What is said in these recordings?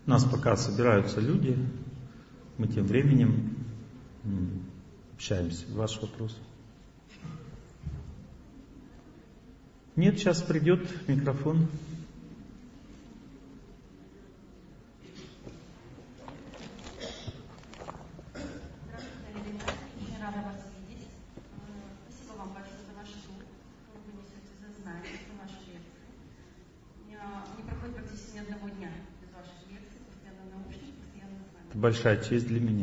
У нас пока собираются люди, мы тем временем общаемся. Ваш вопрос? Нет, сейчас придет микрофон. Это большая честь для меня.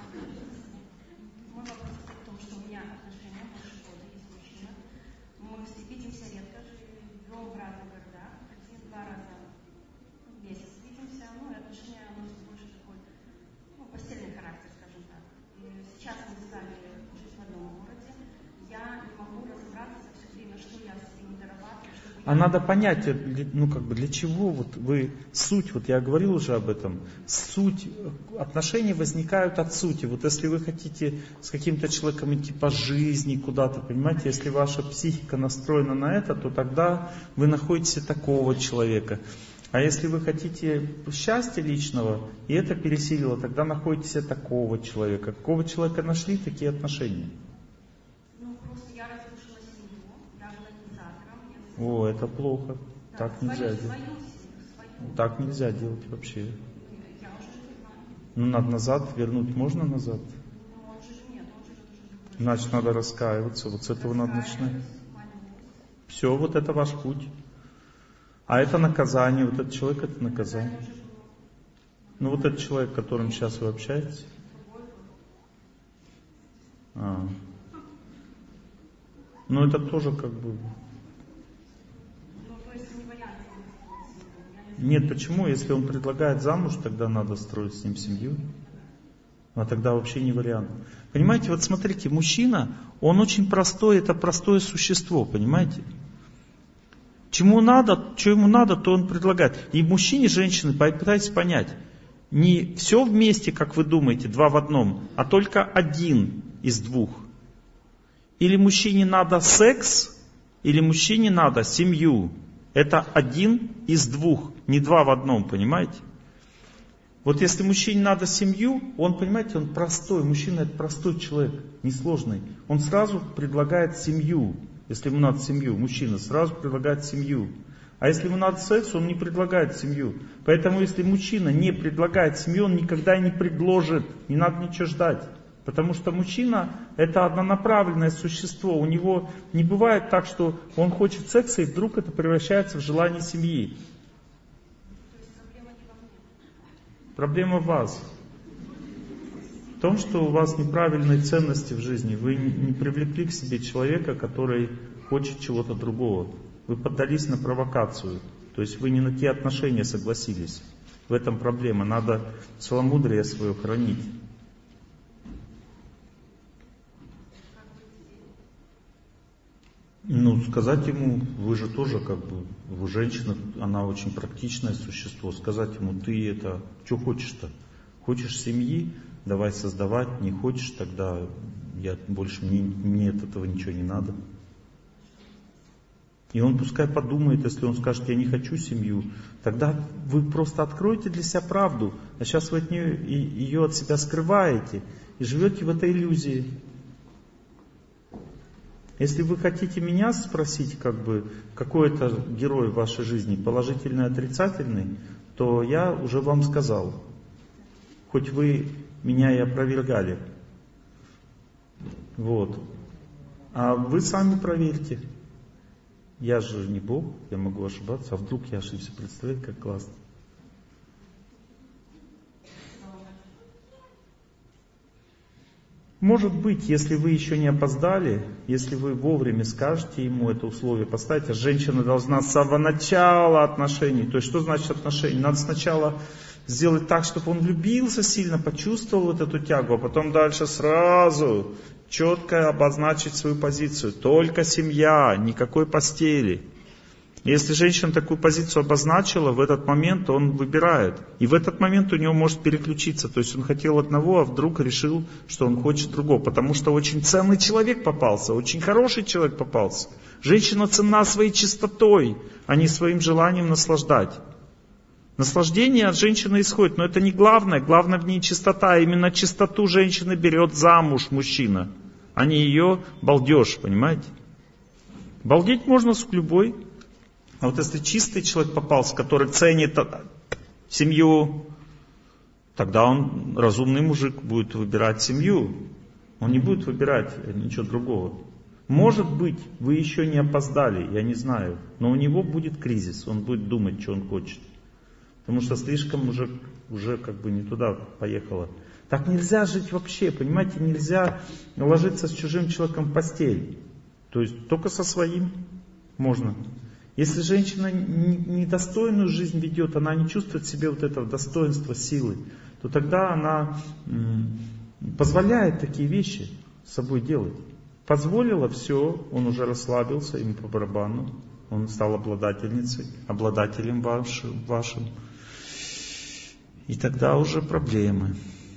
Мой вопрос состоит в том, что у меня отношения больше года, есть мужчина. Мы видимся редко, живем в разных городах, 1-2 раза в месяц видимся, и отношения носят больше такой, постельный характер, скажем так. И сейчас мы стали жить в одном городе. Я не могу разобраться за все время, что я себе не дорабатываю. А надо понять, для чего вы суть, я говорил уже об этом, суть, отношения возникают от сути. Если вы хотите с каким-то человеком идти по жизни куда-то, понимаете, если ваша психика настроена на это, то тогда вы находите такого человека. А если вы хотите счастья личного, и это пересилило, тогда находите такого человека. Какого человека нашли, такие отношения. О, это плохо. Так нельзя делать. Так нельзя делать вообще. Надо назад, вернуть можно назад? Значит, надо раскаиваться. С этого надо начинать. Все, это ваш путь. А это наказание. Этот человек — это наказание. Этот человек, с которым сейчас вы общаетесь. Это тоже Нет, почему? Если он предлагает замуж, тогда надо строить с ним семью. А тогда вообще не вариант. Понимаете, смотрите, мужчина, он очень простой, это простое существо, понимаете? Что ему надо, то он предлагает. И мужчине, женщины, пытайтесь понять, не все вместе, как вы думаете, 2 в 1, а только 1 из 2. Или мужчине надо секс, или мужчине надо семью. Это 1 из 2, не 2 в 1, понимаете? Если мужчине надо семью, он, понимаете, он простой. Мужчина — это простой человек, несложный. Он сразу предлагает семью. Если ему надо семью, мужчина сразу предлагает семью. А если ему надо секс, он не предлагает семью. Поэтому если мужчина не предлагает семью, он никогда и не предложит. Не надо ничего ждать. Потому что мужчина — это однонаправленное существо. У него не бывает так, что он хочет секса, и вдруг это превращается в желание семьи. Проблема в вас. В том, что у вас неправильные ценности в жизни. Вы не привлекли к себе человека, который хочет чего-то другого. Вы поддались на провокацию. То есть вы не на те отношения согласились. В этом проблема. Надо целомудрие свое хранить. Сказать ему, вы же тоже вы женщина, она очень практичное существо. Сказать ему, ты это, что хочешь-то? Хочешь семьи? Давай создавать. Не хочешь, тогда мне от этого ничего не надо. И он пускай подумает, если он скажет, я не хочу семью, тогда вы просто откроете для себя правду. А сейчас вы ее от себя скрываете и живете в этой иллюзии. Если вы хотите меня спросить, какой это герой в вашей жизни, положительный, отрицательный, то я уже вам сказал. Хоть вы меня и опровергали. А вы сами проверьте. Я же не Бог, я могу ошибаться. А вдруг я ошибся? Представляете, как классно. Может быть, если вы еще не опоздали, если вы вовремя скажете ему это условие, поставите, женщина должна с самого начала отношений. То есть, что значит отношения? Надо сначала сделать так, чтобы он влюбился сильно, почувствовал эту тягу, а потом дальше сразу четко обозначить свою позицию. Только семья, никакой постели. Если женщина такую позицию обозначила, в этот момент он выбирает. И в этот момент у него может переключиться. То есть он хотел одного, а вдруг решил, что он хочет другого. Потому что очень ценный человек попался, очень хороший человек попался. Женщина ценна своей чистотой, а не своим желанием наслаждать. Наслаждение от женщины исходит, но это не главное. Главное в ней чистота. Именно чистоту женщины берет замуж мужчина, а не ее балдеж, понимаете? Балдеть можно с любой. А вот если чистый человек попался, который ценит семью, тогда он, разумный мужик, будет выбирать семью. Он не будет выбирать ничего другого. Может быть, вы еще не опоздали, я не знаю, но у него будет кризис, он будет думать, что он хочет. Потому что слишком уже как бы не туда поехало. Так нельзя жить вообще, понимаете, нельзя ложиться с чужим человеком в постель. То есть только со своим можно. Если женщина недостойную жизнь ведет, она не чувствует в себе вот этого достоинства, силы, то тогда она позволяет такие вещи с собой делать. Позволила, все, он уже расслабился, ему по барабану, он стал обладателем вашим. И тогда уже проблемы.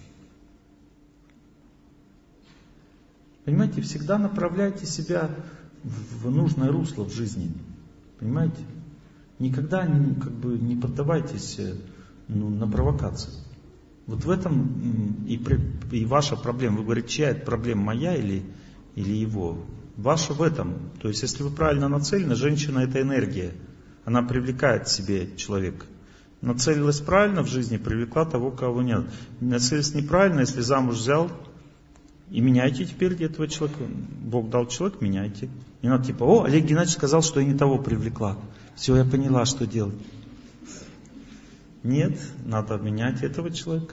Понимаете, всегда направляйте себя в нужное русло в жизни. Понимаете? Никогда не поддавайтесь на провокации. Вот в этом и ваша проблема. Вы говорите, чья это проблема, моя или его? Ваша в этом. То есть, если вы правильно нацелены, женщина — это энергия. Она привлекает к себе человека. Нацелилась правильно в жизни, привлекла того, кого нет. Нацелилась неправильно, если замуж взял, и меняйте теперь этого человека. Бог дал человека, меняйте. Не надо типа, Олег Геннадьевич сказал, что я не того привлекла. Все, я поняла, что делать. Нет, надо менять этого человека.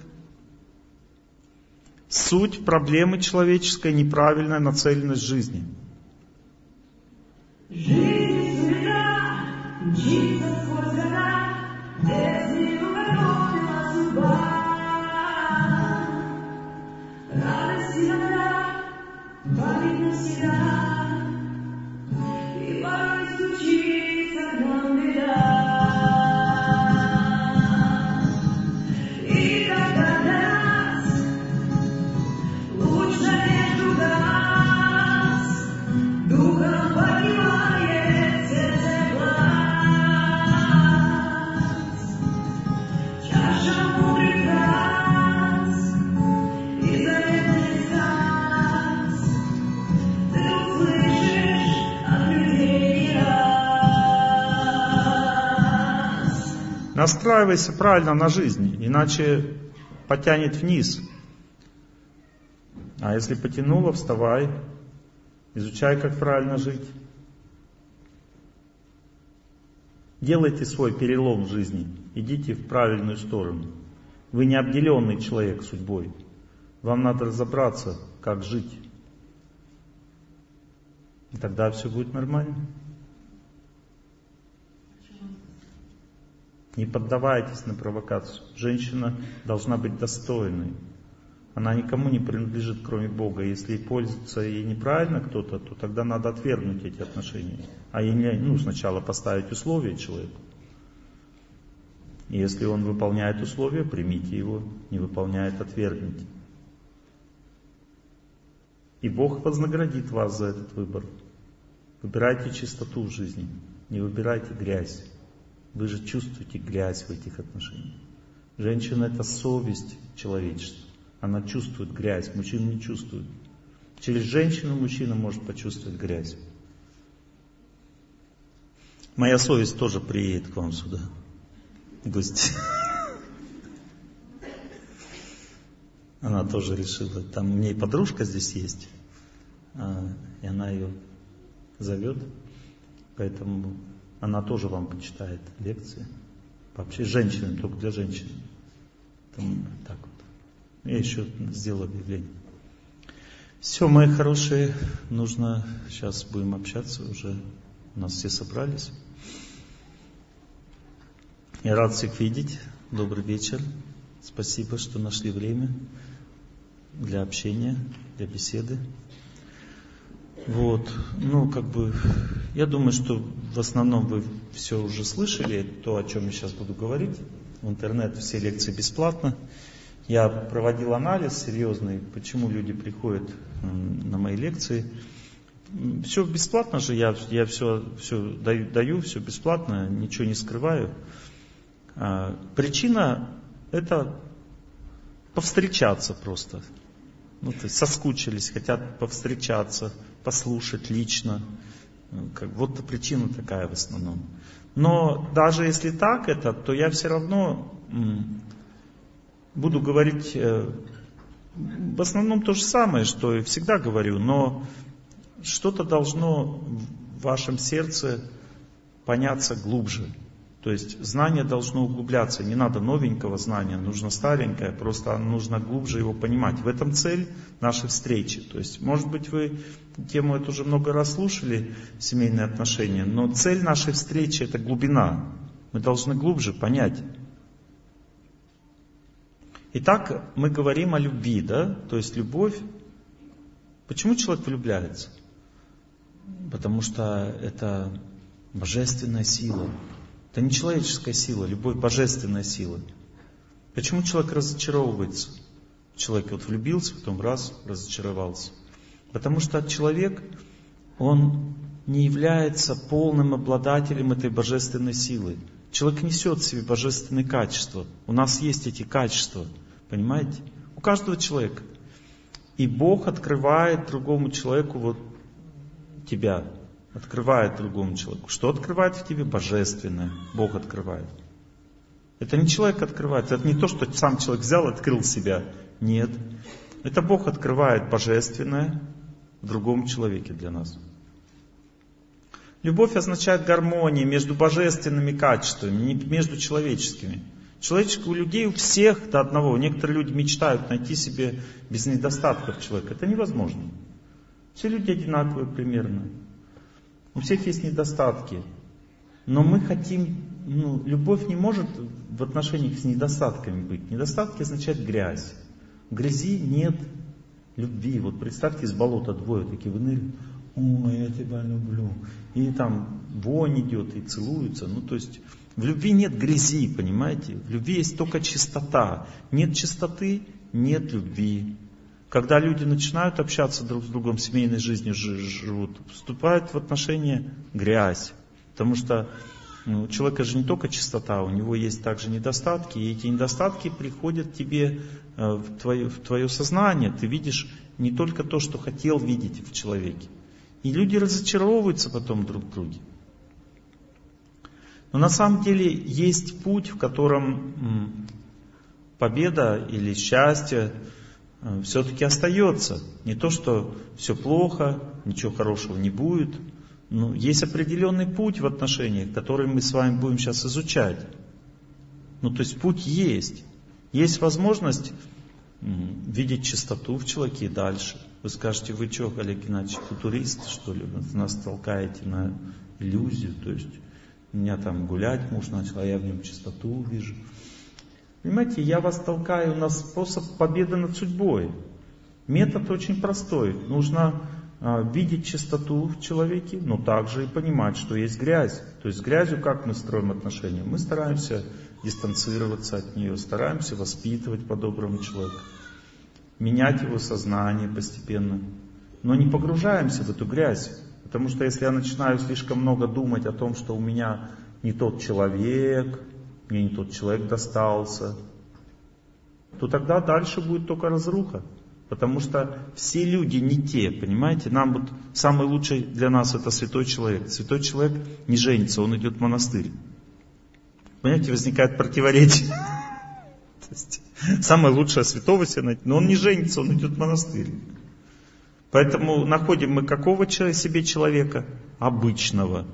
Суть проблемы человеческой — неправильная нацеленность жизни. Жизнь всегда мчится сквозь года, без нее готовила судьба. Радость иногда болит навсегда, и порой стучится к нам беда. И когда нас луч надежду даст, духом поднимает сердце глаз. Чаша мудрых фраз и заветный сказ ты услышишь от людей не раз. Настраивайся правильно на жизнь, иначе потянет вниз. А если потянуло, вставай, изучай, как правильно жить. Делайте свой перелом в жизни, идите в правильную сторону. Вы не обделенный человек судьбой. Вам надо разобраться, как жить. И тогда все будет нормально. Не поддавайтесь на провокацию. Женщина должна быть достойной. Она никому не принадлежит, кроме Бога. Если пользуется ей неправильно кто-то, то тогда надо отвергнуть эти отношения. А ей сначала поставить условия человеку. И если он выполняет условия, примите его. Не выполняет, отвергните. И Бог вознаградит вас за этот выбор. Выбирайте чистоту в жизни. Не выбирайте грязь. Вы же чувствуете грязь в этих отношениях. Женщина — это совесть человечества. Она чувствует грязь, мужчина не чувствует. Через женщину мужчина может почувствовать грязь. Моя совесть тоже приедет к вам сюда, в гости. Она тоже решила. Там у нее подружка здесь есть, и она ее зовет, поэтому она тоже вам почитает лекции. Вообще женщинам, только для женщин. Там, так вот. Я еще сделал объявление. Все, мои хорошие, нужно, сейчас будем общаться уже. У нас все собрались. Я рад всех видеть. Добрый вечер. Спасибо, что нашли время для общения, для беседы. Вот, я думаю, что в основном вы все уже слышали, то, о чем я сейчас буду говорить. В интернете все лекции бесплатно. Я проводил анализ серьезный, почему люди приходят на мои лекции. Все бесплатно же, я все даю, все бесплатно, ничего не скрываю. Причина — это повстречаться просто. То есть соскучились, хотят повстречаться, послушать лично. Вот причина такая в основном. Но даже если так то я все равно буду говорить в основном то же самое, что и всегда говорю, но что-то должно в вашем сердце поняться глубже. То есть знание должно углубляться. Не надо новенького знания, нужно старенькое, просто нужно глубже его понимать. В этом цель нашей встречи. То есть, может быть, вы тему эту уже много раз слушали, семейные отношения, но цель нашей встречи — это глубина. Мы должны глубже понять. Итак, мы говорим о любви, да? То есть любовь. Почему человек влюбляется? Потому что это божественная сила. Это не человеческая сила, любовь — божественная сила. Почему человек разочаровывается? Человек влюбился, потом раз, разочаровался. Потому что человек, он не является полным обладателем этой божественной силы. Человек несет в себе божественные качества. У нас есть эти качества, понимаете? У каждого человека. И Бог открывает другому человеку тебя. Открывает другому человеку. Что открывает в тебе? Божественное. Бог открывает. Это не человек открывает. Это не то, что сам человек взял, открыл себя. Нет. Это Бог открывает божественное в другом человеке для нас. Любовь означает гармонию между божественными качествами, не между человеческими. У людей у всех до одного. Некоторые люди мечтают найти себе без недостатков человека. Это невозможно. Все люди одинаковые примерно. У всех есть недостатки. Но мы хотим... любовь не может в отношениях с недостатками быть. Недостатки означают грязь. В грязи нет любви. Представьте, из болота двое такие выныривают. Ой, я тебя люблю. И там вонь идет, и целуются. То есть в любви нет грязи, понимаете? В любви есть только чистота. Нет чистоты, нет любви. Когда люди начинают общаться друг с другом, в семейной жизни живут, вступает в отношения грязь. Потому что у человека же не только чистота, у него есть также недостатки. И эти недостатки приходят тебе в твое сознание. Ты видишь не только то, что хотел видеть в человеке. И люди разочаровываются потом друг в друге. Но на самом деле есть путь, в котором победа или счастье все-таки остается. Не то, что все плохо, ничего хорошего не будет. Но есть определенный путь в отношениях, который мы с вами будем сейчас изучать. То есть путь есть. Есть возможность видеть чистоту в человеке и дальше. Вы скажете, вы что, Олег Геннадьевич, футурист, что ли? Вы нас толкаете на иллюзию. То есть у меня там гулять муж начал, а я в нем чистоту вижу. Понимаете, я вас толкаю на способ победы над судьбой. Метод очень простой. Нужно видеть чистоту в человеке, но также и понимать, что есть грязь. То есть с грязью как мы строим отношения? Мы стараемся дистанцироваться от нее, стараемся воспитывать по-доброму человека, менять его сознание постепенно. Но не погружаемся в эту грязь. Потому что если я начинаю слишком много думать о том, что у меня не тот человек, мне не тот человек достался, то тогда дальше будет только разруха. Потому что все люди не те, понимаете? Нам самый лучший для нас это святой человек. Святой человек не женится, он идет в монастырь. Понимаете, возникает противоречие. Самое лучшее святого себе найти, но он не женится, он идет в монастырь. Поэтому находим мы какого себе человека? Обычного.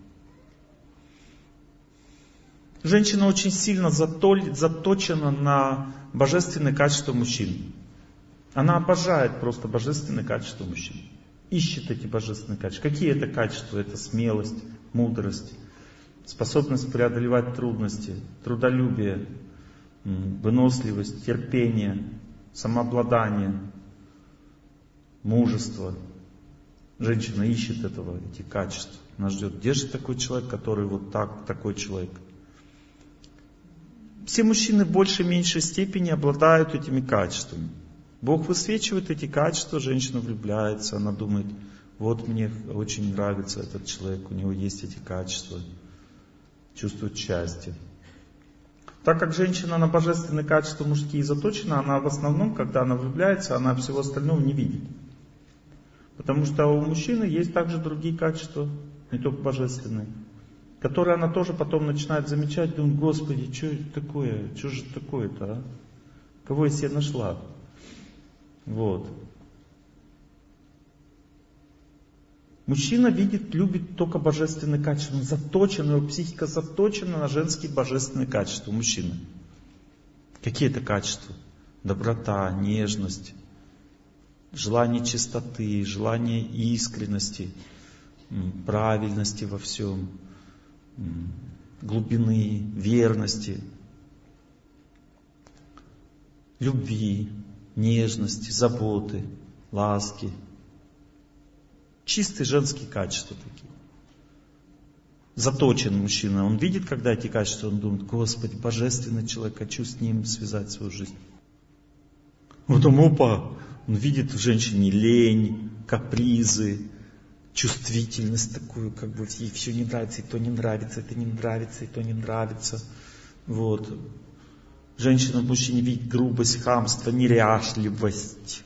Женщина очень сильно заточена на божественные качества мужчин. Она обожает просто божественные качества мужчин. Ищет эти божественные качества. Какие это качества? Это смелость, мудрость, способность преодолевать трудности, трудолюбие, выносливость, терпение, самообладание, мужество. Женщина ищет эти качества. Она ждет, где же такой человек, который такой человек. Все мужчины в большей и меньшей степени обладают этими качествами. Бог высвечивает эти качества, женщина влюбляется, она думает, вот мне очень нравится этот человек, у него есть эти качества, чувствует счастье. Так как женщина на божественные качества мужские заточена, она в основном, когда она влюбляется, она всего остального не видит. Потому что у мужчины есть также другие качества, не только божественные, которые она тоже потом начинает замечать, думает: Господи, что это такое? Что же это такое-то, а? Кого я себе нашла? Вот. Мужчина видит, любит только божественные качества. Он заточен, его психика заточена на женские божественные качества мужчины. Какие это качества? Доброта, нежность, желание чистоты, желание искренности, правильности во всем, глубины, верности, любви, нежности, заботы, ласки. Чистые женские качества такие. Заточен мужчина. Он видит, когда эти качества, он думает: Господи, божественный человек, хочу с ним связать свою жизнь. Потом опа, он видит в женщине лень, капризы, чувствительность такую, как бы ей все не нравится, и то не нравится, это не нравится, и то не нравится. Вот. Женщина в мужчине видит грубость, хамство, неряшливость.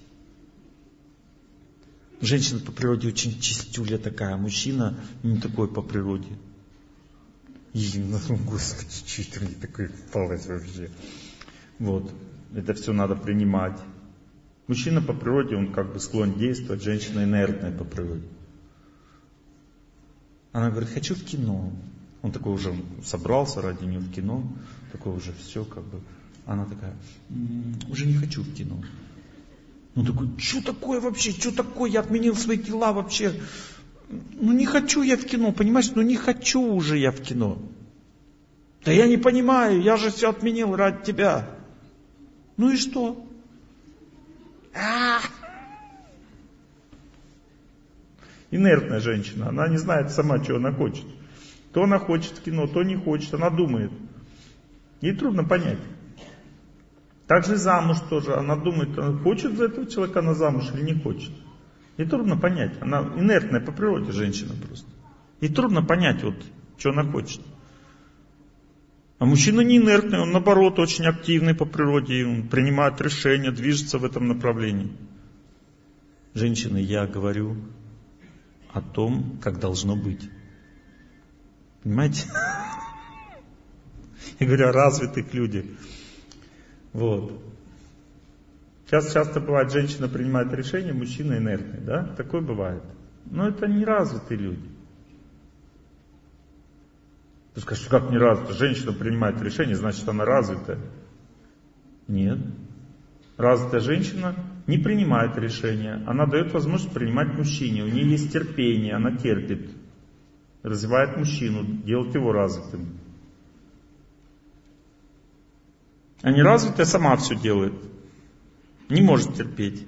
Женщина по природе очень чистюля такая, мужчина не такой по природе. И, Господи, что это мне такое попалось вообще? Вот. Это все надо принимать. Мужчина по природе, он как бы склонен действовать, женщина инертная по природе. Она говорит: хочу в кино. Он такой уже собрался ради нее в кино, такой уже все как бы. Она такая: уже не хочу в кино. Он такой: что такое вообще, что такое, я отменил свои дела вообще. Ну не хочу я в кино, понимаешь, ну не хочу уже я в кино. Да я не понимаю, я же все отменил ради тебя. Ну и что? Инертная женщина, она не знает сама, что она хочет. То она хочет в кино, то не хочет, она думает. Ей трудно понять. Так же замуж тоже. Она думает, хочет за этого человека она замуж или не хочет. Ей трудно понять. Она инертная по природе женщина просто. Ей трудно понять, вот, что она хочет. А мужчина не инертный, он наоборот очень активный по природе. Он принимает решения, движется в этом направлении. Женщины, я говорю о том, как должно быть. Понимаете? Я говорю о развитых людях. Вот. Сейчас часто бывает, женщина принимает решение, мужчина инертный, да? Такое бывает. Но это не развитые люди. Ты скажешь, как не развитая? Женщина принимает решение, значит она развитая. Нет. Развитая женщина не принимает решения. Она дает возможность принимать мужчине. У нее есть терпение, она терпит. Развивает мужчину, делает его развитым. А неразвитая сама все делает. Не может терпеть.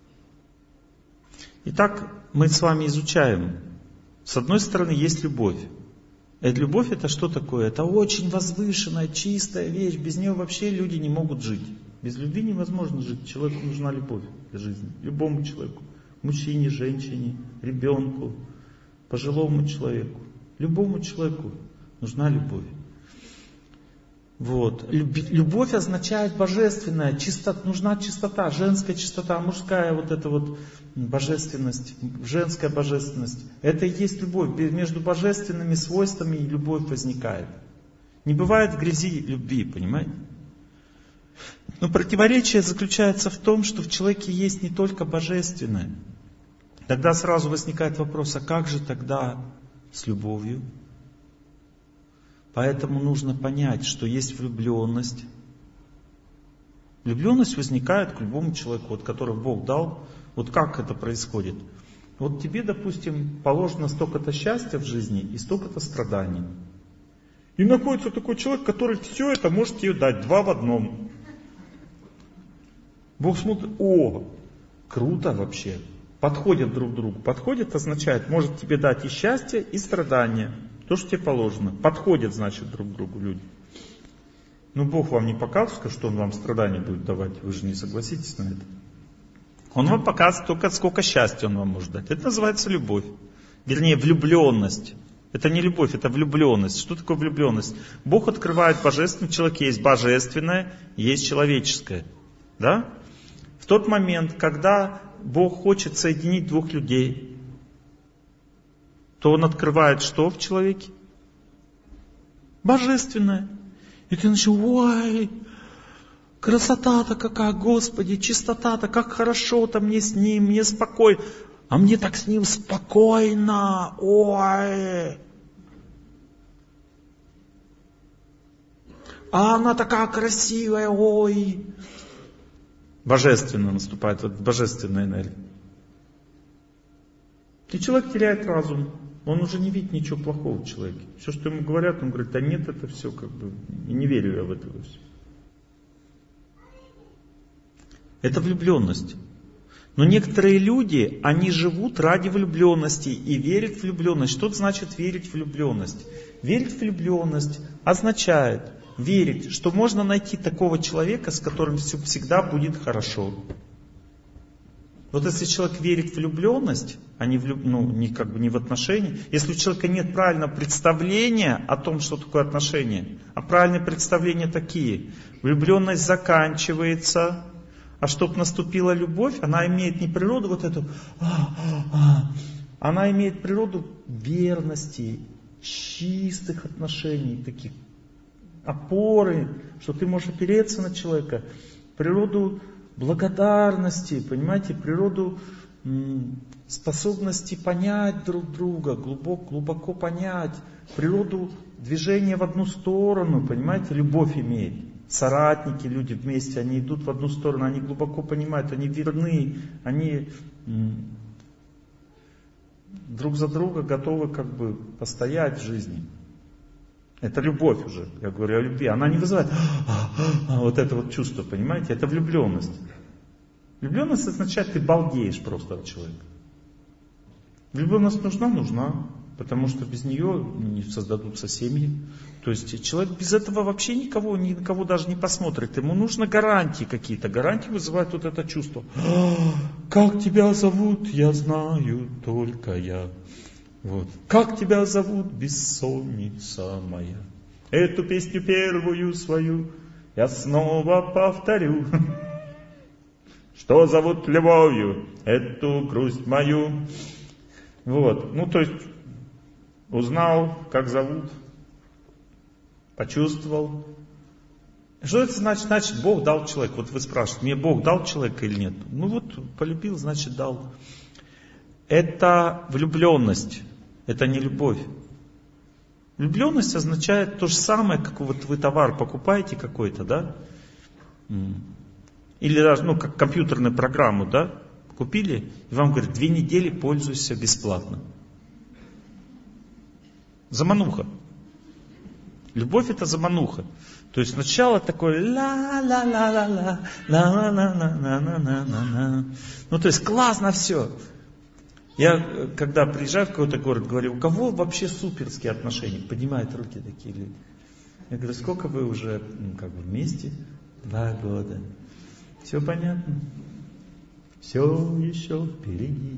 Итак, мы с вами изучаем. С одной стороны, есть любовь. Любовь это что такое? Это очень возвышенная, чистая вещь. Без нее вообще люди не могут жить. Без любви невозможно жить. Человеку нужна любовь для жизни. Любому человеку. Мужчине, женщине, ребенку, пожилому человеку. Любому человеку нужна любовь. Вот. Любовь означает божественная, нужна чистота, женская чистота, мужская вот эта вот божественность, женская божественность. Это и есть любовь. Между божественными свойствами любовь возникает. Не бывает в грязи любви, понимаете? Но противоречие заключается в том, что в человеке есть не только божественное. Тогда сразу возникает вопрос, а как же тогда с любовью? Поэтому нужно понять, что есть влюбленность. Влюбленность возникает к любому человеку, вот, которого Бог дал. Вот как это происходит? Вот тебе, допустим, положено столько-то счастья в жизни и столько-то страданий. И находится такой человек, который все это может тебе дать, два в одном. Бог смотрит, о, круто вообще. Подходят друг к другу. Подходят означает, может тебе дать и счастье, и страдания. То, что тебе положено. Подходят, значит, друг к другу люди. Но Бог вам не показывает, что Он вам страдания будет давать. Вы же не согласитесь на это. Он вам показывает только, сколько счастья Он вам может дать. Это называется любовь. Вернее, влюбленность. Это не любовь, это влюбленность. Что такое влюбленность? Бог открывает божественное, человек есть божественное, есть человеческое. Да? В тот момент, когда Бог хочет соединить двух людей, то Он открывает что в человеке? Божественное. И ты начинаешь, ой, красота-то какая, Господи, чистота-то, как хорошо-то мне с Ним, мне спокойно. А мне так с Ним спокойно, ой. А она такая красивая, ой. Божественно наступает, вот божественная энергия. И человек теряет разум. Он уже не видит ничего плохого в человеке. Все, что ему говорят, он говорит, да нет, это все как бы, и не верю я в это все. Это влюбленность. Но некоторые люди, они живут ради влюбленности и верят в влюбленность. Что значит верить в влюбленность? Верить в влюбленность означает верить, что можно найти такого человека, с которым все всегда будет хорошо. Вот если человек верит в влюбленность, а не в отношения, если у человека нет правильного представления о том, что такое отношения, а правильные представления такие: влюбленность заканчивается, а чтобы наступила любовь, она имеет не природу вот эту, она имеет природу верности, чистых отношений, таких опоры, что ты можешь опереться на человека, природу благодарности, понимаете, природу способности понять друг друга, глубоко понять, природу движения в одну сторону, понимаете, любовь имеет. Соратники, люди вместе, они идут в одну сторону, они глубоко понимают, они верны, они друг за друга готовы как бы постоять в жизни. Это любовь уже, я говорю о любви. Она не вызывает вот это вот чувство, понимаете? Это влюбленность. Влюбленность означает, ты балдеешь просто от человека. Влюбленность нужна, потому что без нее не создадутся семьи. То есть человек без этого вообще ни на кого даже не посмотрит. Ему нужны гарантии какие-то. Гарантии вызывают вот это чувство. Как тебя зовут, я знаю только я. Вот. Как тебя зовут, бессонница моя? Эту песню первую свою я снова повторю. Что зовут любовью эту грусть мою? Вот. То есть узнал, как зовут, почувствовал. Что это значит? Значит, Бог дал человеку. Вот вы спрашиваете, мне Бог дал человека или нет? Полюбил, значит, дал. Это влюбленность. Это не любовь. Влюбленность означает то же самое, как вот вы товар покупаете какой-то, да? Или даже, как компьютерную программу, да? Купили, и вам говорят, 2 недели пользуйся бесплатно. Замануха. Любовь — это замануха. То есть сначала такое ла-ла-ла-ла-ла, ла-ла-ла-ла-ла-ла-ла-ла. То есть классно все. Я, когда приезжаю в какой-то город, говорю, у кого вообще суперские отношения? Поднимают руки такие люди. Я говорю, сколько вы уже вместе? 2 года. Все понятно? Все еще впереди.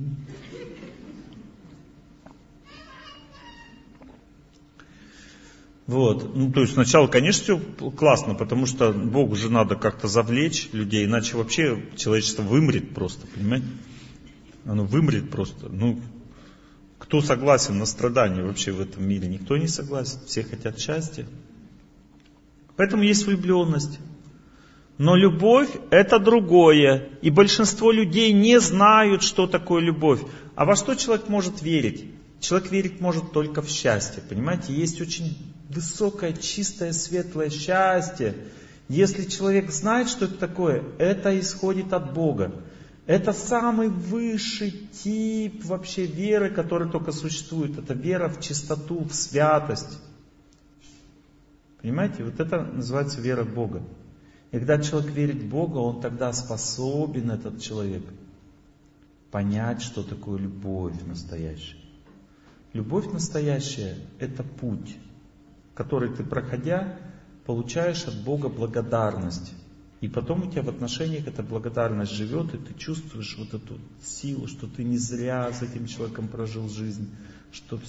Вот. То есть сначала, конечно, все классно, потому что Богу же надо как-то завлечь людей, иначе вообще человечество вымрет просто, понимаете? Оно вымрет просто. Кто согласен на страдания вообще в этом мире? Никто не согласен. Все хотят счастья. Поэтому есть влюбленность. Но любовь — это другое. И большинство людей не знают, что такое любовь. А во что человек может верить? Человек верить может только в счастье. Понимаете, есть очень высокое, чистое, светлое счастье. Если человек знает, что это такое, это исходит от Бога. Это самый высший тип вообще веры, который только существует. Это вера в чистоту, в святость. Понимаете, вот это называется вера в Бога. И когда человек верит в Бога, он тогда способен, этот человек, понять, что такое любовь настоящая. Любовь настоящая — это путь, который ты, проходя, получаешь от Бога благодарность. И потом у тебя в отношениях эта благодарность живет, и ты чувствуешь вот эту силу, что ты не зря с этим человеком прожил жизнь, что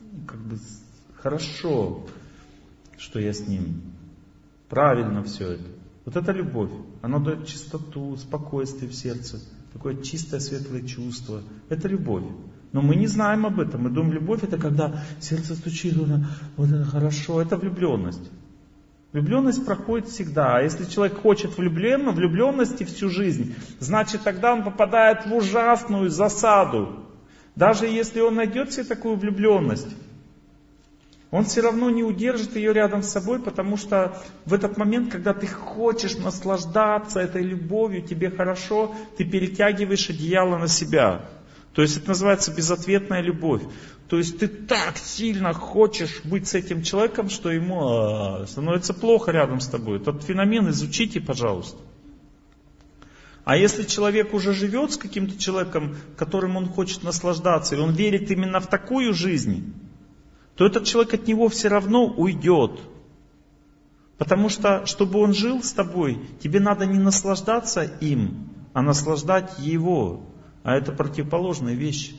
как бы хорошо, что я с ним. Правильно все это. Вот это любовь. Она дает чистоту, спокойствие в сердце. Такое чистое, светлое чувство. Это любовь. Но мы не знаем об этом. Мы думаем, любовь это когда сердце стучит, вот это хорошо. Это влюбленность. Влюбленность проходит всегда. А если человек хочет влюбленности всю жизнь, значит тогда он попадает в ужасную засаду. Даже если он найдет себе такую влюбленность, он все равно не удержит ее рядом с собой, потому что в этот момент, когда ты хочешь наслаждаться этой любовью, тебе хорошо, ты перетягиваешь одеяло на себя. То есть это называется безответная любовь. То есть ты так сильно хочешь быть с этим человеком, что ему становится плохо рядом с тобой. Этот феномен изучите, пожалуйста. А если человек уже живет с каким-то человеком, которым он хочет наслаждаться, и он верит именно в такую жизнь, то этот человек от него все равно уйдет. Потому что, чтобы он жил с тобой, тебе надо не наслаждаться им, а наслаждать его. А это противоположные вещи.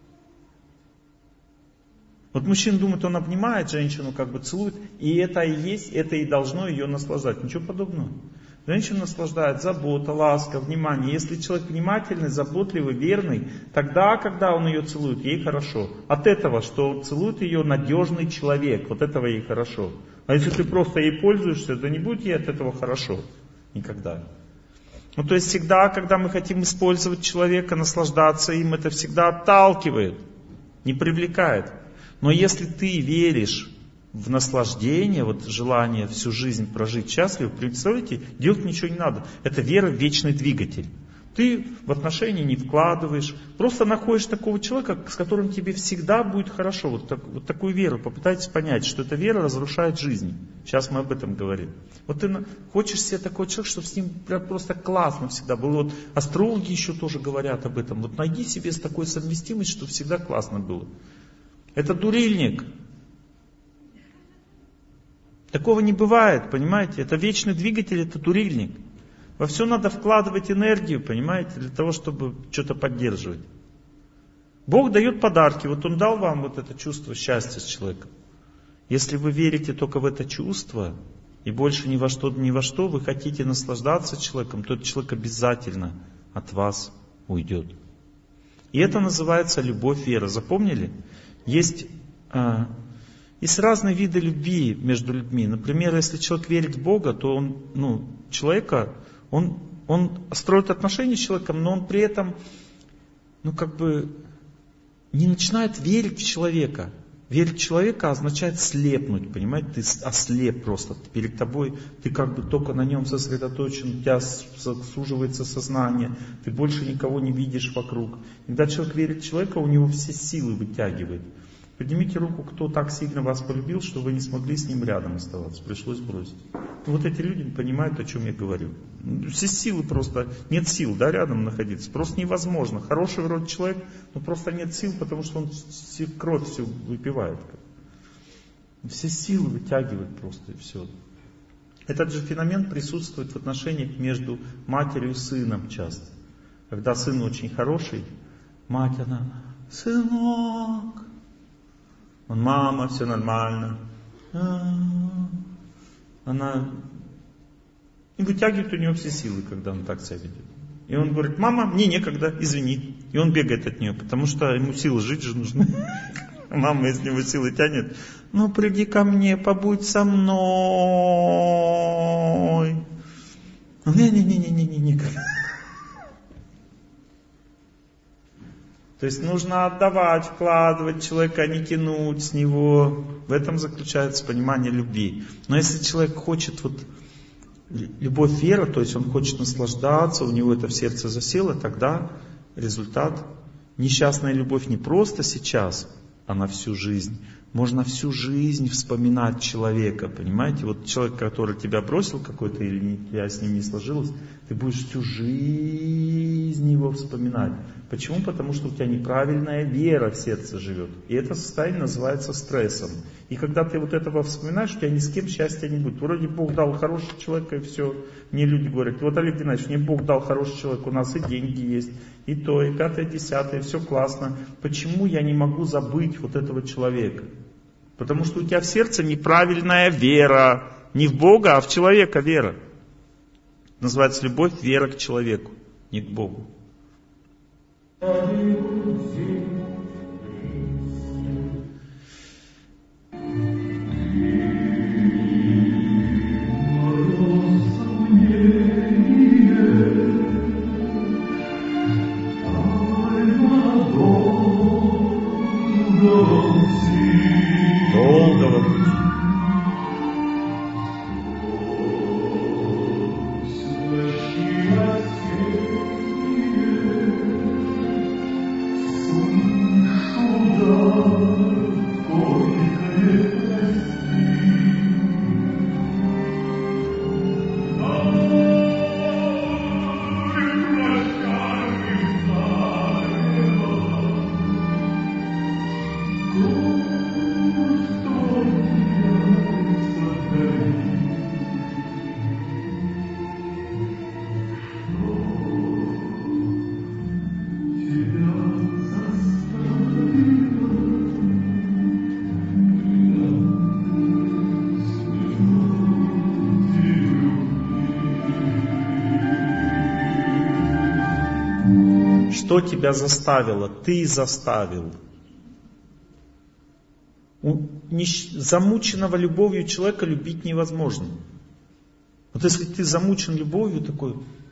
Вот мужчина думает, он обнимает женщину, как бы целует, и это и есть, это и должно ее наслаждать. Ничего подобного. Женщина наслаждает забота, ласка, внимание. Если человек внимательный, заботливый, верный, тогда, когда он ее целует, ей хорошо. От этого, что целует ее надежный человек, вот этого ей хорошо. А если ты просто ей пользуешься, то не будет ей от этого хорошо. Никогда. Ну то есть всегда, когда мы хотим использовать человека, наслаждаться им, это всегда отталкивает, не привлекает. Но если ты веришь в наслаждение, вот желание всю жизнь прожить счастливо, представляете, делать ничего не надо. Это вера в вечный двигатель. Ты в отношения не вкладываешь, просто находишь такого человека, с которым тебе всегда будет хорошо. Вот такую веру попытайтесь понять, что эта вера разрушает жизнь. Сейчас мы об этом говорим. Вот ты хочешь себе такой человек, чтобы с ним просто классно всегда было. Вот астрологи еще тоже говорят об этом. Вот найди себе с такой совместимостью, чтобы всегда классно было. Это дурильник. Такого не бывает, понимаете? Это вечный двигатель, это дурильник. Во все надо вкладывать энергию, понимаете, для того, чтобы что-то поддерживать. Бог дает подарки. Вот Он дал вам вот это чувство счастья с человеком. Если вы верите только в это чувство, и больше ни во что вы хотите наслаждаться человеком, то этот человек обязательно от вас уйдет. И это называется любовь, вера. Запомнили? Есть разные виды любви между людьми. Например, если человек верит в Бога, то он строит отношения с человеком, но он при этом, не начинает верить в человека. Верить в человека означает слепнуть, понимаете? Ты ослеп просто. Перед тобой, ты только на нем сосредоточен, у тебя суживается сознание, ты больше никого не видишь вокруг. Когда человек верит в человека, у него все силы вытягивает. Поднимите руку, кто так сильно вас полюбил, что вы не смогли с ним рядом оставаться. Пришлось бросить. Вот эти люди понимают, о чем я говорю. Все силы просто, нет сил, рядом находиться. Просто невозможно. Хороший вроде человек, но просто нет сил, потому что он кровь всю выпивает. Все силы вытягивает просто и все. Этот же феномен присутствует в отношениях между матерью и сыном часто. Когда сын очень хороший, мать сынок. Он, мама, все нормально. Она и вытягивает у него все силы, когда он так себя ведет. И он говорит, мама, мне некогда, извини. И он бегает от нее, потому что ему силы жить же нужны. Мама из него силы тянет. Ну, приди ко мне, побудь со мной. Не, никогда. То есть нужно отдавать, вкладывать человека, а не тянуть с него. В этом заключается понимание любви. Но если человек хочет любовь, вера, то есть он хочет наслаждаться, у него это в сердце засело, тогда результат. Несчастная любовь не просто сейчас, а на всю жизнь. Можно всю жизнь вспоминать человека, понимаете? Вот человек, который тебя бросил какой-то или тебя с ним не сложилось, ты будешь всю жизнь его вспоминать. Почему? Потому что у тебя неправильная вера в сердце живет. И это состояние называется стрессом. И когда ты вот этого вспоминаешь, у тебя ни с кем счастья не будет. Вроде Бог дал хорошего человека, и все. Мне люди говорят, вот Олег Геннадьевич, мне Бог дал хороший человек, у нас и деньги есть, и то, и пятое, и десятое, все классно. Почему я не могу забыть вот этого человека? Потому что у тебя в сердце неправильная вера. Не в Бога, а в человека вера. Называется любовь, вера к человеку, не к Богу. Долгого пути. Что тебя заставило? Ты заставил. Замученного любовью человека любить невозможно. Вот если ты замучен любовью такой,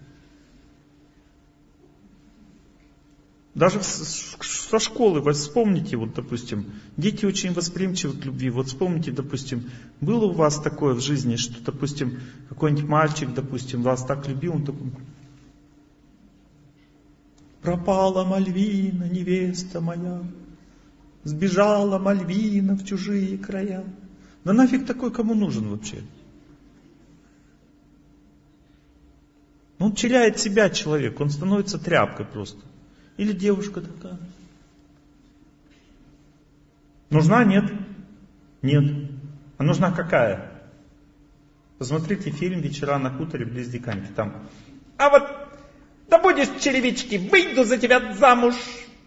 даже со школы, вы вспомните, вот, допустим, дети очень восприимчивы к любви. Вот вспомните, допустим, было у вас такое в жизни, что, допустим, какой-нибудь мальчик, допустим, вас так любил, он такой: пропала Мальвина, невеста моя, сбежала Мальвина в чужие края. Да нафиг такой кому нужен вообще? Он теряет себя, человек, он становится тряпкой просто. Или девушка такая. Нужна? Нет? Нет. А нужна какая? Посмотрите фильм «Вечера на хуторе близ Диканьки». Там: а вот да будешь черевички, выйду за тебя замуж.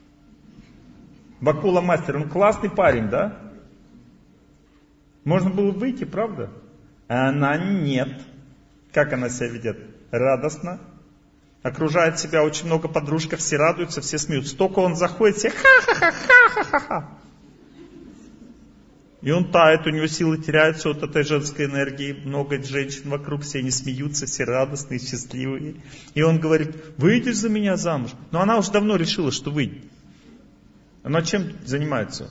Вакула Мастер, он классный парень, да? Можно было выйти, правда? А она нет. Как она себя ведет? Радостно. Окружает себя очень много подружек, все радуются, все смеются. Только он заходит, все ха-ха-ха-ха-ха-ха. И он тает, у него силы теряются от этой женской энергии. Много женщин вокруг, все они смеются, все радостные, счастливые. И он говорит: выйдешь за меня замуж? Но она уже давно решила, что выйдет. Она чем занимается?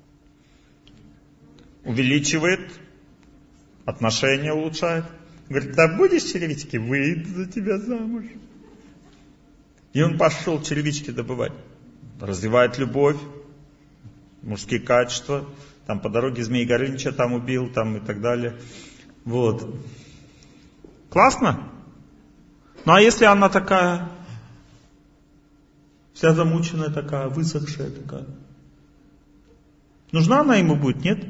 Увеличивает, отношения улучшает. Говорит: да будешь черевички? Выйду за тебя замуж. И он пошел черевички добывать. Развивает любовь, мужские качества. Там по дороге Змей Горыныча там убил, там и так далее. Вот. Классно? Ну а если она такая, вся замученная такая, высохшая такая? Нужна она ему будет, нет?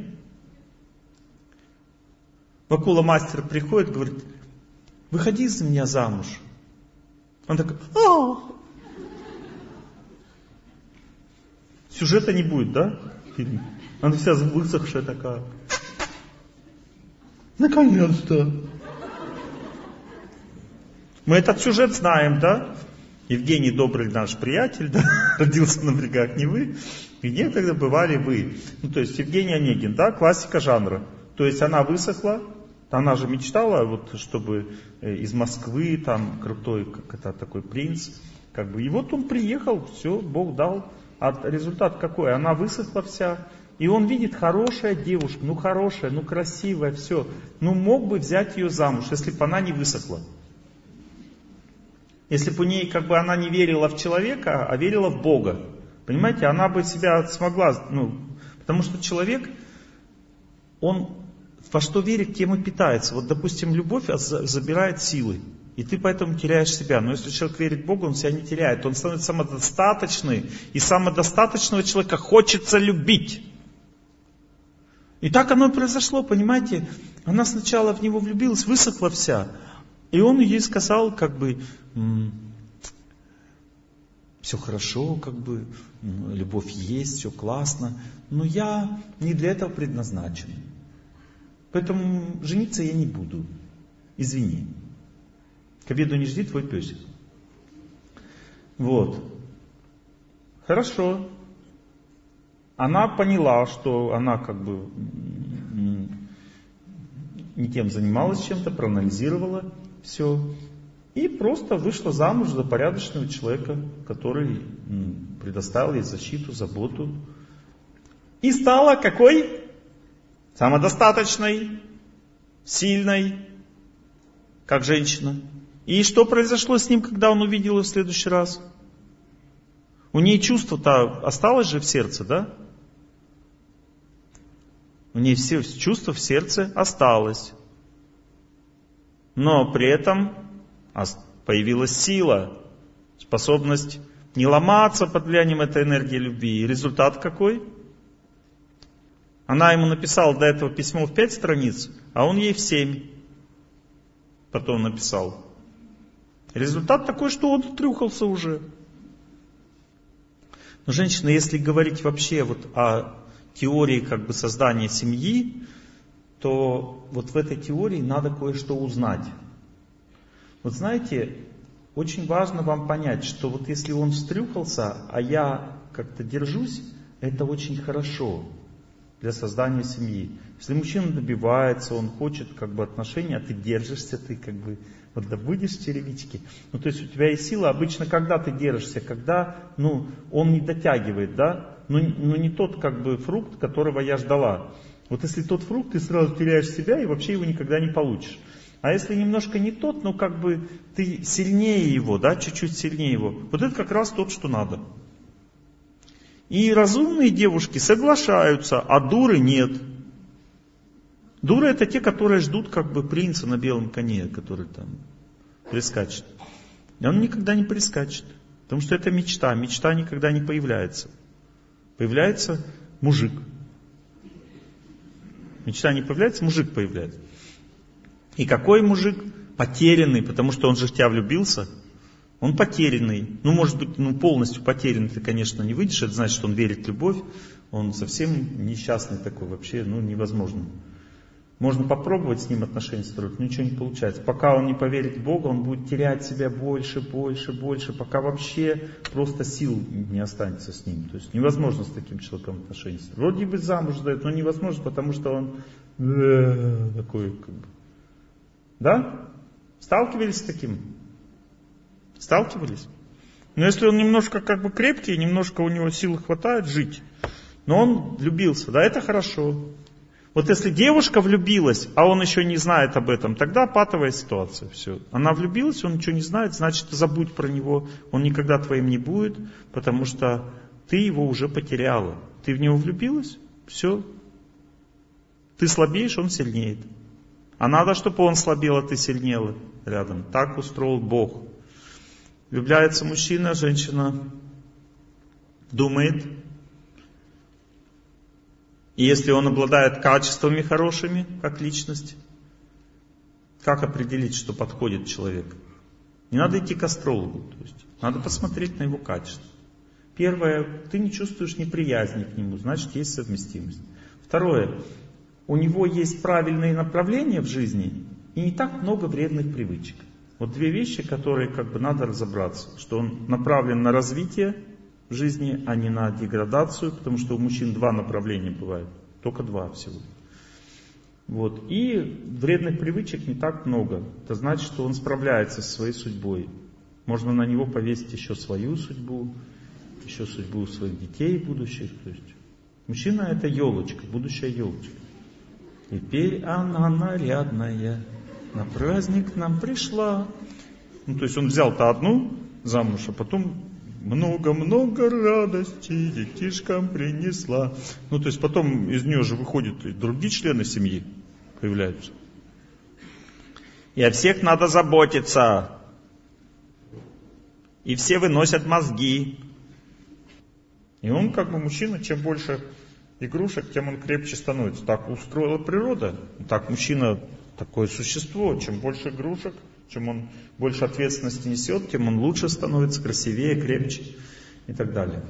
Вакула Мастер приходит, говорит: выходи за меня замуж. Он такой: сюжета не будет, да? В фильме. Она вся высохшая такая. Наконец-то. Мы этот сюжет знаем, да? Евгений Добрый, наш приятель, да? Родился на берегах Невы. Где тогда бывали вы? Ну, то есть Евгений Онегин, да? Классика жанра. То есть она высохла. Она же мечтала, вот, чтобы из Москвы, там, крутой, как это, такой принц. Как бы. И вот он приехал, все, Бог дал. А результат какой? Она высохла вся. И он видит: хорошая девушка, ну хорошая, ну красивая, все. Ну мог бы взять ее замуж, если бы она не высохла. Если бы у ней, как бы, она не верила в человека, а верила в Бога. Понимаете, она бы себя смогла, потому что человек, он во что верит, тем и питается. Вот, допустим, любовь забирает силы, и ты поэтому теряешь себя. Но если человек верит в Бога, он себя не теряет, он становится самодостаточный, и самодостаточного человека хочется любить. И так оно и произошло, понимаете? Она сначала в него влюбилась, высохла вся. И он ей сказал, как бы: все хорошо, как бы, любовь есть, все классно, но я не для этого предназначен. Поэтому жениться я не буду. Извини. К обеду не жди твой песик. Вот. Хорошо. Она поняла, что она как бы не тем занималась чем-то, проанализировала все. И просто вышла замуж за порядочного человека, который предоставил ей защиту, заботу. И стала какой? Самодостаточной, сильной, как женщина. И что произошло с ним, когда он увидел ее в следующий раз? У нее чувство-то осталось же в сердце, да? У нее все чувства в сердце осталось. Но при этом появилась сила, способность не ломаться под влиянием этой энергии любви. И результат какой? Она ему написала до этого письмо в 5 страниц, а он ей в 7 потом написал. Результат такой, что он трюхался уже. Но, женщина, если говорить вообще вот о теории как бы создания семьи, то вот в этой теории надо кое-что узнать. Вот знаете, очень важно вам понять, что вот если он встрюхался, а я как-то держусь, это очень хорошо для создания семьи. Если мужчина добивается, он хочет как бы отношений, а ты держишься, ты как бы вот добудешь черевички. Ну, то есть у тебя есть сила. Обычно, когда ты держишься, когда, он не дотягивает, да? Ну, не тот как бы фрукт, которого я ждала. Вот если тот фрукт, ты сразу теряешь себя и вообще его никогда не получишь. А если немножко не тот, как бы ты сильнее его, да, чуть-чуть сильнее его, вот это как раз тот, что надо. И разумные девушки соглашаются, а дуры нет. Дуры это те, которые ждут как бы принца на белом коне, который там прискачет. И он никогда не прискачет, потому что это мечта. Мечта никогда не появляется. Появляется мужик. Мечта не появляется, мужик появляется. И какой мужик? Потерянный, потому что он же в тебя влюбился. Он потерянный. Может быть, полностью потерянный ты, конечно, не выйдешь. Это значит, что он верит в любовь. Он совсем несчастный такой вообще, невозможно. Можно попробовать с ним отношения строить, но ничего не получается. Пока он не поверит в Бога, он будет терять себя больше, пока вообще просто сил не останется с ним. То есть невозможно с таким человеком отношения строить. Вроде бы замуж дает, но невозможно, потому что он такой как бы. Да? Сталкивались с таким? Сталкивались? Но если он немножко как бы крепкий, немножко у него силы хватает жить, но он влюбился, да, это хорошо. Вот если девушка влюбилась, а он еще не знает об этом, тогда патовая ситуация. Все. Она влюбилась, он ничего не знает, значит, забудь про него, он никогда твоим не будет, потому что ты его уже потеряла. Ты в него влюбилась, все. Ты слабеешь, он сильнеет. А надо, чтобы он слабел, а ты сильнела рядом. Так устроил Бог. Влюбляется мужчина, женщина думает. И если он обладает качествами хорошими, как личность, как определить, что подходит человек? Не надо идти к астрологу. То есть надо посмотреть на его качество. Первое, ты не чувствуешь неприязни к нему, значит, есть совместимость. Второе, у него есть правильные направления в жизни и не так много вредных привычек. Вот 2 вещи, которые как бы надо разобраться. Что он направлен на развитие в жизни, а не на деградацию, потому что у мужчин 2 направления бывает. Только 2 всего. Вот. И вредных привычек не так много. Это значит, что он справляется со своей судьбой. Можно на него повесить еще свою судьбу, еще судьбу своих детей будущих. То есть мужчина это елочка, будущая елочка. Теперь она нарядная, на праздник нам пришла. То есть он взял-то одну замуж, а потом много-много радости детишкам принесла. То есть потом из нее же выходят и другие члены семьи появляются. И о всех надо заботиться. И все выносят мозги. И он как бы мужчина, чем больше игрушек, тем он крепче становится. Так устроила природа. Так мужчина такое существо. Чем больше игрушек, Чем он больше ответственности несет, тем он лучше становится, красивее, крепче и так далее.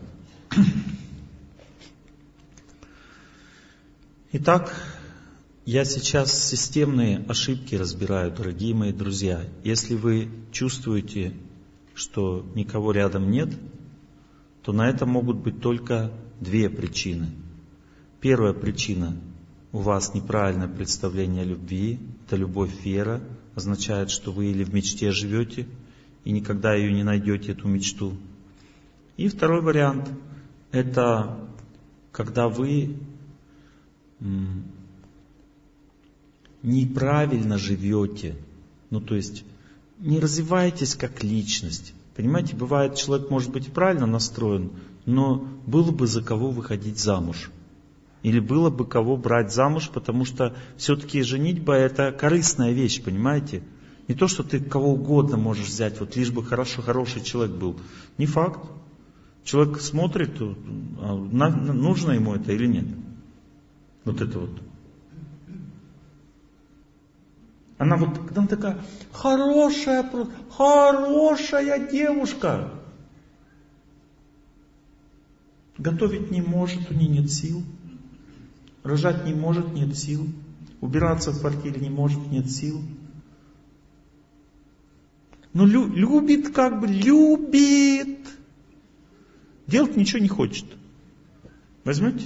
Итак, я сейчас системные ошибки разбираю, дорогие мои друзья. Если вы чувствуете, что никого рядом нет, то на это могут быть только две причины. Первая причина — у вас неправильное представление о любви. Это любовь вера. Означает, что вы или в мечте живете и никогда ее не найдете, эту мечту. И второй вариант — это когда вы неправильно живете. То есть не развиваетесь как личность. Понимаете, бывает, человек может быть и правильно настроен, но было бы за кого выходить замуж. Или было бы кого брать замуж, потому что все-таки женитьба — это корыстная вещь, понимаете? Не то, что ты кого угодно можешь взять, вот лишь бы хороший человек был. Не факт. Человек смотрит, нужно ему это или нет. Вот это вот. Она такая хорошая девушка. Готовить не может, у нее нет сил. Рожать не может, нет сил. Убираться в квартире не может, нет сил. Но любит любит. Делать ничего не хочет. Возьмете?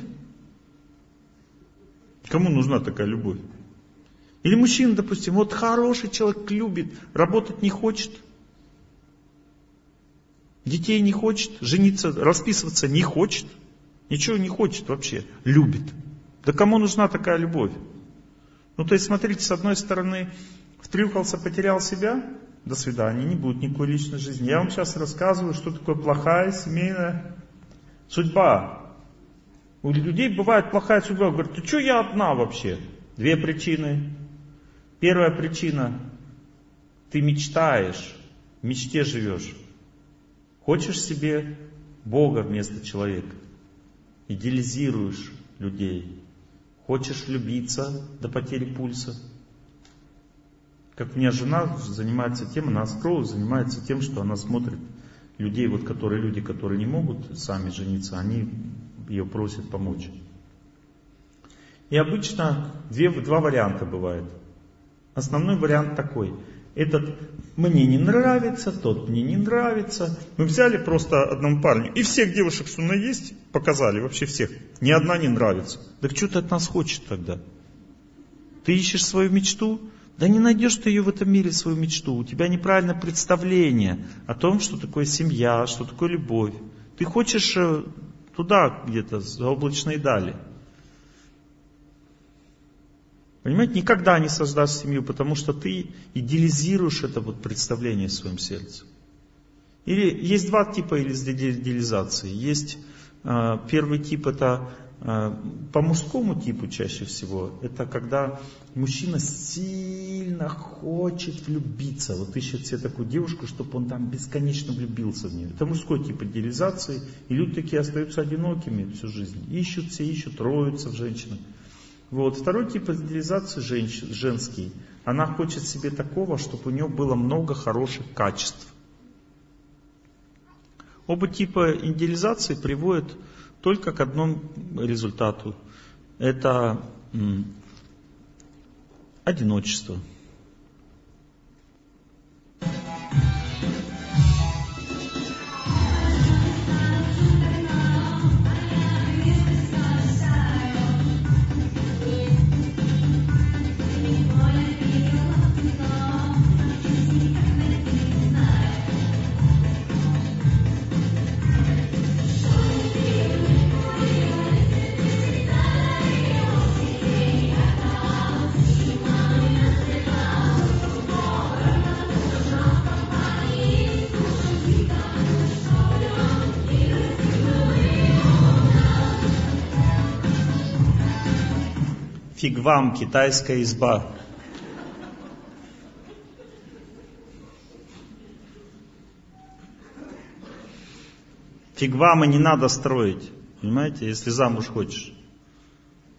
Кому нужна такая любовь? Или мужчина, допустим, вот хороший человек любит, работать не хочет, детей не хочет, жениться, расписываться не хочет, ничего не хочет вообще, любит. Да кому нужна такая любовь? То есть, смотрите, с одной стороны, втрюхался, потерял себя, до свидания, не будет никакой личной жизни. Я вам сейчас рассказываю, что такое плохая семейная судьба. У людей бывает плохая судьба. Говорят, ты что я одна вообще? Две причины. Первая причина. Ты мечтаешь, в мечте живешь. Хочешь себе Бога вместо человека. Идеализируешь людей. Хочешь влюбиться до потери пульса. Как у меня жена занимается тем, она астролог, занимается тем, что она смотрит людей, люди, которые не могут сами жениться, они ее просят помочь. И обычно два варианта бывает. Основной вариант такой. Этот мне не нравится, тот мне не нравится. Мы взяли просто одному парню и всех девушек, что у нас есть, показали, вообще всех. Ни одна не нравится. Так что ты от нас хочешь тогда? Ты ищешь свою мечту? Да не найдешь ты ее в этом мире, свою мечту. У тебя неправильное представление о том, что такое семья, что такое любовь. Ты хочешь туда где-то, за облачные дали. Понимаете, никогда не создашь семью, потому что ты идеализируешь это представление в своем сердце. Или есть два типа идеализации. Есть первый тип, это по мужскому типу чаще всего. Это когда мужчина сильно хочет влюбиться. Вот ищет себе такую девушку, чтобы он там бесконечно влюбился в нее. Это мужской тип идеализации. И люди такие остаются одинокими всю жизнь. Ищут, роются в женщинах. Второй тип идеализации женский. Она хочет себе такого, чтобы у нее было много хороших качеств. Оба типа идеализации приводят только к одному результату. Это одиночество. Фиг вам, китайская изба. Фиг вам и не надо строить, понимаете, если замуж хочешь.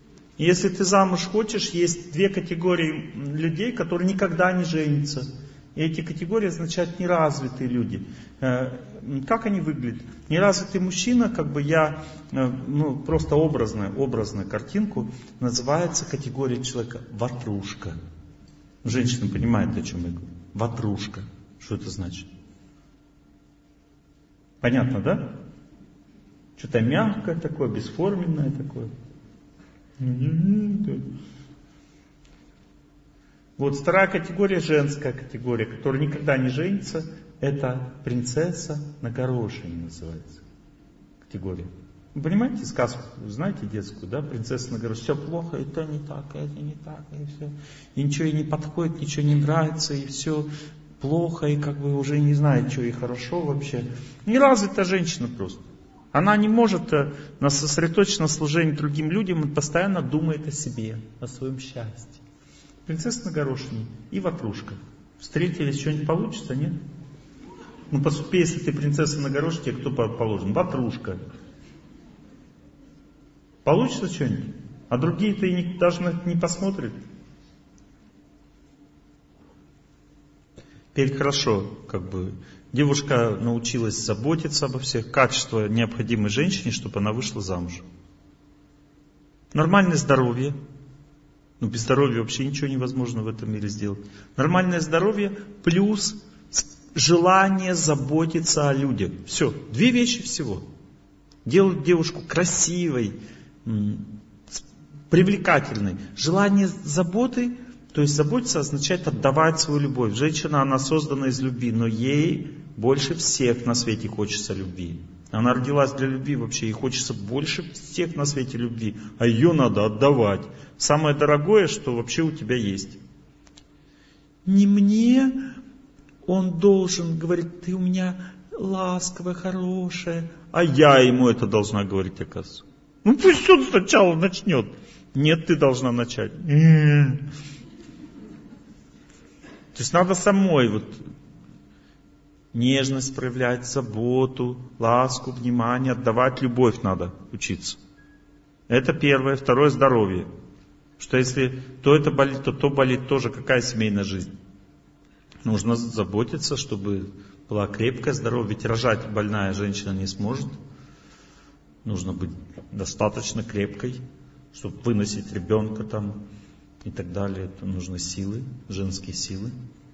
Если ты замуж хочешь, есть две категории людей, которые никогда не женятся. И эти категории означают неразвитые люди. Как они выглядят? Неразвитый мужчина, просто образную картинку, называется категория человека ватрушка. Женщина понимает, о чем я говорю. Ватрушка. Что это значит? Понятно, да? Что-то мягкое такое, бесформенное такое. Вот вторая категория, женская категория, которая никогда не женится, это принцесса на горошине называется. Категория. Вы понимаете сказку, знаете детскую, да? Принцесса на горошине. Все плохо, и то не так, и это не так, и все. И ничего ей не подходит, ничего не нравится, и все плохо, и уже не знает, что ей хорошо вообще. Неразвитая женщина просто. Она не может сосредоточиться на служении другим людям, и постоянно думает о себе, о своем счастье. Принцесса на горошине и ватрушка. Встретились, что-нибудь получится, нет? Поступи, если ты принцесса на горошине, тебе кто положен? Ватрушка. Получится что-нибудь? А другие-то и даже не посмотрят. Теперь хорошо, девушка научилась заботиться обо всех, качества необходимой женщине, чтобы она вышла замуж. Нормальное здоровье. Без здоровья вообще ничего невозможно в этом мире сделать. Нормальное здоровье плюс желание заботиться о людях. Все. 2 вещи всего. Делать девушку красивой, привлекательной. Желание заботы, то есть заботиться означает отдавать свою любовь. Женщина, она создана из любви, но ей больше всех на свете хочется любви. Она родилась для любви вообще, ей хочется больше всех на свете любви, а ее надо отдавать. Самое дорогое, что вообще у тебя есть. Не мне он должен говорить, ты у меня ласковая, хорошая, а я ему это должна говорить, оказывается. Пусть он сначала начнет. Нет, ты должна начать. То есть надо самой нежность проявлять, заботу, ласку, внимание, отдавать любовь надо учиться. Это первое. Второе — здоровье. Что если то это болит, то болит тоже. Какая семейная жизнь? Нужно заботиться, чтобы была крепкая здоровье. Ведь рожать больная женщина не сможет. Нужно быть достаточно крепкой, чтобы выносить ребенка и так далее. Это нужны силы, женские силы.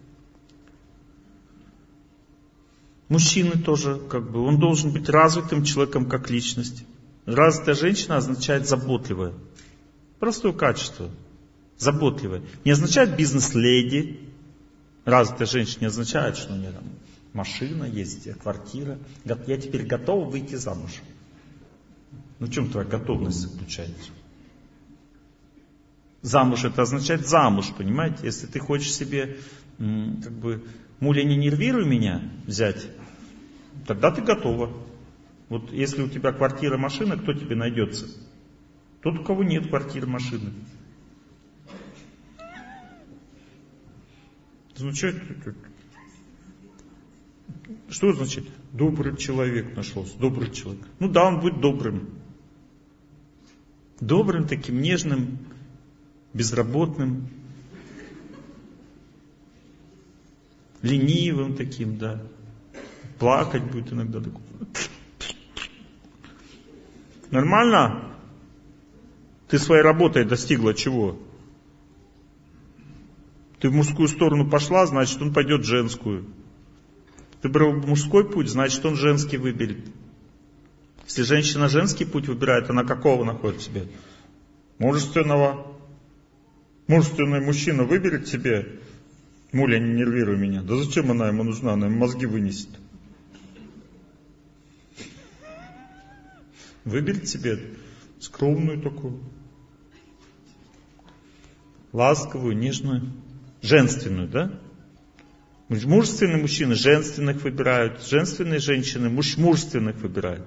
Мужчины тоже, он должен быть развитым человеком как личность. Развитая женщина означает заботливая. Простое качество. Заботливая. Не означает бизнес-леди. Развитая женщина не означает, что у нее машина есть, квартира. Я теперь готова выйти замуж. В чем твоя готовность заключается? Замуж — это означает замуж, понимаете? Если ты хочешь себе, муля, не нервируй меня взять, тогда ты готова. Если у тебя квартира, машина, кто тебе найдется? Тот, у кого нет квартиры, машины. Что значит? Добрый человек нашелся. Добрый человек. Да, он будет добрым. Добрым, таким нежным, безработным, ленивым таким, да. Плакать будет иногда. Нормально? Ты своей работой достигла чего? Ты в мужскую сторону пошла, значит, он пойдет в женскую. Ты брал мужской путь, значит, он женский выберет. Если женщина женский путь выбирает, она какого находит себе? Мужественного. Мужественный мужчина выберет себе, муля, не нервируй меня. Да зачем она ему нужна? Она ему мозги вынесет. Выберет себе скромную такую, ласковую, нежную, женственную, да? Мужественные мужчины женственных выбирают, женственные женщины мужественных выбирают.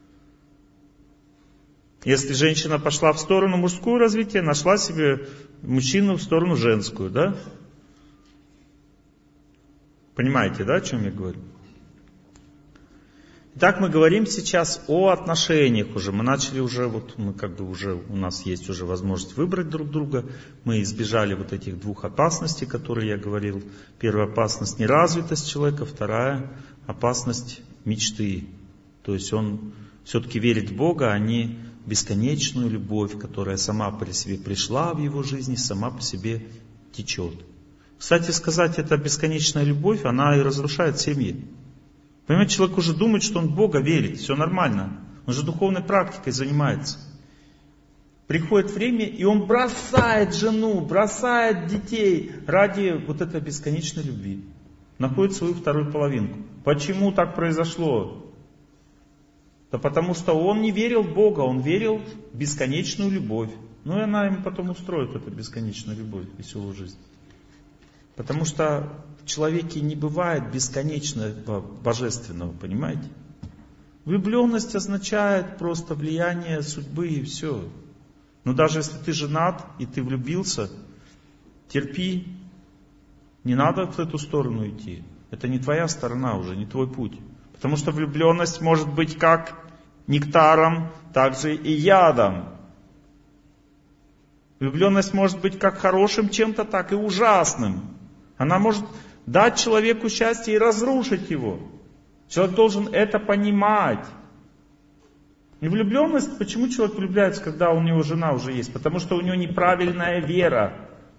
Если женщина пошла в сторону мужского развития, нашла себе мужчину в сторону женскую, да? Понимаете, да, о чем я говорю? Итак, мы говорим сейчас о отношениях уже. Мы начали уже, вот мы как бы уже, у нас есть уже возможность выбрать друг друга. Мы избежали вот этих двух опасностей, которые я говорил. Первая опасность — неразвитость человека, вторая опасность мечты. То есть он все-таки верит в Бога, а не в бесконечную любовь, которая сама по себе пришла в его жизни, сама по себе течет. Кстати сказать, эта бесконечная любовь, она и разрушает семьи. Понимаете, человек уже думает, что он в Бога верит, все нормально. Он же духовной практикой занимается. Приходит время, и он бросает жену, бросает детей ради вот этой бесконечной любви. Находит свою вторую половинку. Почему так произошло? Да потому что он не верил в Бога, он верил в бесконечную любовь. Ну и она ему потом устроит эту бесконечную любовь, веселую жизнь. Потому что в человеке не бывает бесконечного божественного, понимаете? Влюбленность означает просто влияние судьбы и все. Но даже если ты женат и ты влюбился, терпи. Не надо в эту сторону идти. Это не твоя сторона уже, не твой путь. Потому что влюбленность может быть как нектаром, так же и ядом. Влюбленность может быть как хорошим чем-то, так и ужасным. Она может дать человеку счастье и разрушить его. Человек должен это понимать. И влюбленность, почему человек влюбляется, когда у него жена уже есть? Потому что у него неправильная вера.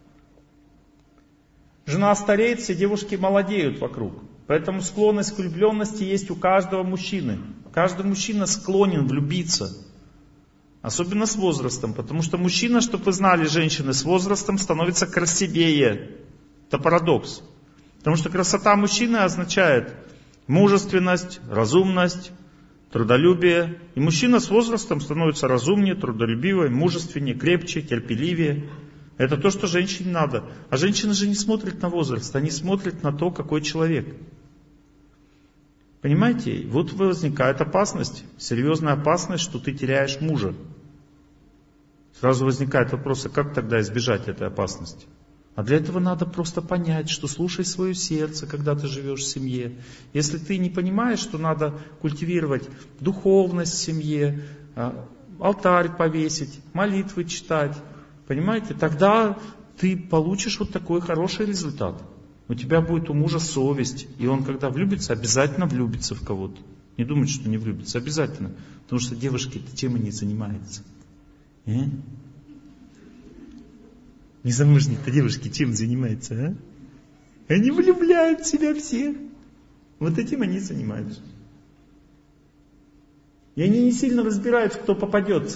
Жена стареет, все девушки молодеют вокруг. Поэтому склонность к влюбленности есть у каждого мужчины. Каждый мужчина склонен влюбиться. Особенно с возрастом. Потому что мужчина, чтобы вы знали, женщины, с возрастом становится красивее. Это парадокс. Потому что красота мужчины означает мужественность, разумность, трудолюбие. И мужчина с возрастом становится разумнее, трудолюбивее, мужественнее, крепче, терпеливее. Это то, что женщине надо. А женщины же не смотрят на возраст, они смотрят на то, какой человек. Понимаете? Вот возникает опасность, серьезная опасность, что ты теряешь мужа. Сразу возникает вопрос, а как тогда избежать этой опасности? А для этого надо просто понять, что слушай свое сердце, когда ты живешь в семье. Если ты не понимаешь, что надо культивировать духовность в семье, алтарь повесить, молитвы читать, понимаете, тогда ты получишь вот такой хороший результат. У тебя будет у мужа совесть, и он, когда влюбится, обязательно влюбится в кого-то. Не думайте, что не влюбится, обязательно. Потому что девушки-то чем они занимаются? Незамужние-то девушки чем занимаются, а? Они влюбляют в себя всех. Вот этим они занимаются. И они не сильно разбираются, кто попадется.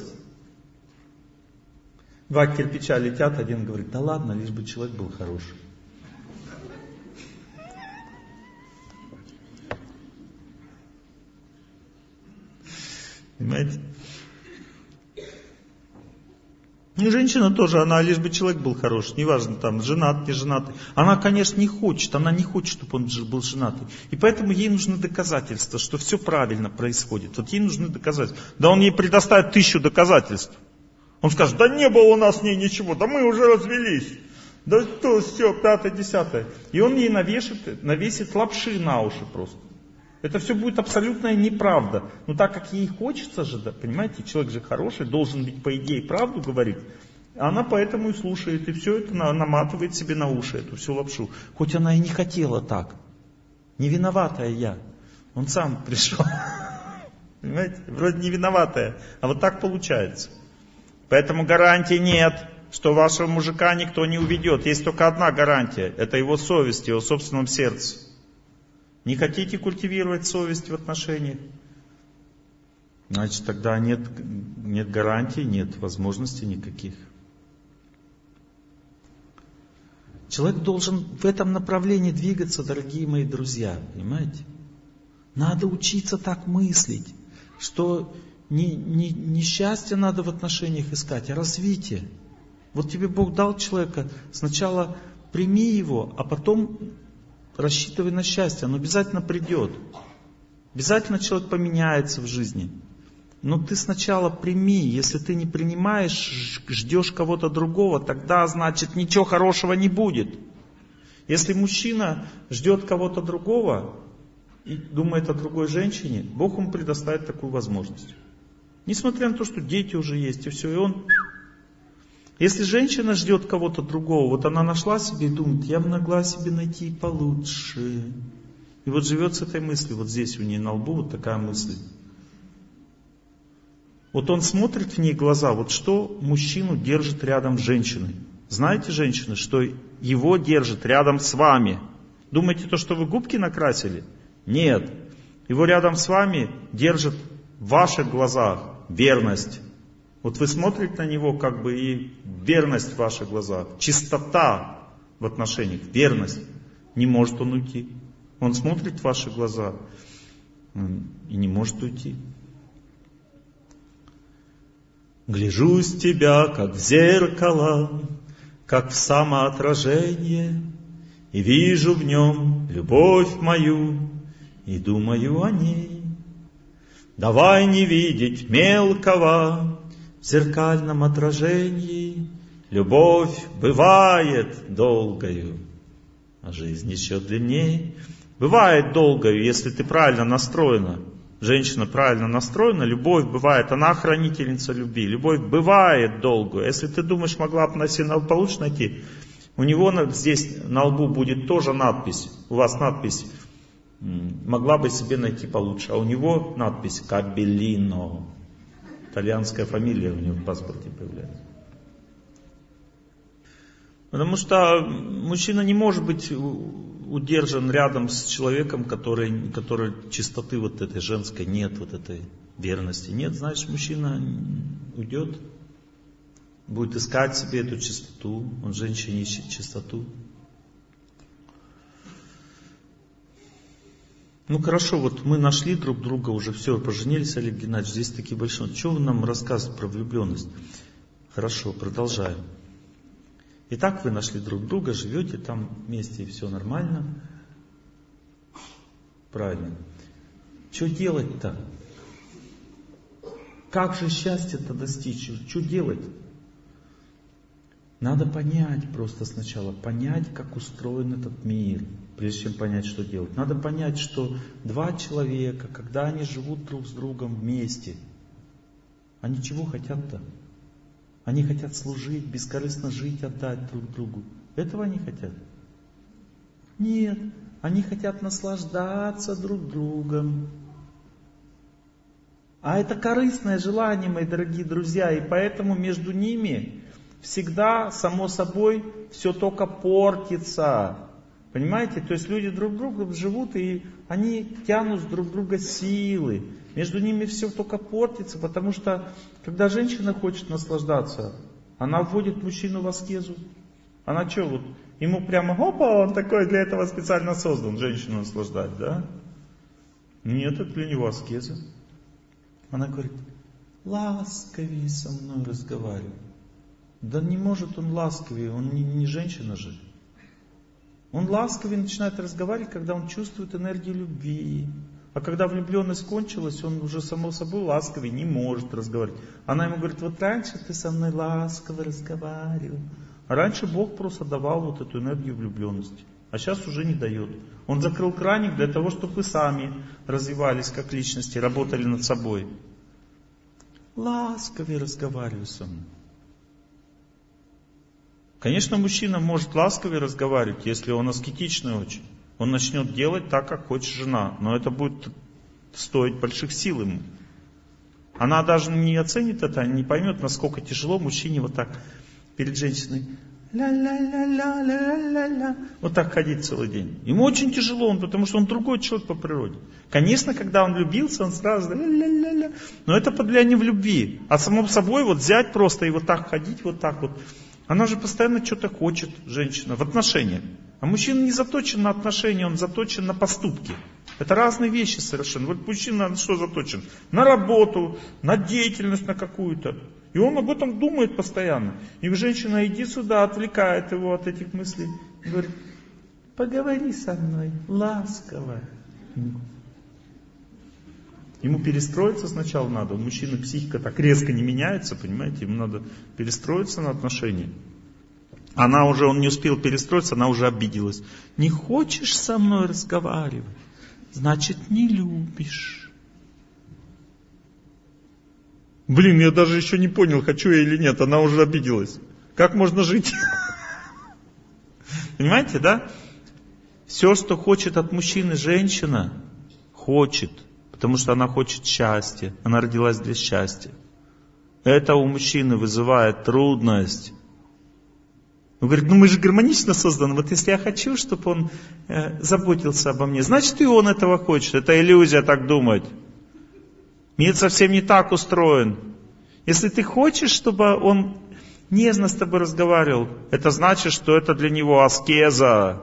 Два кирпича летят, один говорит, да ладно, лишь бы человек был хороший. Понимаете? И женщина тоже, она лишь бы человек был хороший, неважно, там, женат, не женатый. Она, конечно, не хочет, чтобы он был женатый. И поэтому ей нужны доказательства, что все правильно происходит. Вот ей нужны доказательства. Да он ей предоставит 1000 доказательств. Он скажет, да не было у нас с ней ничего, да мы уже развелись. Да то, все, 5-10. И он ей навесит лапши на уши просто. Это все будет абсолютная неправда. Но так как ей хочется же, да, понимаете, человек же хороший, должен ведь по идее правду говорить. Она поэтому и слушает, и все это наматывает себе на уши, эту всю лапшу. Хоть она и не хотела так. Не виноватая я. Он сам пришел. Понимаете, вроде не виноватая, а вот так получается. Поэтому гарантии нет, что вашего мужика никто не уведет. Есть только одна гарантия, это его совесть, его собственном сердце. Не хотите культивировать совесть в отношениях? Значит, тогда нет гарантий, нет возможностей никаких. Человек должен в этом направлении двигаться, дорогие мои друзья, понимаете? Надо учиться так мыслить, что не счастье надо в отношениях искать, а развитие. Вот тебе Бог дал человека, сначала прими его, а потом рассчитывай на счастье, оно обязательно придет. Обязательно человек поменяется в жизни. Но ты сначала прими, если ты не принимаешь, ждешь кого-то другого, тогда, значит, ничего хорошего не будет. Если мужчина ждет кого-то другого, и думает о другой женщине, Бог ему предоставит такую возможность. Несмотря на то, что дети уже есть, и все, и он... Если женщина ждет кого-то другого, вот она нашла себе и думает, я бы могла себе найти получше. И вот живет с этой мыслью, вот здесь у нее на лбу вот такая мысль. Вот он смотрит в ней глаза, вот что мужчину держит рядом с женщиной. Знаете, женщины, что его держит рядом с вами? Думаете, то, что вы губки накрасили? Нет. Его рядом с вами держит в ваших глазах верность. Вот вы смотрите на него, как бы и верность в ваших глазах. Чистота в отношениях, верность. Не может он уйти. Он смотрит в ваши глаза и не может уйти. Гляжусь в тебя, как в зеркало, как в самоотражение, и вижу в нем любовь мою, и думаю о ней. Давай не видеть мелкого в зеркальном отражении. Любовь бывает долгою, а жизнь еще длиннее. Бывает долгою, если ты правильно настроена. Женщина правильно настроена, любовь бывает, она хранительница любви. Любовь бывает долгую. Если ты думаешь, могла бы получше найти, у него здесь на лбу будет тоже надпись. У вас надпись могла бы себе найти получше. А у него надпись Кабеллино. Итальянская фамилия у него в паспорте появляется. Потому что мужчина не может быть удержан рядом с человеком, который чистоты вот этой женской нет, вот этой верности нет. Значит, мужчина уйдет, будет искать себе эту чистоту. Он женщине ищет чистоту. Ну хорошо, вот мы нашли друг друга, уже все, поженились, Олег Геннадьевич, здесь такие большие. Чего вы нам рассказываете про влюбленность? Хорошо, продолжаем. Итак, вы нашли друг друга, живете там вместе, и все нормально. Правильно. Что делать-то? Как же счастье-то достичь? Что делать? Надо понять просто сначала, понять, как устроен этот мир, прежде чем понять, что делать. Надо понять, что два человека, когда они живут друг с другом вместе, они чего хотят-то? Они хотят служить, бескорыстно жить, отдать друг другу. Этого они хотят? Нет, они хотят наслаждаться друг другом. А это корыстное желание, мои дорогие друзья, и поэтому между ними всегда, само собой, все только портится. Понимаете? То есть люди друг другом живут, и они тянут с друг друга силы. Между ними все только портится, потому что, когда женщина хочет наслаждаться, она вводит мужчину в аскезу. Она что, вот, ему прямо, опа, он такой для этого специально создан, женщину наслаждать, да? Нет, это для него аскеза. Она говорит, ласковее со мной разговаривай. Да не может он ласковее, он не женщина же. Он ласковее начинает разговаривать, когда он чувствует энергию любви. А когда влюбленность кончилась, он уже само собой ласковее не может разговаривать. Она ему говорит, вот раньше ты со мной ласково разговаривал. А раньше Бог просто давал вот эту энергию влюбленности. А сейчас уже не дает. Он закрыл краник для того, чтобы вы сами развивались как личности, работали над собой. Ласковее разговаривай со мной. Конечно, мужчина может ласковее разговаривать, если он аскетичный очень. Он начнет делать так, как хочет жена. Но это будет стоить больших сил ему. Она даже не оценит это, не поймет, насколько тяжело мужчине вот так перед женщиной ля-ля-ля-ля-ля-ля-ля вот так ходить целый день. Ему очень тяжело, потому что он другой человек по природе. Конечно, когда он влюбился, он сразу ля-ля-ля-ля. Но это подвлияние в любви. А само собой вот взять просто и вот так ходить, вот так вот. Она же постоянно что-то хочет, женщина, в отношениях. А мужчина не заточен на отношения, он заточен на поступки. Это разные вещи совершенно. Вот мужчина на что заточен? На работу, на деятельность на какую-то. И он об этом думает постоянно. И женщина, иди сюда, отвлекает его от этих мыслей. И говорит, поговори со мной ласково. Ему перестроиться сначала надо. У мужчины психика так резко не меняется, понимаете? Ему надо перестроиться на отношения. Он не успел перестроиться, она уже обиделась. Не хочешь со мной разговаривать? значит не любишь. Блин, я даже еще не понял, хочу я или нет, она уже обиделась. Как можно жить? Понимаете, да? Все, что хочет от мужчины женщина, хочет, потому что она хочет счастья, она родилась для счастья. Это у мужчины вызывает трудность. Он говорит, мы же гармонично созданы, вот если я хочу, чтобы он заботился обо мне, значит и он этого хочет. Это иллюзия так думать. Мир совсем не так устроен. Если ты хочешь, чтобы он нежно с тобой разговаривал, это значит, что это для него аскеза.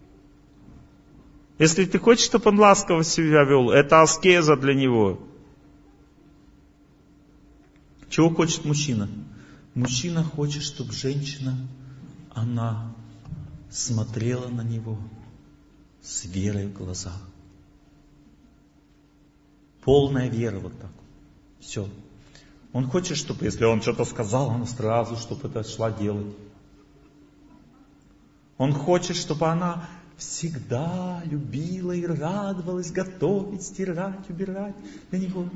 Если ты хочешь, чтобы он ласково себя вел, это аскеза для него. Чего хочет мужчина? Мужчина хочет, чтобы женщина, она смотрела на него с верой в глазах. Полная вера вот так. Все. Он хочет, чтобы, если он что-то сказал, она сразу, чтобы это шла делать. Он хочет, чтобы она всегда любила и радовалась, готовить, стирать, убирать для него.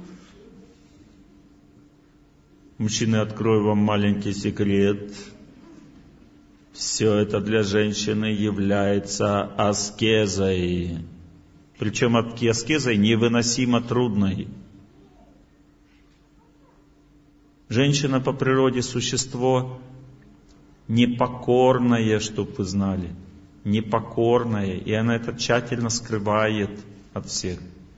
Мужчины, открою вам маленький секрет. Все это для женщины является аскезой. Причем аскезой невыносимо трудной. Женщина по природе существо непокорное, чтобы вы знали. Непокорное. И она это тщательно скрывает от всех.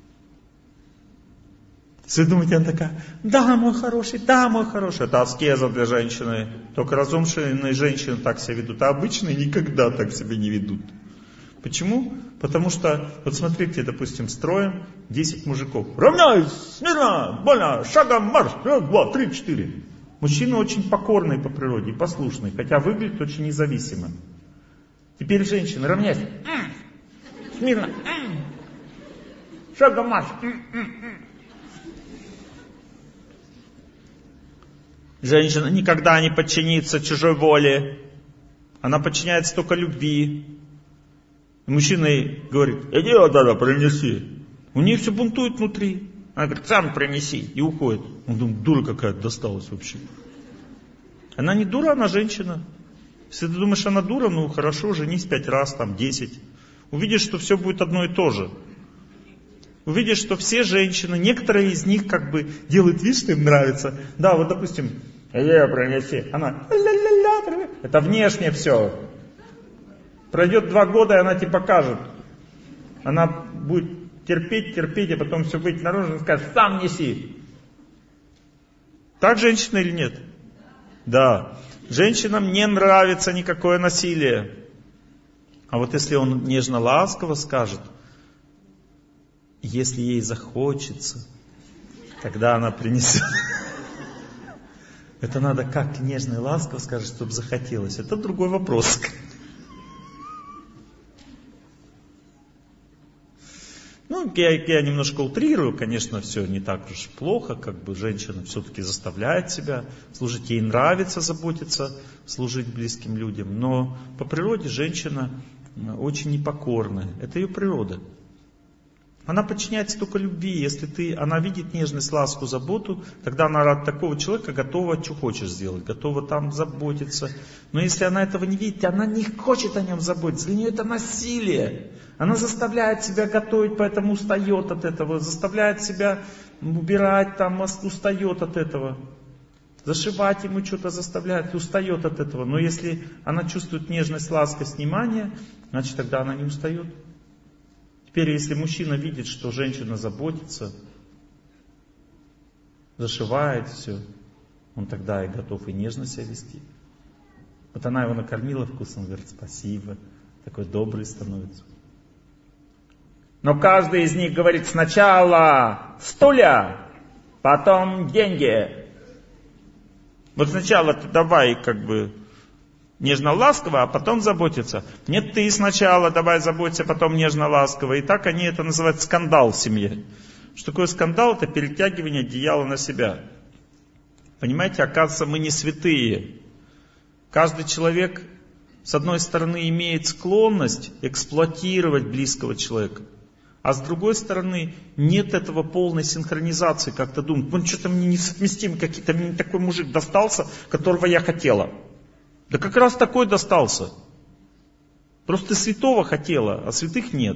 Вы думаете, она такая, да, мой хороший, да, мой хороший. Это аскеза для женщины. Только разумные женщины так себя ведут. А обычные никогда так себя не ведут. Почему? Потому что, вот смотрите, допустим, строим 10 мужиков. Равняйсь, смирно, больно, шагом марш, 1, 2, 3, 4. Мужчина очень покорный по природе и послушный, хотя выглядит очень независимо. Теперь женщина, равняйся, смирно, шагом марш. Женщина никогда не подчинится чужой воле. Она подчиняется только любви. И мужчина ей говорит, иди вот это принеси. У нее все бунтует внутри. Она говорит, сам принеси. И уходит. Он думает, дура какая-то досталась вообще. Она не дура, она женщина. Если ты думаешь, она дура, ну хорошо, женись 5 раз, там 10. Увидишь, что все будет одно и то же. Увидишь, что все женщины, некоторые из них как бы делают вид, что им нравится. Да, вот допустим, иди принеси. Она, ля-ля-ля, это внешне все. Пройдет 2 года, и она тебе покажет. Она будет терпеть, а потом все выйти наружу и скажет, сам неси. Так женщина или нет? Да. Женщинам не нравится никакое насилие. А вот если он нежно-ласково скажет, если ей захочется, тогда она принесет. Это надо как нежно и ласково сказать, чтобы захотелось. Это другой вопрос. Ну, я немножко утрирую, конечно, все не так уж плохо, как бы женщина все-таки заставляет себя служить, ей нравится заботиться, служить близким людям, но по природе женщина очень непокорная, это ее природа. Она подчиняется только любви, если она видит нежность, ласку, заботу, тогда она ради такого человека готова, что хочешь сделать, готова там заботиться. Но если она этого не видит, она не хочет о нем заботиться, для нее это насилие. Она заставляет себя готовить, поэтому устает от этого, заставляет себя убирать, там устает от этого. Зашивать ему что-то заставляет, устает от этого. Но если она чувствует нежность, ласкость, внимание, значит тогда она не устает. Теперь, если мужчина видит, что женщина заботится, зашивает все, он тогда и готов и нежно себя вести. Вот она его накормила вкусом, говорит, спасибо, такой добрый становится. Но каждый из них говорит сначала стулья, потом деньги. Вот сначала ты давай как бы нежно-ласково, а потом заботиться. Нет, ты сначала давай заботься, потом нежно-ласково. И так они это называют скандал в семье. Что такое скандал? Это перетягивание одеяла на себя. Понимаете, оказывается, мы не святые. Каждый человек, с одной стороны, имеет склонность эксплуатировать близкого человека. А с другой стороны, нет этого полной синхронизации, как-то думать, ну что-то мне несовместимо, какие-то мне такой мужик достался, которого я хотела. Да как раз такой достался. Просто ты святого хотела, а святых нет.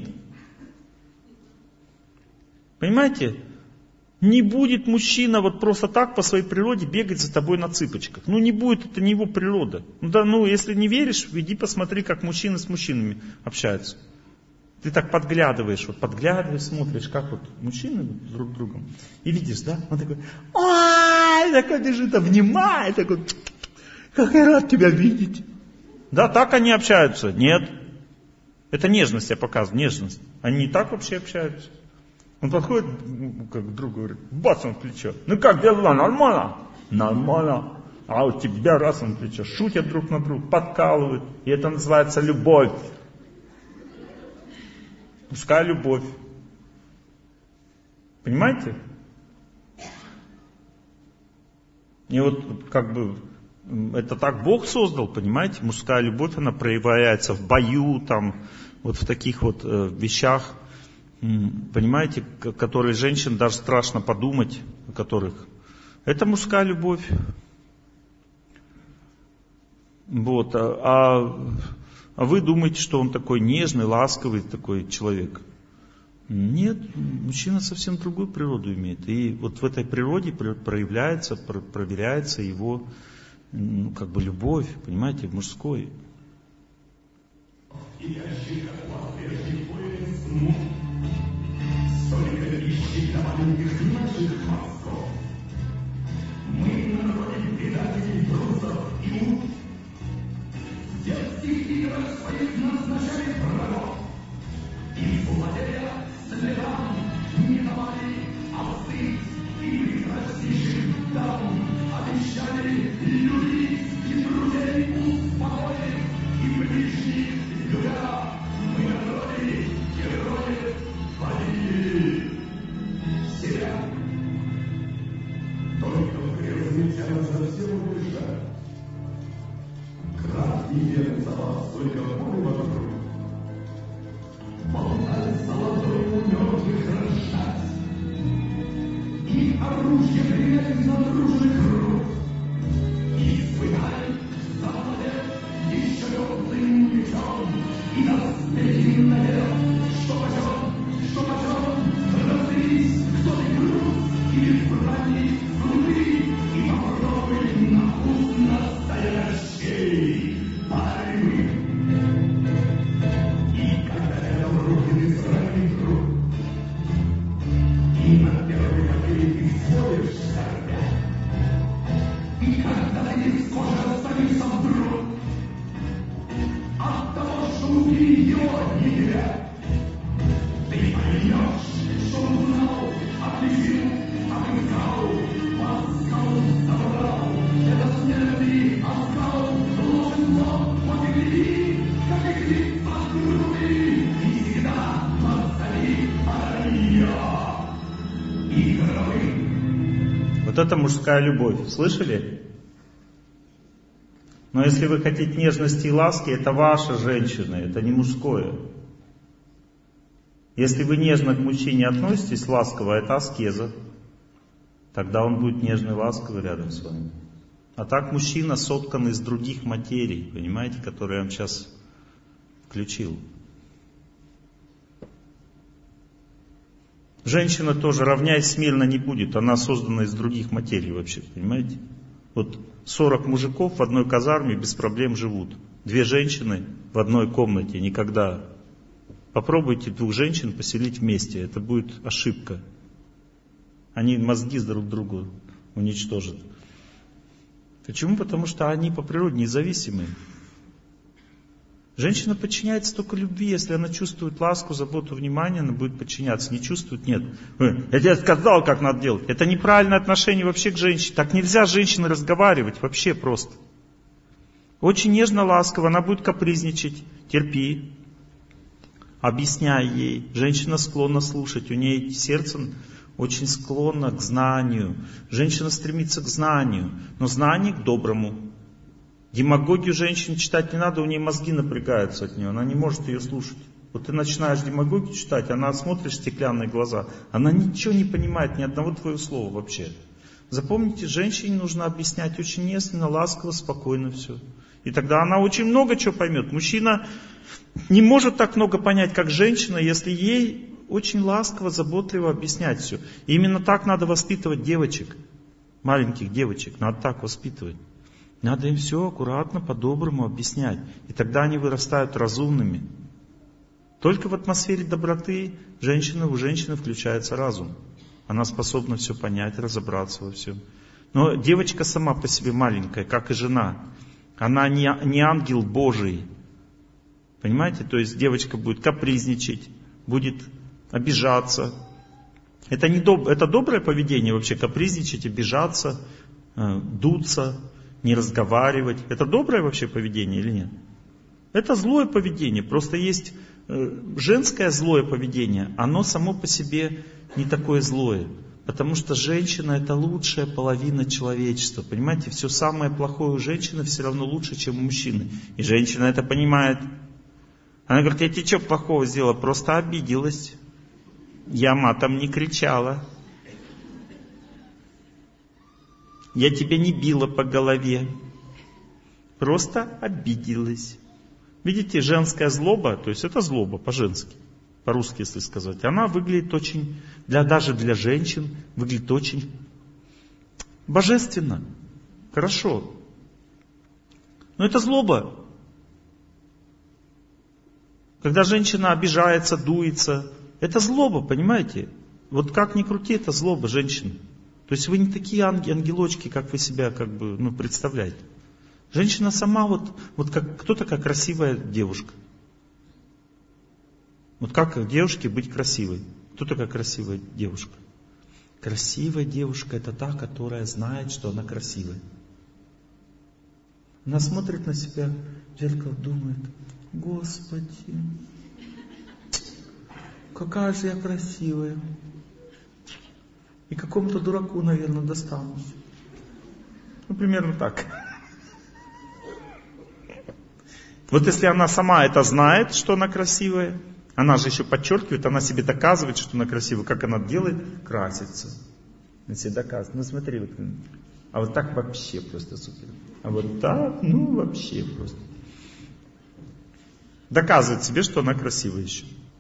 Понимаете? Не будет мужчина вот просто так по своей природе бегать за тобой на цыпочках. Ну не будет, это не его природа. Если не веришь, иди посмотри, как мужчины с мужчинами общаются. Ты так подглядываешь, смотришь, как вот мужчины друг с другом. И видишь, да? Он такой, ой, такой бежит, обнимает, такой, как я рад тебя видеть. Да, так они общаются? Нет. Это нежность я показываю, нежность. Они не так вообще общаются. Он подходит как к другу, говорит, бац, он в плечо. Ну как дела, нормально? Нормально. А у тебя раз он в плечо. Шутят друг на друга, подкалывают. И это называется любовь. Мужская любовь. Понимаете? И вот как бы это так Бог создал, понимаете? Мужская любовь, она проявляется в бою, там, вот в таких вот вещах, понимаете, которые женщин даже страшно подумать, о которых. Это мужская любовь. Вот. А вы думаете, что он такой нежный, ласковый такой человек? Нет, мужчина совсем другую природу имеет. И вот в этой природе проявляется, проверяется его как бы любовь, понимаете, мужской. Мы народим предателей, трусов и мук. В детских играх своих назначали врагов. И злодея следам не давали остыть. И прекраснейшим даром обещали любить и друзей успокоить. И ближних любя мы народили героев победили. Себя только за всем убежать. Крат и верен за вас, только боль вокруг. Болтать золотой у мертвых рождать. И оружие принять на дружный круг. И испытай за молодец еще лёгким мечом. И доспехи надел, что почем, разберись, кто ты груз, или братник внутри. И попробуй на вкус настоящей борьбы. И когда это в руки ты сравнит рук, и на первый ответ ты сводишь себя, и когда ты из кожи останешься вдруг, от того, что внутри его не тебя, ты поймешь, что он знал, отличил, обыскал, ласкал, забрал. Это смертный оскал, ложен зов, погляди, как их лица грубые, и всегда позови ее игровым. Вот это мужская любовь. Слышали? Но если вы хотите нежности и ласки, это ваша женщина, это не мужское. Если вы нежно к мужчине относитесь, ласково, это аскеза. Тогда он будет нежный, ласковый рядом с вами. А так мужчина соткан из других материй, понимаете, которые я вам сейчас включил. Женщина тоже, равняясь смирно, не будет. Она создана из других материй вообще, понимаете? Вот 40 мужиков в одной казарме без проблем живут. 2 женщины в одной комнате никогда. Попробуйте 2 женщин поселить вместе. Это будет ошибка. Они мозги друг другу уничтожат. Почему? Потому что они по природе независимые. Женщина подчиняется только любви. Если она чувствует ласку, заботу, внимание, она будет подчиняться. Не чувствует — нет. Я тебе сказал, как надо делать. Это неправильное отношение вообще к женщине. Так нельзя с женщиной разговаривать вообще просто. Очень нежно, ласково. Она будет капризничать. Терпи. Объясняй ей. Женщина склонна слушать. У нее сердце очень склонно к знанию. Женщина стремится к знанию. Но знание к доброму. Демагогию женщине читать не надо, у нее мозги напрягаются от нее, она не может ее слушать. Вот ты начинаешь демагогию читать, она смотришь в стеклянные глаза, она ничего не понимает, ни одного твоего слова вообще. Запомните, женщине нужно объяснять очень нежно, ласково, спокойно все. И тогда она очень много чего поймет. Мужчина не может так много понять, как женщина, если ей очень ласково, заботливо объяснять все. И именно так надо воспитывать девочек, маленьких девочек, надо так воспитывать. Надо им все аккуратно, по-доброму объяснять. И тогда они вырастают разумными. Только в атмосфере доброты у женщины включается разум. Она способна все понять, разобраться во всем. Но девочка сама по себе маленькая, как и жена. Она не ангел Божий. Понимаете? То есть девочка будет капризничать, будет обижаться. Это доброе поведение вообще, капризничать, обижаться, дуться, не разговаривать. Это доброе вообще поведение или нет? Это злое поведение. Просто есть женское злое поведение. Оно само по себе не такое злое. Потому что женщина — это лучшая половина человечества. Понимаете, все самое плохое у женщины все равно лучше, чем у мужчины. И женщина это понимает. Она говорит: я тебе что плохого сделала? Просто обиделась. Я матом не кричала. Я тебя не била по голове. Просто обиделась. Видите, женская злоба, то есть это злоба по-женски, по-русски, если сказать, она выглядит очень, даже для женщин, выглядит очень божественно, хорошо. Но это злоба. Когда женщина обижается, дуется, это злоба, понимаете? Вот как ни крути, это злоба женщин. То есть вы не такие ангелочки, как вы себя представляете. Женщина сама вот как кто такая красивая девушка? Вот как девушке быть красивой? Кто такая красивая девушка? Красивая девушка — это та, которая знает, что она красивая. Она смотрит на себя в зеркало, думает: Господи, какая же я красивая. И какому-то дураку, наверное, достанусь. Примерно так. Вот если она сама это знает, что она красивая, она же еще подчеркивает, она себе доказывает, что она красивая. Как она делает? Красится. Она себе доказывает. Смотри, а вот так вообще просто супер. А вот так, вообще просто. Доказывает себе, что она красивая еще.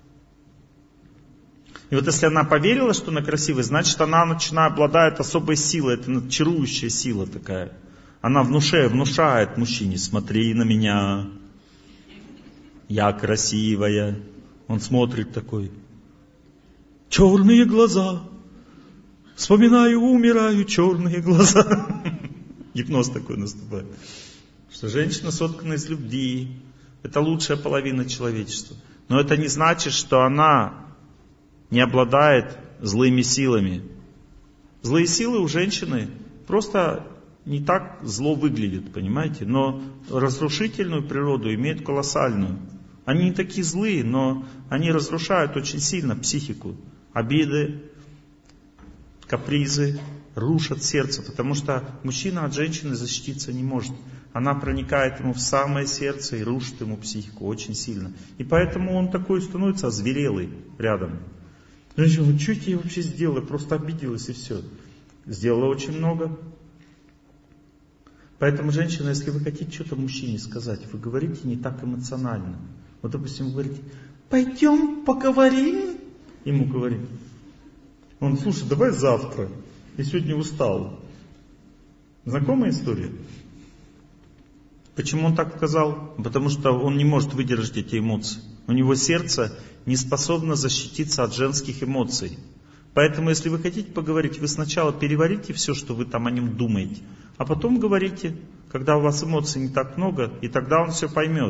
И вот если она поверила, что она красивая, значит, она обладает особой силой. Это чарующая сила такая. Она внушает мужчине: смотри на меня. Я красивая. Он смотрит такой: черные глаза. Вспоминаю, умираю, черные глаза. Гипноз такой наступает. Что женщина соткана из любви. Это лучшая половина человечества. Но это не значит, что она не обладает злыми силами. Злые силы у женщины просто не так зло выглядят, понимаете? Но разрушительную природу имеют колоссальную. Они не такие злые, но они разрушают очень сильно психику. Обиды, капризы рушат сердце, потому что мужчина от женщины защититься не может. Она проникает ему в самое сердце и рушит ему психику очень сильно. И поэтому он такой становится озверелый рядом. Женщина: что я тебе вообще сделала? Просто обиделась и все. Сделала очень много. Поэтому, женщина, если вы хотите что-то мужчине сказать, вы говорите не так эмоционально. Вот, допустим, вы говорите: пойдем поговорим. Ему говорит. Он: слушай, давай завтра. Я сегодня устал. Знакомая история? Почему он так сказал? Потому что он не может выдержать эти эмоции. У него сердце не способно защититься от женских эмоций. Поэтому, если вы хотите поговорить, вы сначала переварите все, что вы там о нем думаете, а потом говорите, когда у вас эмоций не так много, и тогда он все поймет.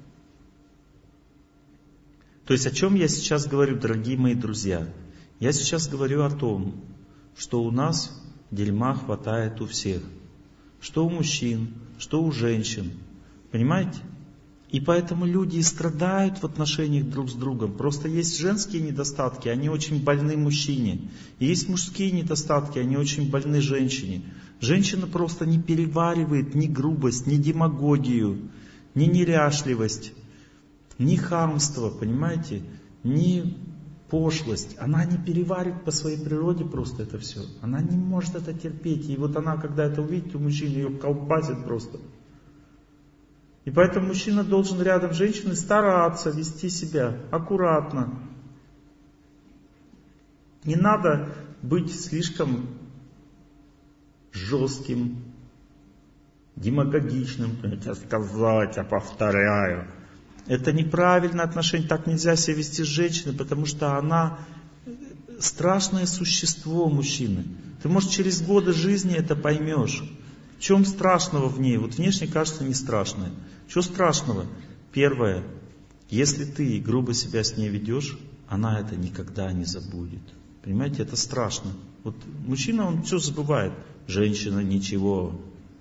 То есть о чем я сейчас говорю, дорогие мои друзья? Я сейчас говорю о том, что у нас дерьма хватает у всех. Что у мужчин, что у женщин. Понимаете? И поэтому люди и страдают в отношениях друг с другом. Просто есть женские недостатки, они очень больны мужчине. И есть мужские недостатки, они очень больны женщине. Женщина просто не переваривает ни грубость, ни демагогию, ни неряшливость. ни хамство, понимаете, ни пошлость. Она не переварит по своей природе просто это все. Она не может это терпеть. И вот она, когда это увидит у мужчины, ее колбасит просто. И поэтому мужчина должен рядом с женщиной стараться вести себя аккуратно. Не надо быть слишком жестким, демагогичным. Я тебе сказать, я повторяю. Это неправильное отношение, так нельзя себя вести с женщиной, потому что она страшное существо мужчины. Ты, может, через годы жизни это поймешь. В чем страшного в ней? Вот внешне кажется не страшное. Что страшного? Первое, если ты грубо себя с ней ведешь, она это никогда не забудет. Понимаете, это страшно. Вот мужчина, он все забывает. Женщина ничего.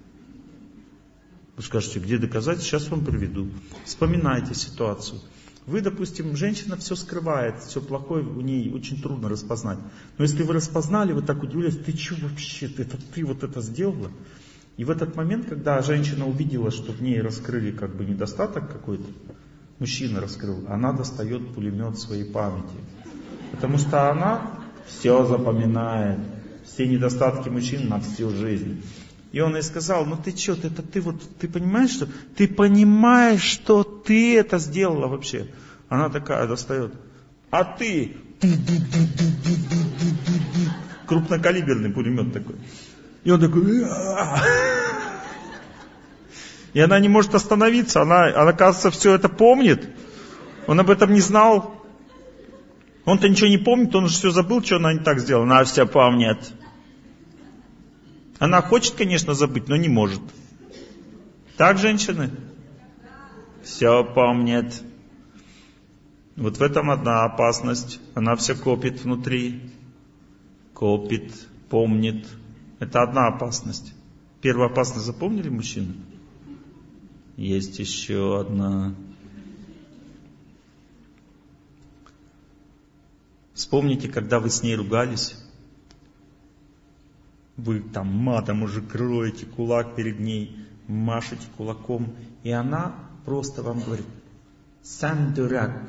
Вы скажете, где доказать? Сейчас вам приведу. Вспоминайте ситуацию. Вы, допустим, женщина все скрывает, все плохое у ней очень трудно распознать. Но если вы распознали, вы так удивились, ты что вообще, это ты вот это сделала? И в этот момент, когда женщина увидела, что в ней раскрыли как бы недостаток какой-то, мужчина раскрыл, она достает пулемет своей памяти. Потому что она все запоминает, все недостатки мужчин на всю жизнь. И он ей сказал, ну ты что, это ты вот, ты понимаешь, что ты это сделала вообще? Она такая достает, а ты, крупнокалиберный пулемет такой. И он такой, и она не может остановиться, она, кажется, все это помнит. Он об этом не знал. Он-то ничего не помнит, он же все забыл, что она не так сделала. Она все помнит. Она хочет, конечно, забыть, но не может. Так, женщины? Все помнит. Вот в этом одна опасность. Она все копит внутри. Копит, помнит. Это одна опасность. Первую опасность запомнили, мужчины? Есть еще одна. Вспомните, когда вы с ней ругались. Вы там матом уже кроете кулак перед ней, машете кулаком. И она просто вам говорит, сам дурак.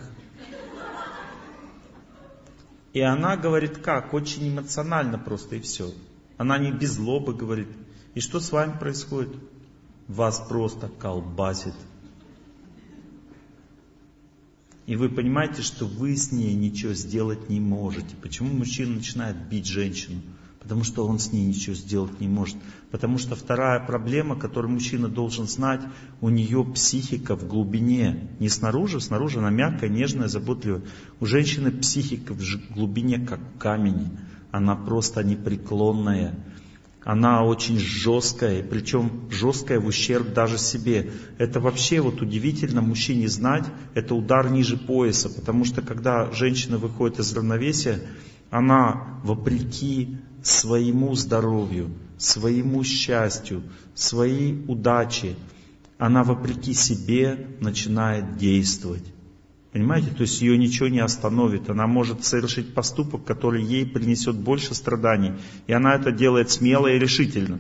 И она говорит как? Очень эмоционально просто и все. Она не без злобы говорит. И что с вами происходит? Вас просто колбасит. И вы понимаете, что вы с ней ничего сделать не можете. Почему мужчина начинает бить женщину? Потому что он с ней ничего сделать не может. Потому что вторая проблема, которую мужчина должен знать, у нее психика в глубине. Не снаружи, снаружи она мягкая, нежная, заботливая. У женщины психика в глубине как камень. Она просто непреклонная. Она очень жесткая, причем жесткая в ущерб даже себе. Это вообще вот удивительно мужчине знать, это удар ниже пояса. Потому что когда женщина выходит из равновесия, она вопреки своему здоровью, своему счастью, своей удаче, она вопреки себе начинает действовать. Понимаете? То есть ее ничего не остановит. Она может совершить поступок, который ей принесет больше страданий. И она это делает смело и решительно.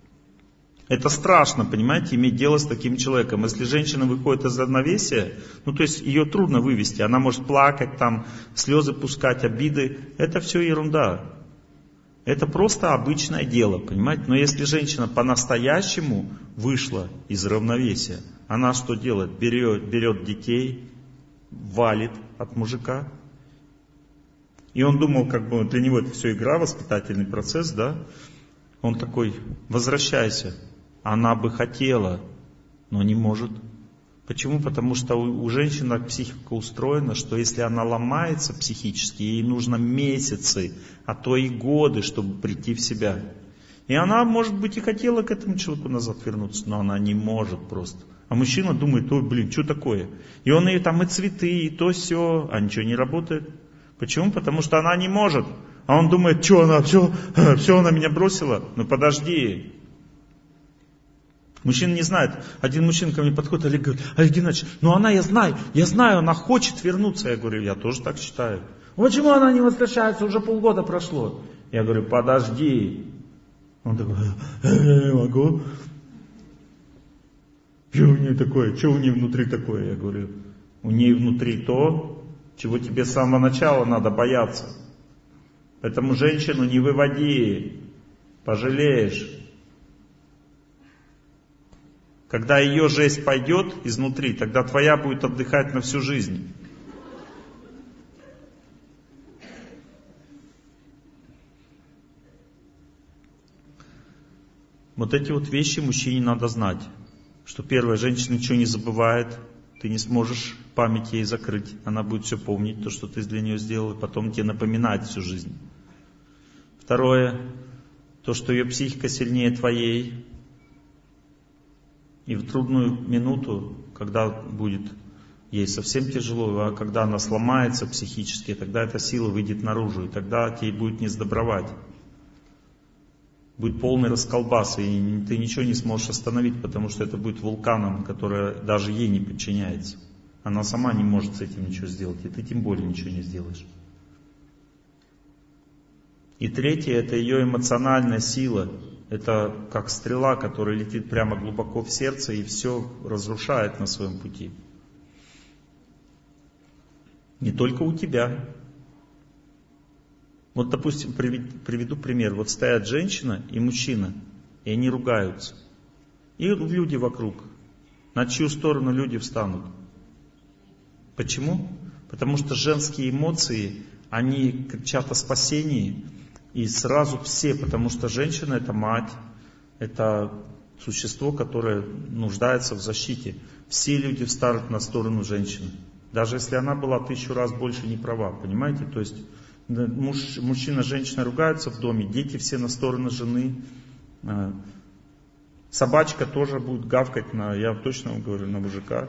Это страшно, понимаете, иметь дело с таким человеком. Если женщина выходит из равновесия, ну то есть ее трудно вывести. Она может плакать, там, слезы пускать, обиды. Это все ерунда. Это просто обычное дело, понимаете. Но если женщина по-настоящему вышла из равновесия, она что делает? Берет детей, валит от мужика. И он думал, как бы для него это все игра, воспитательный процесс, да? Он такой, возвращайся. Она бы хотела, но не может. Почему? Потому что у женщины психика устроена, что если она ломается психически, ей нужно месяцы, а то и годы, чтобы прийти в себя. И она, может быть, и хотела к этому человеку назад вернуться, но она не может просто. А мужчина думает, ой, блин, что такое? И он ей там и цветы, и то все, а ничего не работает. Почему? Потому что она не может. А он думает, что она, все она меня бросила. Ну подожди. Мужчина не знает. Один мужчина ко мне подходит, Олег говорит, Олег Геннадьевич, ну она, я знаю, она хочет вернуться. Я говорю, я тоже так считаю. Почему она не возвращается? Уже полгода прошло. Я говорю, подожди. Он такой, я не могу. Что у нее такое? Что у нее внутри такое? Я говорю, У нее внутри то, чего тебе с самого начала надо бояться. Поэтому женщину не выводи, пожалеешь. Когда ее жесть пойдет изнутри, тогда твоя будет отдыхать на всю жизнь. Вот эти вот вещи мужчине надо знать. Что первое, женщина ничего не забывает, ты не сможешь память ей закрыть. Она будет все помнить, то, что ты для нее сделал, и потом тебе напоминать всю жизнь. Второе, то, что ее психика сильнее твоей. И в трудную минуту, когда будет ей совсем тяжело, а когда она сломается психически, тогда эта сила выйдет наружу, и тогда тебе будет не сдобровать. Будет полный расколбас, и ты ничего не сможешь остановить, потому что это будет вулканом, который даже ей не подчиняется. Она сама не может с этим ничего сделать, и ты тем более ничего не сделаешь. И третье, это ее эмоциональная сила. Это как стрела, которая летит прямо глубоко в сердце и все разрушает на своем пути. Не только у тебя. Вот, допустим, приведу пример. Вот стоят женщина и мужчина, и они ругаются. И люди вокруг. На чью сторону люди встанут? Почему? Потому что женские эмоции, они кричат о спасении, и сразу все, потому что женщина — это мать, это существо, которое нуждается в защите. Все люди встанут на сторону женщины. Даже если она была 1000 раз больше не права, понимаете? То есть мужчина, женщина ругаются в доме, дети все на сторону жены. Собачка тоже будет гавкать я точно вам говорю, на мужика.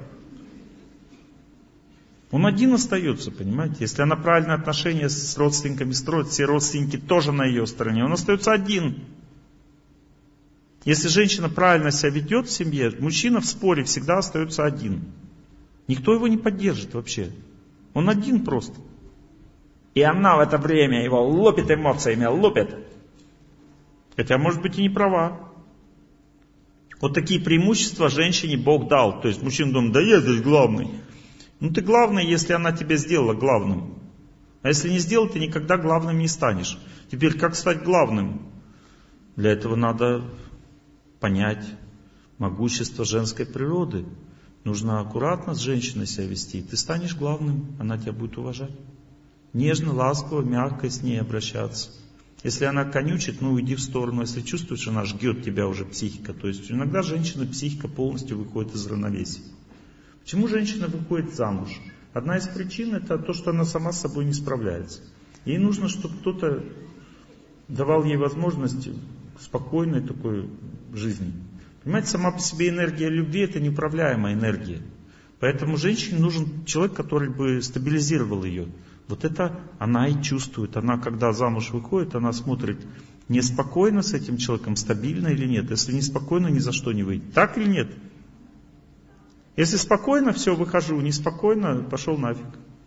Он один остается, понимаете? Если она правильные отношения с родственниками строит, все родственники тоже на ее стороне, он остается один. Если женщина правильно себя ведет в семье, мужчина в споре всегда остается один. Никто его не поддержит вообще. Он один просто. И она в это время его лупит эмоциями, лупит. Хотя, может быть, и не права. Вот такие преимущества женщине Бог дал. То есть мужчина думает, да я здесь главный. Ну ты главный, если она тебя сделала главным. А если не сделала, ты никогда главным не станешь. Теперь как стать главным? Для этого надо понять могущество женской природы. Нужно аккуратно с женщиной себя вести. Ты станешь главным, она тебя будет уважать. Нежно, ласково, мягко с ней обращаться. Если она конючит, уйди в сторону. Если чувствуешь, она жгет тебя уже психика. То есть иногда женщина психика полностью выходит из равновесия. Почему женщина выходит замуж? Одна из причин — это то, что она сама с собой не справляется. Ей нужно, чтобы кто-то давал ей возможность спокойной такой жизни. Понимаете, сама по себе энергия любви — это неуправляемая энергия. Поэтому женщине нужен человек, который бы стабилизировал ее. Вот это она и чувствует. Она, когда замуж выходит, она смотрит, неспокойно с этим человеком, стабильно или нет. Если неспокойно, ни за что не выйдет. Так или нет? Если спокойно, все, выхожу. Неспокойно, пошел нафиг.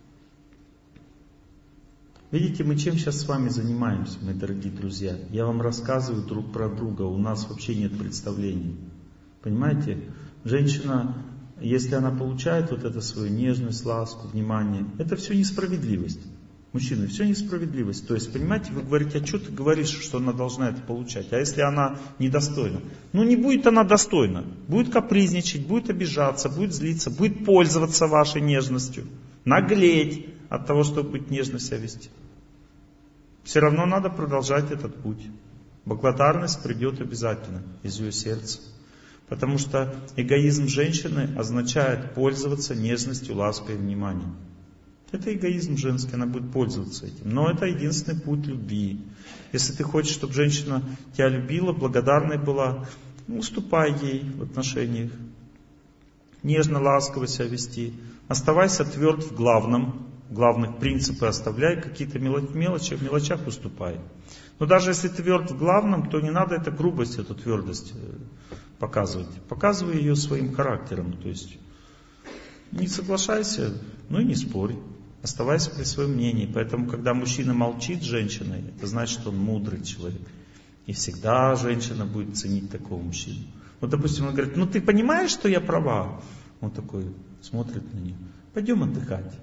Видите, мы чем сейчас с вами занимаемся, мои дорогие друзья? Я вам рассказываю друг про друга, у нас вообще нет представлений. Понимаете? Женщина, если она получает вот эту свою нежность, ласку, внимание, это все несправедливость. Мужчины, все несправедливость. То есть, понимаете, вы говорите, а что ты говоришь, что она должна это получать? А если она недостойна? Не будет она достойна. Будет капризничать, будет обижаться, будет злиться, будет пользоваться вашей нежностью, наглеть от того, чтобы быть нежно себя вести. Все равно надо продолжать этот путь. Благодарность придет обязательно из ее сердца. Потому что эгоизм женщины означает пользоваться нежностью, лаской и вниманием. Это эгоизм женский, она будет пользоваться этим. Но это единственный путь любви. Если ты хочешь, чтобы женщина тебя любила, благодарной была, уступай ей в отношениях. Нежно, ласково себя вести. Оставайся тверд в главном. Главных принципы оставляй, какие-то мелочи, в мелочах уступай. Но даже если ты тверд в главном, то не надо эту грубость, эту твердость показывать. Показывай ее своим характером. То есть не соглашайся, и не спорь. Оставайся при своем мнении. Поэтому, когда мужчина молчит с женщиной, это значит, что он мудрый человек. И всегда женщина будет ценить такого мужчину. Вот, допустим, он говорит, ты понимаешь, что я права? Он такой смотрит на нее. Пойдем отдыхать.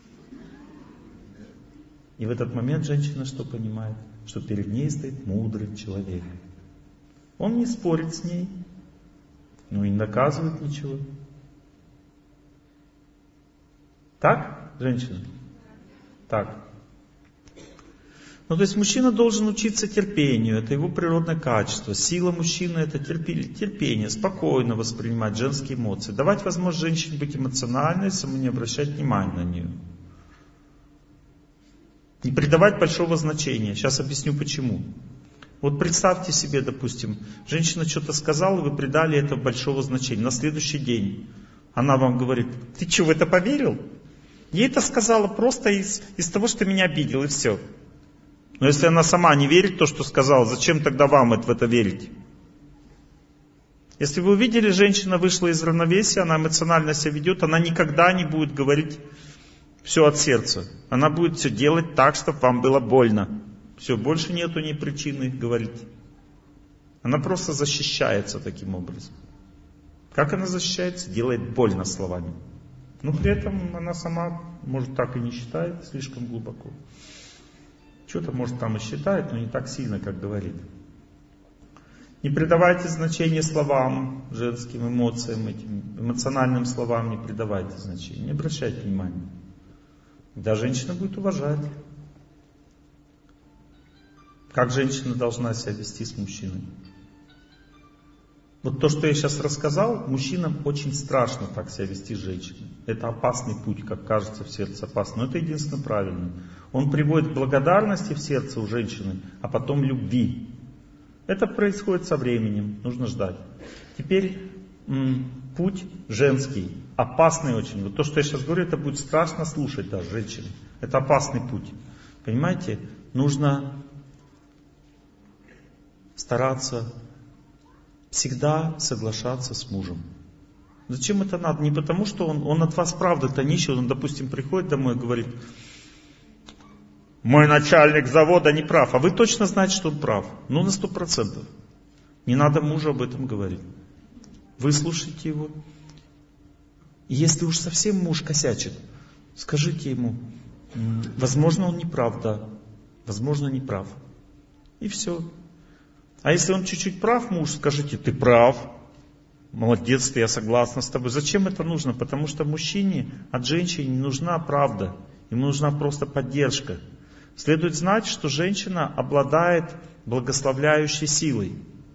И в этот момент женщина что понимает? Что перед ней стоит мудрый человек. Он не спорит с ней, но и не наказывает ничего. Так, женщина? Так. Ну, то есть мужчина должен учиться терпению, это его природное качество. Сила мужчины — это терпение, спокойно воспринимать женские эмоции. Давать возможность женщине быть эмоциональной, самому не обращать внимания на нее. Не придавать большого значения. Сейчас объясню почему. Вот представьте себе, допустим, женщина что-то сказала, вы придали это большого значения. На следующий день она вам говорит: ты что, в это поверил? Ей это сказала просто из того, что меня обидел, и все. Но если она сама не верит в то, что сказала, зачем тогда вам в это верить? Если вы увидели, женщина вышла из равновесия, она эмоционально себя ведет, она никогда не будет говорить все от сердца. Она будет все делать так, чтобы вам было больно. Все, больше нету ни причины говорить. Она просто защищается таким образом. Как она защищается? Делает больно словами. Но при этом она сама, может, так и не считает слишком глубоко. Что-то, может, там и считает, но не так сильно, как говорит. Не придавайте значения словам, женским эмоциям, этим эмоциональным словам не придавайте значения, не обращайте внимания. Да, женщина будет уважать. Как женщина должна себя вести с мужчиной? Вот то, что я сейчас рассказал, мужчинам очень страшно так себя вести с женщиной. Это опасный путь, как кажется в сердце опасный. Но это единственно правильно. Он приводит к благодарности в сердце у женщины, а потом любви. Это происходит со временем, нужно ждать. Теперь путь женский, опасный очень. Вот то, что я сейчас говорю, это будет страшно слушать даже женщине. Это опасный путь. Понимаете? Нужно стараться всегда соглашаться с мужем. Зачем это надо? Не потому, что он от вас правда-то нищий. Он, допустим, приходит домой и говорит: мой начальник завода не прав. А вы точно знаете, что он прав. Ну, на 100%. Не надо мужу об этом говорить. Выслушайте его. И если уж совсем муж косячит, скажите ему: возможно, он не прав, да. Возможно, не прав. И все. А если он чуть-чуть прав, муж, скажите: ты прав. Молодец, я согласна с тобой. Зачем это нужно? Потому что мужчине от женщины не нужна правда. Ему нужна просто поддержка. Следует знать, что женщина обладает благословляющей силой.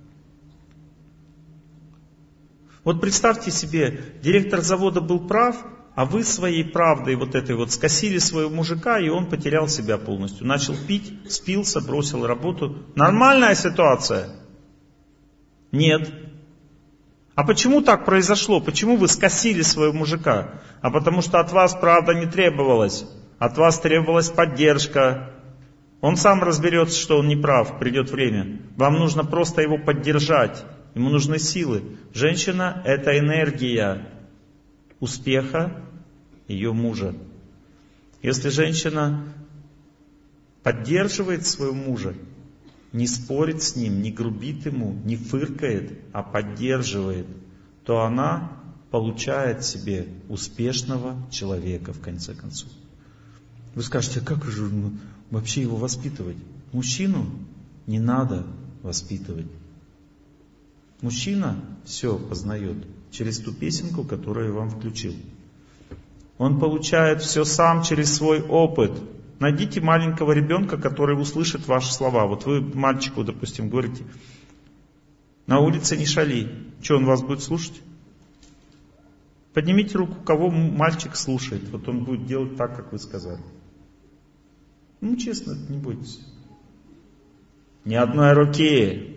Вот представьте себе, директор завода был прав, а вы своей правдой вот этой вот скосили своего мужика, и он потерял себя полностью. Начал пить, спился, бросил работу. Нормальная ситуация? Нет. А почему так произошло? Почему вы скосили своего мужика? А потому что от вас правда не требовалась. От вас требовалась поддержка. Он сам разберется, что он не прав, придет время. Вам нужно просто его поддержать. Ему нужны силы. Женщина — это энергия успеха ее мужа. Если женщина поддерживает своего мужа, не спорит с ним, не грубит ему, не фыркает, а поддерживает, то она получает себе успешного человека в конце концов. Вы скажете: а как же вообще его воспитывать? Мужчину не надо воспитывать. Мужчина все познает через ту песенку, которую я вам включил. Он получает все сам через свой опыт. Найдите маленького ребенка, который услышит ваши слова. Вот вы мальчику, допустим, говорите: на улице не шали. Что, он вас будет слушать? Поднимите руку, кого мальчик слушает. Вот он будет делать так, как вы сказали. Ну, честно, не бойтесь. Ни одной руки.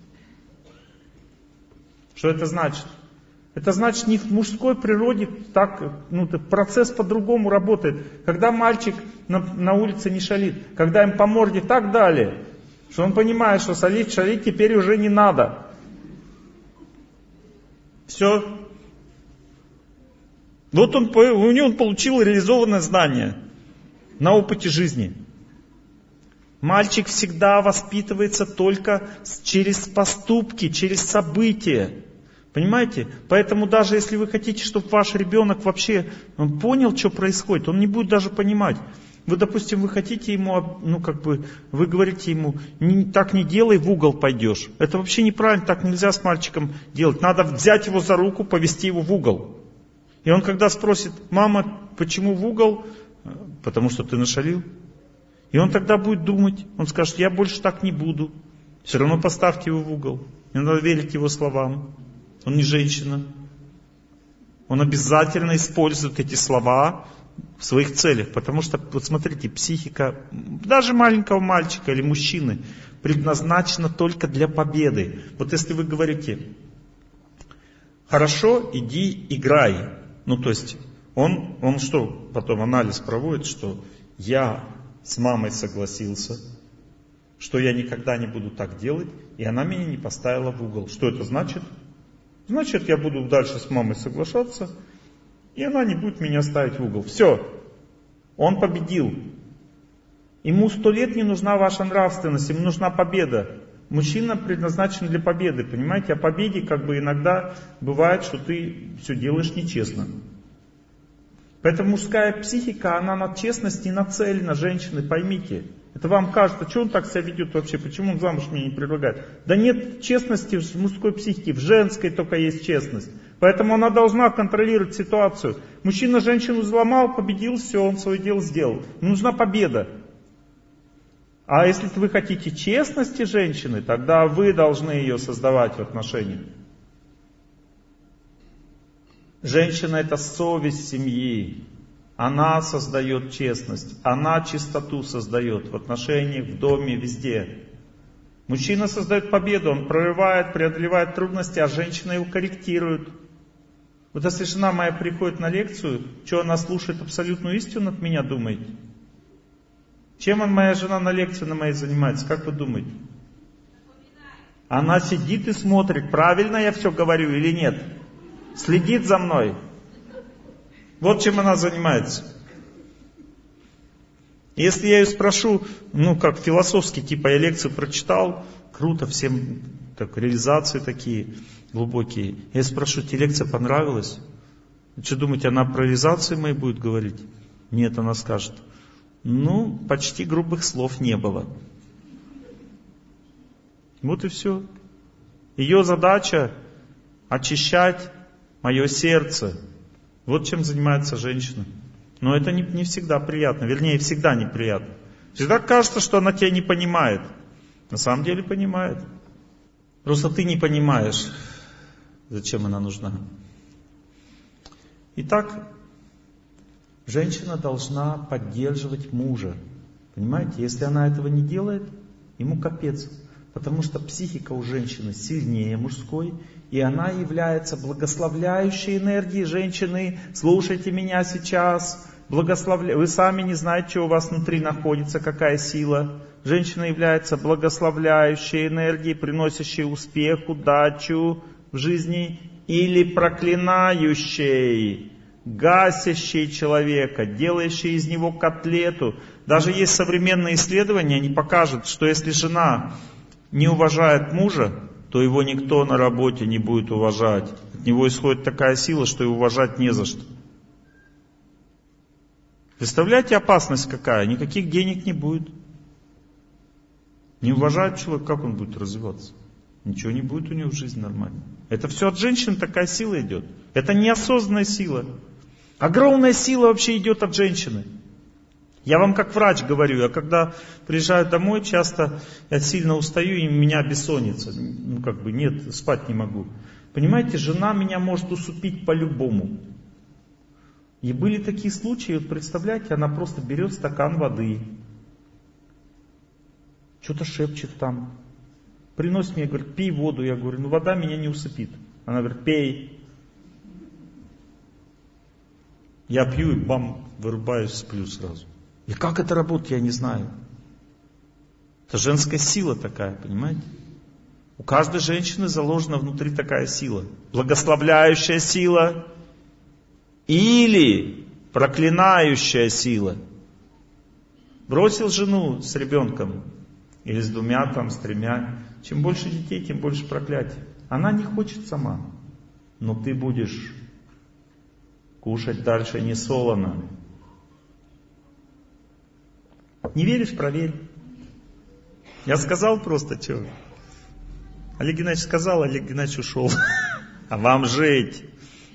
Что это значит? Это значит, не в мужской природе так, процесс по-другому работает. Когда мальчик на улице не шалит, когда им по морде так дали, что он понимает, что шалить теперь уже не надо. Все. Вот у него он получил реализованное знание на опыте жизни. Мальчик всегда воспитывается только через поступки, через события. Понимаете? Поэтому даже если вы хотите, чтобы ваш ребенок вообще понял, что происходит, он не будет даже понимать. Вы, допустим, вы хотите ему, вы говорите ему, так не делай, в угол пойдешь. Это вообще неправильно, так нельзя с мальчиком делать. Надо взять его за руку, повести его в угол. И он когда спросит: мама, почему в угол? Потому что ты нашалил. И он тогда будет думать, он скажет: я больше так не буду. Все равно поставьте его в угол. Не надо верить его словам. Он не женщина. Он обязательно использует эти слова в своих целях. Потому что, вот смотрите, психика даже маленького мальчика или мужчины предназначена только для победы. Вот если вы говорите: хорошо, иди играй. То есть он что, потом анализ проводит, что я с мамой согласился, что я никогда не буду так делать, и она меня не поставила в угол. Что это значит? Значит, я буду дальше с мамой соглашаться, и она не будет меня ставить в угол. Все. Он победил. Ему 100 лет не нужна ваша нравственность, ему нужна победа. Мужчина предназначен для победы, понимаете? О победе иногда бывает, что ты все делаешь нечестно. Поэтому мужская психика, она на честность не нацелена, женщины, поймите. Это вам кажется, что он так себя ведет вообще, почему он замуж мне не предлагает? Да нет честности в мужской психике, в женской только есть честность. Поэтому она должна контролировать ситуацию. Мужчина женщину взломал, победил, все, он свое дело сделал. Нужна победа. А если вы хотите честности женщины, тогда вы должны ее создавать в отношениях. Женщина — это совесть семьи. Она создает честность, она чистоту создает в отношениях, в доме, везде. Мужчина создает победу, он прорывает, преодолевает трудности, а женщина его корректирует. Вот если жена моя приходит на лекцию, что она слушает абсолютную истину от меня, думаете? Чем моя жена на лекции на моей занимается, как вы думаете? Она сидит и смотрит, правильно я все говорю или нет? Следит за мной. Вот чем она занимается. Если я ее спрошу, как философски, я лекцию прочитал, круто, всем так, реализации такие глубокие. Я спрошу: тебе лекция понравилась? Что думаете, она про реализации мои будет говорить? Нет, она скажет: почти грубых слов не было. Вот и все. Ее задача очищать мое сердце. Вот чем занимается женщина. Но это не всегда приятно. Вернее, всегда неприятно. Всегда кажется, что она тебя не понимает. На самом деле понимает. Просто ты не понимаешь, зачем она нужна. Итак, женщина должна поддерживать мужа. Понимаете? Если она этого не делает, ему капец. Потому что психика у женщины сильнее мужской, и она является благословляющей энергией женщины. Слушайте меня сейчас. Вы сами не знаете, что у вас внутри находится, какая сила. Женщина является благословляющей энергией, приносящей успех, удачу в жизни, или проклинающей, гасящей человека, делающей из него котлету. Даже есть современные исследования, они покажут, что если жена не уважает мужа, то его никто на работе не будет уважать. От него исходит такая сила, что его уважать не за что. Представляете, опасность какая? Никаких денег не будет. Не уважает человек, как он будет развиваться? Ничего не будет у него в жизни нормально. Это все от женщин такая сила идет. Это неосознанная сила. Огромная сила вообще идет от женщины. Я вам как врач говорю, я когда приезжаю домой, часто я сильно устаю, и у меня бессонница. Нет, спать не могу. Понимаете, жена меня может усыпить по-любому. И были такие случаи, представляете, она просто берет стакан воды, что-то шепчет там, приносит мне, говорит: пей воду. Я говорю: вода меня не усыпит. Она говорит: пей. Я пью и вырубаюсь, сплю сразу. И как это работает, я не знаю. Это женская сила такая, понимаете? У каждой женщины заложена внутри такая сила. Благословляющая сила или проклинающая сила. Бросил жену с ребенком, или с 2, с 3. Чем больше детей, тем больше проклятий. Она не хочет сама. но ты будешь кушать дальше не солоно. Не веришь? Проверь. Я сказал просто, что? Олег Геннадьевич сказал, Олег Геннадьевич ушел. А вам жить.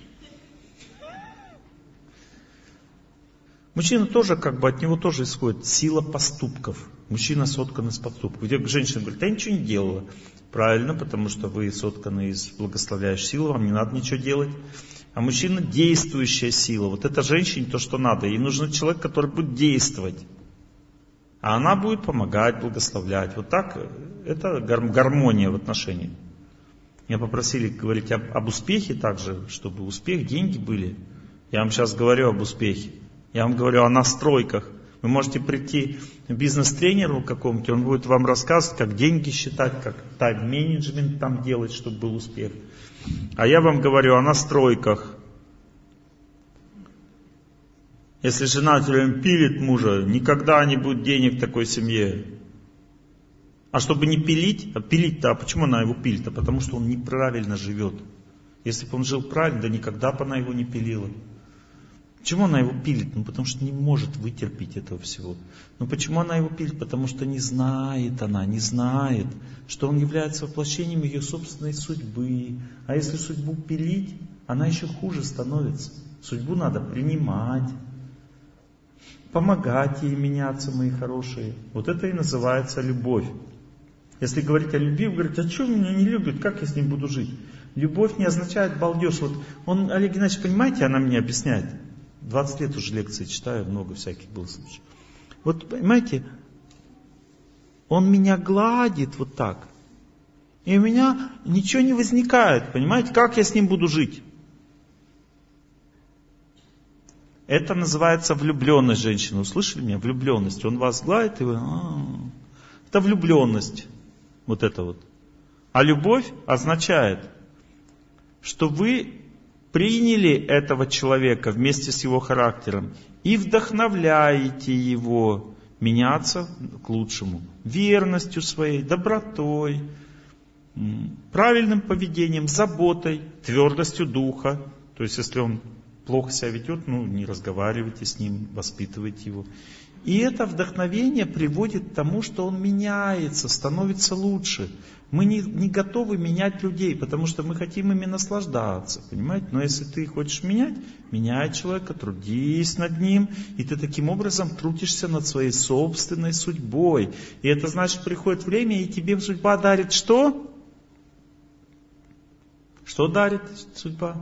Мужчина тоже, от него тоже исходит сила поступков. Мужчина соткан из поступков. Где женщина говорит, я ничего не делала. Правильно, потому что вы сотканы из благословляющей силы, вам не надо ничего делать. А мужчина действующая сила. Вот это женщине то, что надо. Ей нужен человек, который будет действовать. А она будет помогать, благословлять. Вот так, это гармония в отношениях. Меня попросили говорить об успехе также, чтобы успех, деньги были. Я вам сейчас говорю об успехе. Я вам говорю о настройках. Вы можете прийти к бизнес-тренеру какому-то, он будет вам рассказывать, как деньги считать, как тайм-менеджмент там делать, чтобы был успех. А я вам говорю о настройках. Если жена все время пилит мужа, никогда не будет денег в такой семье. А чтобы не пилить, пилить-то, а почему она его пилит? Потому что он неправильно живет. Если бы он жил правильно, да никогда бы она его не пилила. Почему она его пилит? Потому что не может вытерпеть этого всего. Но почему она его пилит? Потому что не знает, что он является воплощением ее собственной судьбы. А если судьбу пилить, она еще хуже становится. Судьбу надо принимать, помогать ей меняться, мои хорошие. Вот это и называется любовь. Если говорить о любви, вы говорите, а что меня не любит, как я с ним буду жить? Любовь не означает балдеж. Вот он, Олег Геннадьевич, понимаете, она мне объясняет. 20 лет уже лекции читаю, много всяких было случаев. Вот понимаете, он меня гладит вот так. И у меня ничего не возникает. Понимаете, как я с ним буду жить? Это называется влюбленность женщины. Услышали меня? Влюбленность. Он вас гладит, и вы... Это влюбленность. Вот это вот. А любовь означает, что вы приняли этого человека вместе с его характером и вдохновляете его меняться к лучшему. Верностью своей, добротой, правильным поведением, заботой, твердостью духа. То есть, если он плохо себя ведет, не разговаривайте с ним, воспитывайте его. И это вдохновение приводит к тому, что он меняется, становится лучше. Мы не готовы менять людей, потому что мы хотим ими наслаждаться, понимаете? Но если ты хочешь менять, меняй человека, трудись над ним, и ты таким образом трудишься над своей собственной судьбой. И это значит, приходит время, и тебе судьба дарит что? Что дарит судьба?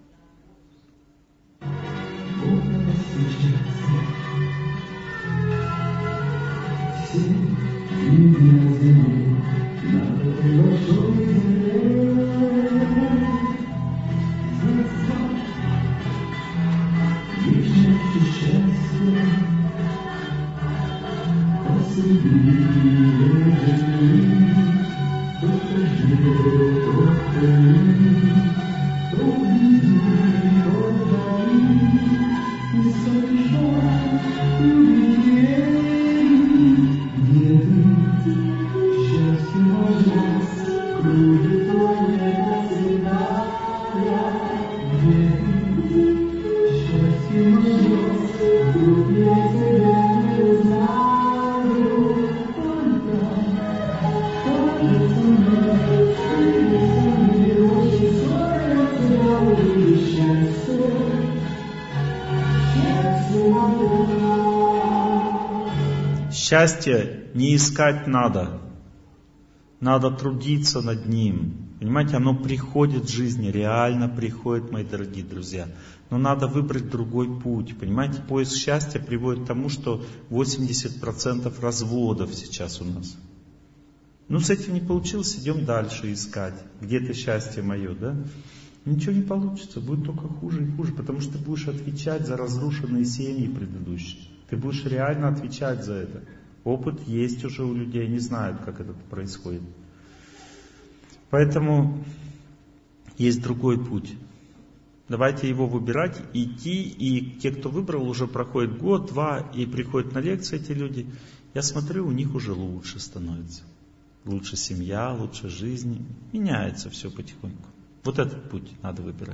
Счастье не искать надо. Надо трудиться над ним. Понимаете, оно приходит в жизни, реально приходит, мои дорогие друзья. Но надо выбрать другой путь. Понимаете, поиск счастья приводит к тому, что 80% разводов сейчас у нас. С этим не получилось, идем дальше искать. Где-то счастье мое, да? Ничего не получится, будет только хуже и хуже, потому что ты будешь отвечать за разрушенные семьи предыдущие. Ты будешь реально отвечать за это. Опыт есть уже у людей, они знают, как это происходит. Поэтому есть другой путь. Давайте его выбирать, идти, и те, кто выбрал, уже проходит год, два, и приходят на лекции эти люди. Я смотрю, у них уже лучше становится. Лучше семья, лучше жизнь. Меняется все потихоньку. Вот этот путь надо выбирать.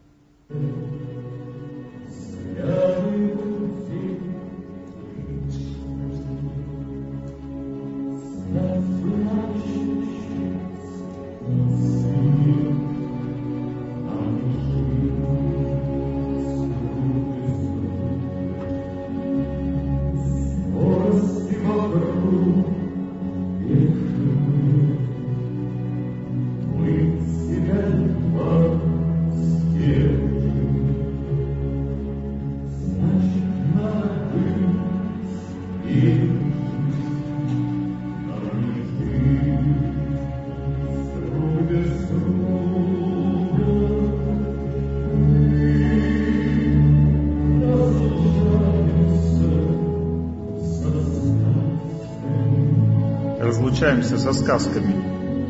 Разлучаемся со сказками.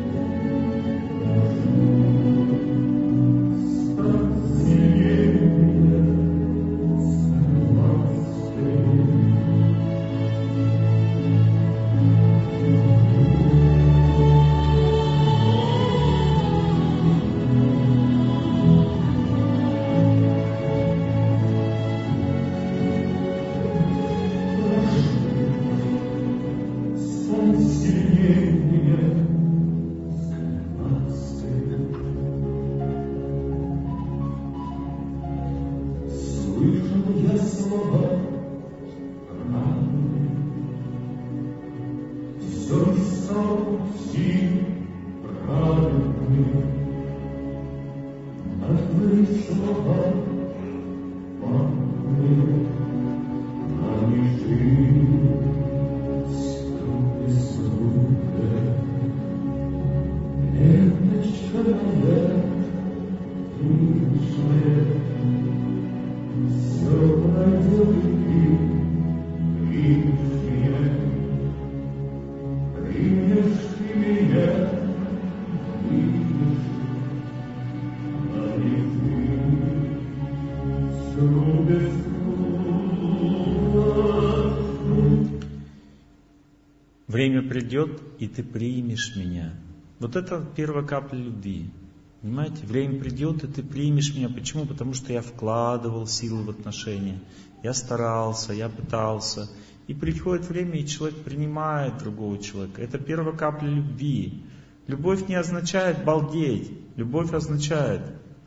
Время придет, и ты примешь меня. Вот это первая капля любви. Понимаете? Время придет, и ты примешь меня. Почему? Потому что я вкладывал силы в отношения. Я старался, я пытался. И приходит время, и человек принимает другого человека. Это первая капля любви. Любовь не означает балдеть. Любовь означает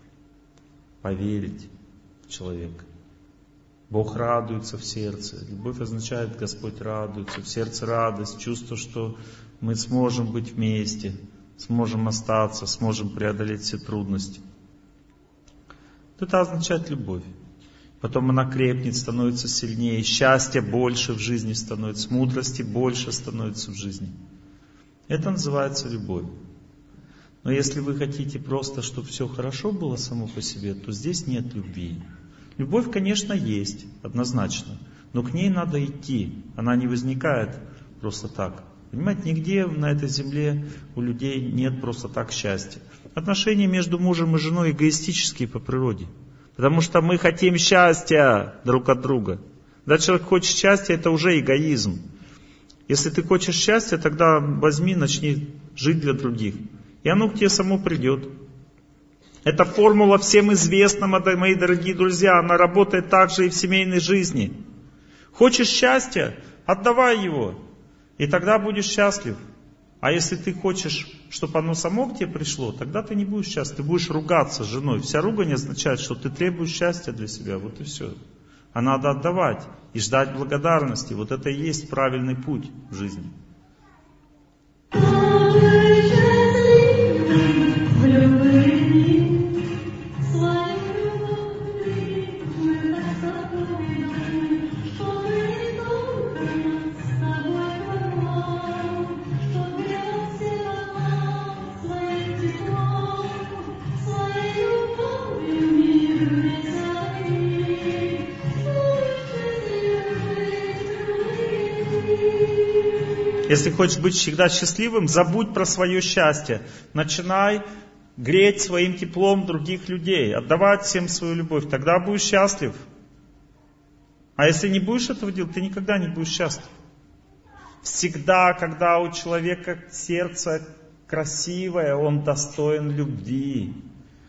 поверить в человека. Бог радуется в сердце. Любовь означает, Господь радуется. В сердце радость, чувство, что мы сможем быть вместе, сможем остаться, сможем преодолеть все трудности. Это означает любовь. Потом она крепнет, становится сильнее. Счастья больше в жизни становится, мудрости больше становится в жизни. Это называется любовь. Но если вы хотите просто, чтобы все хорошо было само по себе, то здесь нет любви. Любовь, конечно, есть, однозначно, но к ней надо идти, она не возникает просто так. Понимаете, нигде на этой земле у людей нет просто так счастья. Отношения между мужем и женой эгоистические по природе, потому что мы хотим счастья друг от друга. Когда человек хочет счастья, это уже эгоизм. Если ты хочешь счастья, тогда возьми, начни жить для других, и оно к тебе само придет. Эта формула всем известна, мои дорогие друзья, она работает также и в семейной жизни. Хочешь счастья? Отдавай его, и тогда будешь счастлив. А если ты хочешь, чтобы оно само к тебе пришло, тогда ты не будешь счастлив, ты будешь ругаться с женой. Вся ругань означает, что ты требуешь счастья для себя, вот и все. А надо отдавать и ждать благодарности. Вот это и есть правильный путь в жизни. Если хочешь быть всегда счастливым, забудь про свое счастье. Начинай греть своим теплом других людей, отдавать всем свою любовь. Тогда будешь счастлив. А если не будешь этого делать, ты никогда не будешь счастлив. Всегда, когда у человека сердце красивое, он достоин любви.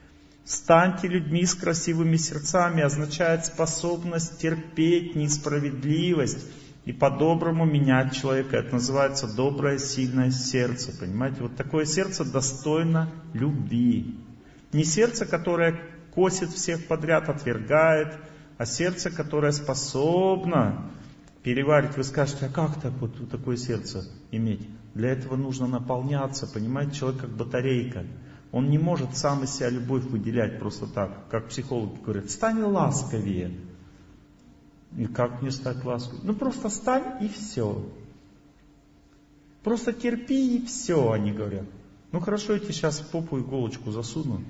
Станьте людьми с красивыми сердцами означает способность терпеть несправедливость и по-доброму менять человека. Это называется доброе, сильное сердце. Понимаете? Вот такое сердце достойно любви. Не сердце, которое косит всех подряд, отвергает, а сердце, которое способно переварить. Вы скажете, а как так вот такое сердце иметь? Для этого нужно наполняться, понимаете? Человек как батарейка. Он не может сам из себя любовь выделять просто так. Как психологи говорят, стань ласковее. И как мне стать ласковее? Ну просто стань и все. Просто терпи и все, они говорят. Ну хорошо, я тебе сейчас в попу иголочку засуну.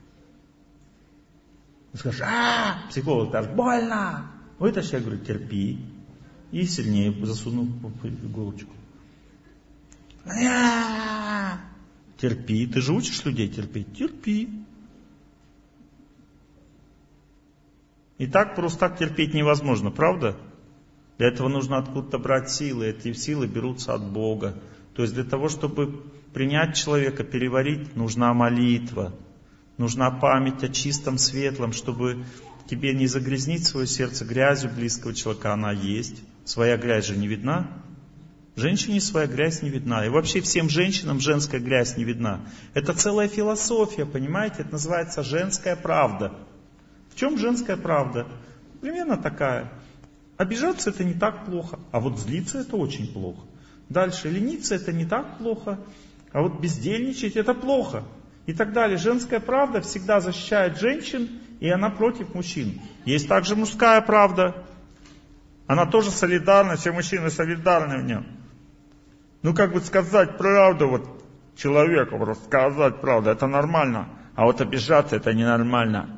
Ты скажешь, психолог, так больно. Вытащи, я говорю, терпи. И сильнее засуну в попу иголочку. Терпи. Ты же учишь людей терпеть? Терпи. И так просто так терпеть невозможно, правда? Для этого нужно откуда-то брать силы. Эти силы берутся от Бога. То есть для того, чтобы принять человека, переварить, нужна молитва. Нужна память о чистом, светлом, чтобы тебе не загрязнить свое сердце грязью близкого человека. Она есть. Своя грязь же не видна. Женщине своя грязь не видна. И вообще всем женщинам женская грязь не видна. Это целая философия, понимаете? Это называется женская правда. В чем женская правда? Примерно такая. Обижаться это не так плохо, а вот злиться это очень плохо. Дальше лениться это не так плохо, а вот бездельничать это плохо. И так далее. Женская правда всегда защищает женщин, и она против мужчин. Есть также мужская правда. Она тоже солидарна, все мужчины солидарны в нем. Ну как бы сказать правду вот человеку, просто сказать правду, это нормально. А вот обижаться это ненормально.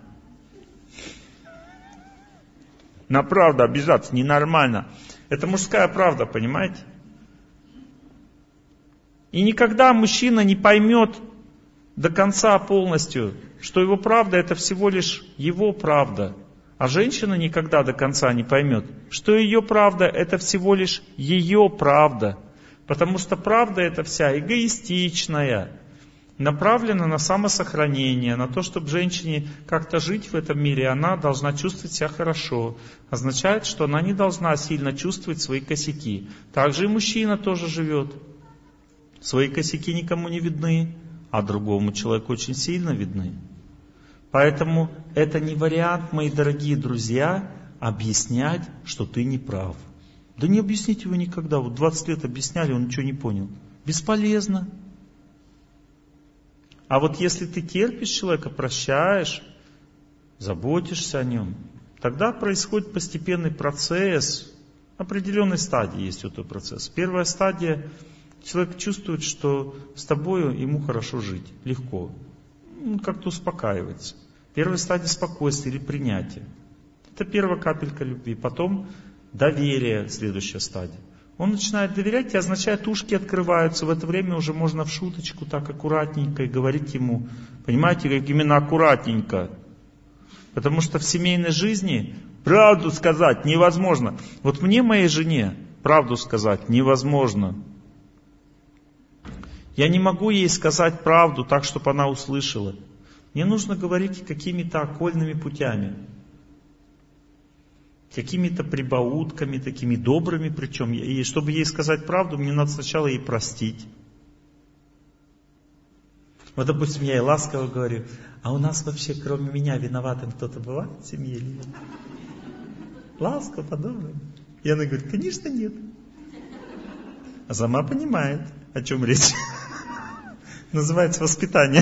На правду обижаться ненормально. Это мужская правда, понимаете? И никогда мужчина не поймет до конца полностью, что его правда это всего лишь его правда. А женщина никогда до конца не поймет, что ее правда это всего лишь ее правда. Потому что правда это вся эгоистичная, направлена на самосохранение, на то, чтобы женщине как-то жить в этом мире, она должна чувствовать себя хорошо. Означает, что она не должна сильно чувствовать свои косяки. Также и мужчина тоже живет. Свои косяки никому не видны, а другому человеку очень сильно видны. Поэтому это не вариант, мои дорогие друзья, объяснять, что ты не прав. Да не объясните вы никогда. Вот 20 лет объясняли, он ничего не понял. Бесполезно. А вот если ты терпишь человека, прощаешь, заботишься о нем, тогда происходит постепенный процесс. Определенной стадии есть этот процесс. Первая стадия, человек чувствует, что с тобою ему хорошо жить, легко. Он как-то успокаивается. Первая стадия спокойствия или принятия. Это первая капелька любви. Потом доверие, следующая стадия. Он начинает доверять, и означает, ушки открываются. В это время уже можно в шуточку так аккуратненько и говорить ему. Понимаете, как именно аккуратненько. Потому что в семейной жизни правду сказать невозможно. Вот мне, моей жене, правду сказать невозможно. Я не могу ей сказать правду так, чтобы она услышала. Мне нужно говорить какими-то окольными путями. Какими-то прибаутками, такими добрыми причем. И чтобы ей сказать правду, мне надо сначала ей простить. Вот, допустим, я ей ласково говорю, а у нас вообще, кроме меня, виноватым кто-то бывает в семье или нет? Ласково, по-доброму. И она говорит, конечно, нет. А сама понимает, о чем речь. Называется воспитание.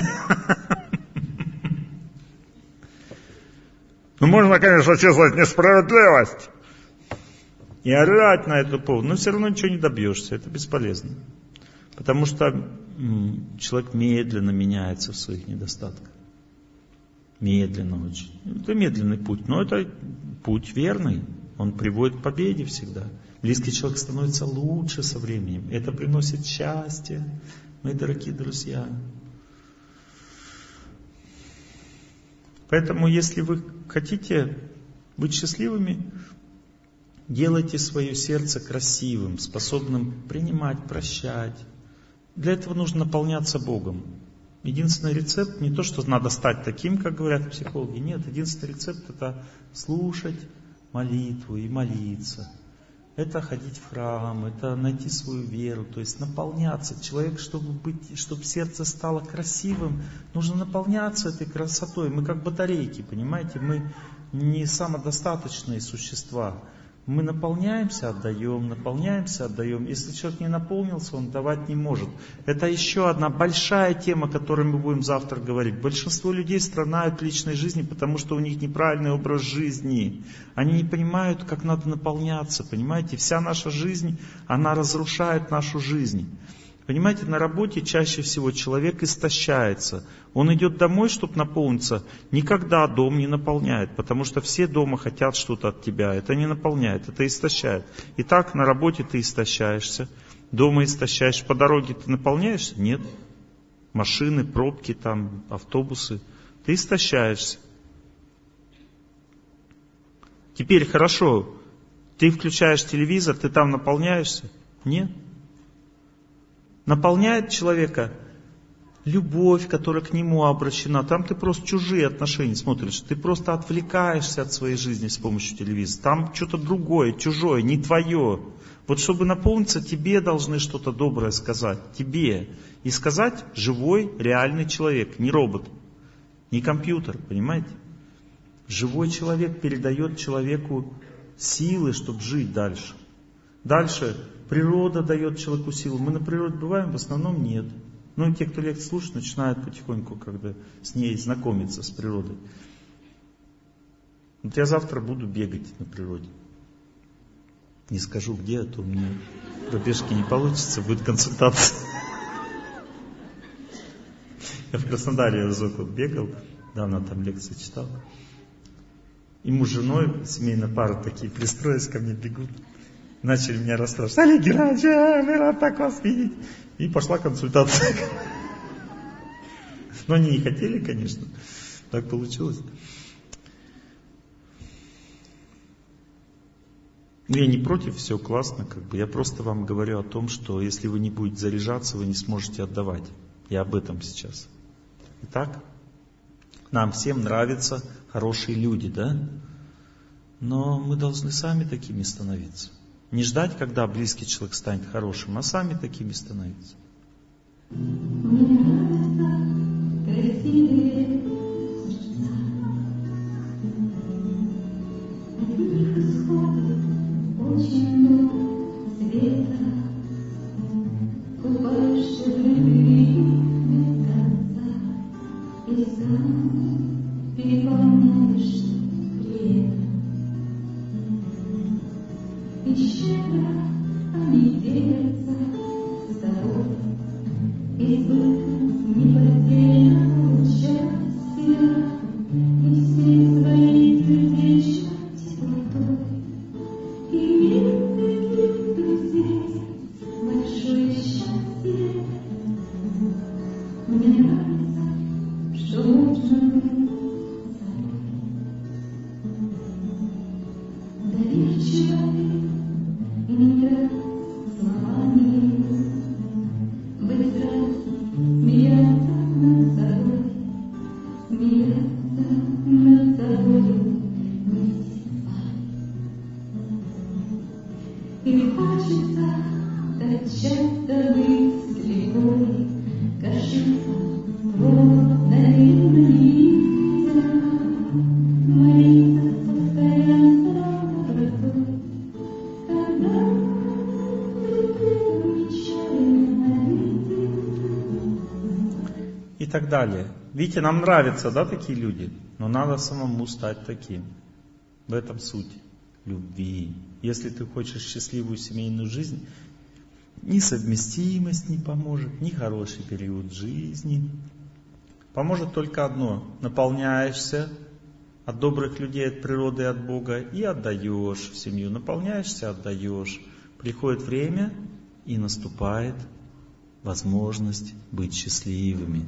Ну, можно, конечно, чувствовать несправедливость и орать на эту поводу, но все равно ничего не добьешься, это бесполезно. Потому что человек медленно меняется в своих недостатках. Медленно очень. Это медленный путь, но это путь верный, он приводит к победе всегда. Близкий человек становится лучше со временем, это приносит счастье, мои дорогие друзья. Поэтому, если вы хотите быть счастливыми, делайте свое сердце красивым, способным принимать, прощать. Для этого нужно наполняться Богом. Единственный рецепт не то, что надо стать таким, как говорят психологи. Нет, единственный рецепт — это слушать молитву и молиться. Это ходить в храм, это найти свою веру, то есть наполняться. Человек, чтобы сердце стало красивым, нужно наполняться этой красотой. Мы как батарейки, понимаете? Мы не самодостаточные существа. Мы наполняемся, отдаем, наполняемся, отдаем. Если человек не наполнился, он давать не может. Это еще одна большая тема, о которой мы будем завтра говорить. Большинство людей страдают в личной жизни, потому что у них неправильный образ жизни. Они не понимают, как надо наполняться, понимаете? Вся наша жизнь, она разрушает нашу жизнь. Понимаете, на работе чаще всего человек истощается. Он идет домой, чтобы наполниться. Никогда дом не наполняет, потому что все дома хотят что-то от тебя. Это не наполняет, это истощает. Итак, на работе ты истощаешься, дома истощаешься, по дороге ты наполняешься? Нет. Машины, пробки, там, автобусы. Ты истощаешься. Теперь хорошо, ты включаешь телевизор, ты там наполняешься? Нет. Наполняет человека любовь, которая к нему обращена. Там ты просто чужие отношения смотришь. Ты просто отвлекаешься от своей жизни с помощью телевизора. Там что-то другое, чужое, не твое. Вот чтобы наполниться, тебе должны что-то доброе сказать. Тебе. И сказать живой, реальный человек, не робот, не компьютер, понимаете? Живой человек передает человеку силы, чтобы жить дальше. Дальше природа дает человеку силу. Мы на природе бываем, в основном нет. Ну и те, кто лекции слушают, начинают потихоньку с ней знакомиться, с природой. Вот я завтра буду бегать на природе. Не скажу где, а то у меня пробежки не получится, будет консультация. Я в Краснодаре разок бегал, давно там лекции читал. И муж с женой, семейная пара такие, пристроились ко мне, бегут. Начали меня расспрашивать: Олег Геннадьевич, мы рад так вас видеть. И пошла консультация. Но они не хотели, конечно. Так получилось. Ну, я не против, все классно, Я просто вам говорю о том, что если вы не будете заряжаться, вы не сможете отдавать. Я об этом сейчас. Итак, нам всем нравятся хорошие люди, да? Но мы должны сами такими становиться. Не ждать, когда близкий человек станет хорошим, а сами такими становиться. И так далее. Видите, нам нравятся, да, такие люди, но надо самому стать таким. В этом суть любви. Если ты хочешь счастливую семейную жизнь, ни совместимость не поможет, ни хороший период жизни. Поможет только одно. Наполняешься от добрых людей, от природы, от Бога и отдаешь в семью. Наполняешься, отдаешь. Приходит время и наступает возможность быть счастливыми.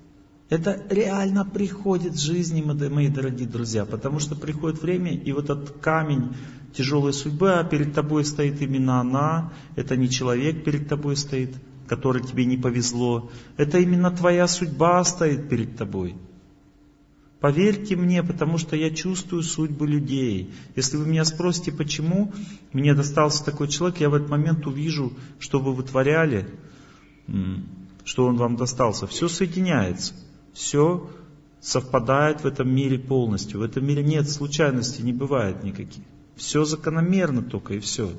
Это реально приходит в жизни, мои дорогие друзья, потому что приходит время, и вот этот камень тяжелой судьбы, а перед тобой стоит именно она, это не человек перед тобой стоит, которой тебе не повезло. Это именно твоя судьба стоит перед тобой. Поверьте мне, потому что я чувствую судьбы людей. Если вы меня спросите, почему мне достался такой человек, я в этот момент увижу, что вы вытворяли, что он вам достался. Все соединяется, все совпадает в этом мире полностью. В этом мире нет случайностей, не бывает никаких. Все закономерно только и все.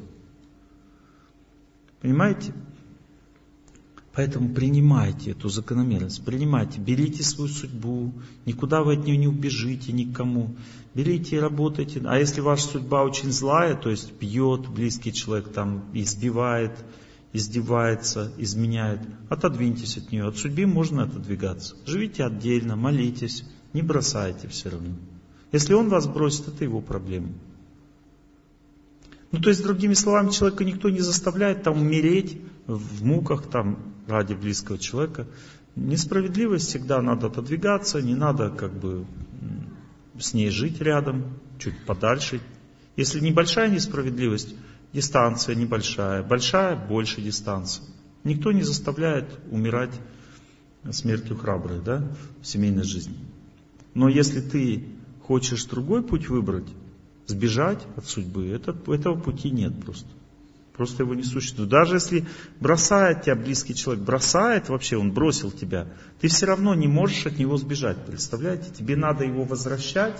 Понимаете? Поэтому принимайте эту закономерность, принимайте, берите свою судьбу, никуда вы от нее не убежите, никому. Берите и работайте. А если ваша судьба очень злая, то есть бьет близкий человек, там, избивает, издевается, изменяет, отодвиньтесь от нее. От судьбы можно отодвигаться. Живите отдельно, молитесь, не бросайте все равно. Если он вас бросит, это его проблема. Ну, то есть, другими словами, человека никто не заставляет там умереть в муках там, ради близкого человека. Несправедливость всегда надо отодвигаться, не надо как бы с ней жить рядом, чуть подальше. Если небольшая несправедливость, дистанция небольшая, большая, больше дистанция. Никто не заставляет умирать смертью храбрых, да, в семейной жизни. Но если ты хочешь другой путь выбрать, сбежать от судьбы, этого пути нет просто. Просто его не существует. Даже если бросает тебя близкий человек, бросает вообще, он бросил тебя, ты все равно не можешь от него сбежать. Представляете? Тебе надо его возвращать.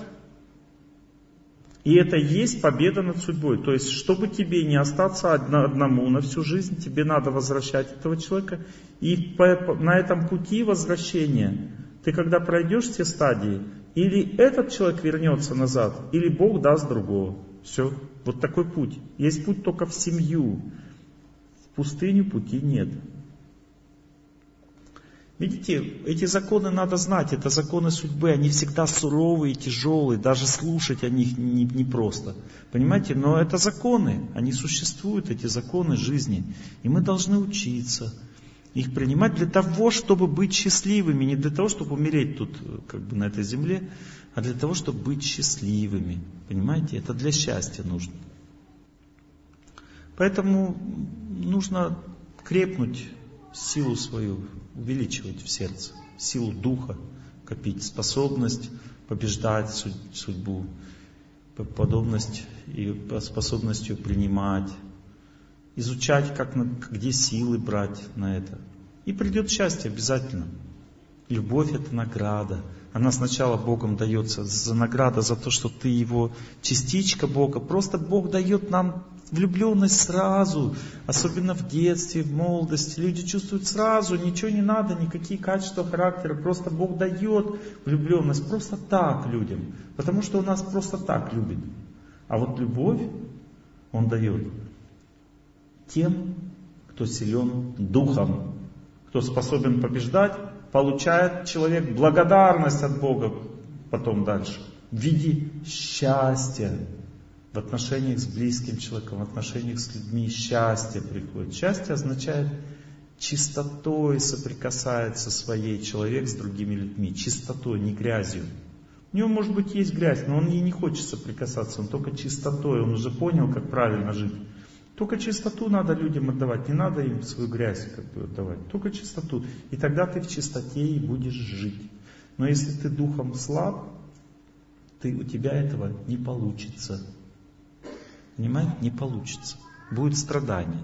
И это и есть победа над судьбой. То есть, чтобы тебе не остаться одному на всю жизнь, тебе надо возвращать этого человека. И на этом пути возвращения, ты когда пройдешь все стадии, или этот человек вернется назад, или Бог даст другого. Все. Вот такой путь. Есть путь только в семью. В пустыню пути нет. Видите, эти законы надо знать. Это законы судьбы. Они всегда суровые, тяжелые. Даже слушать о них непросто. Понимаете? Но это законы. Они существуют, эти законы жизни. И мы должны учиться их принимать для того, чтобы быть счастливыми. Не для того, чтобы умереть тут, как бы на этой земле, а для того, чтобы быть счастливыми. Понимаете? Это для счастья нужно. Поэтому нужно крепнуть силу свою, увеличивать в сердце, силу духа копить, способность побеждать судьбу, подобность и способностью принимать, изучать, где силы брать на это. И придет счастье обязательно. Любовь — это награда. Она сначала Богом дается за награда, за то, что ты его частичка Бога. Просто Бог дает нам влюбленность сразу, особенно в детстве, в молодости. Люди чувствуют сразу, ничего не надо, никакие качества характера. Просто Бог дает влюбленность просто так людям, потому что Он нас просто так любит. А вот любовь Он дает тем, кто силен духом, кто способен побеждать. Получает человек благодарность от Бога потом дальше в виде счастья в отношениях с близким человеком, в отношениях с людьми. Счастье приходит. Счастье означает чистотой соприкасается своей человек с другими людьми. Чистотой, не грязью. У него, может быть, есть грязь, но он ей не хочет соприкасаться. Он только чистотой. Он уже понял, как правильно жить. Только чистоту надо людям отдавать, не надо им свою грязь отдавать, только чистоту. И тогда ты в чистоте и будешь жить. Но если ты духом слаб, у тебя этого не получится. Понимаете? Не получится. Будет страдание.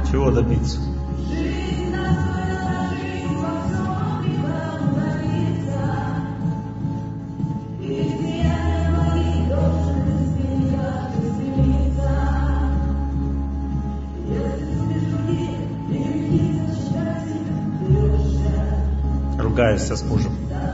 Чего добиться? Ругаешься с мужем.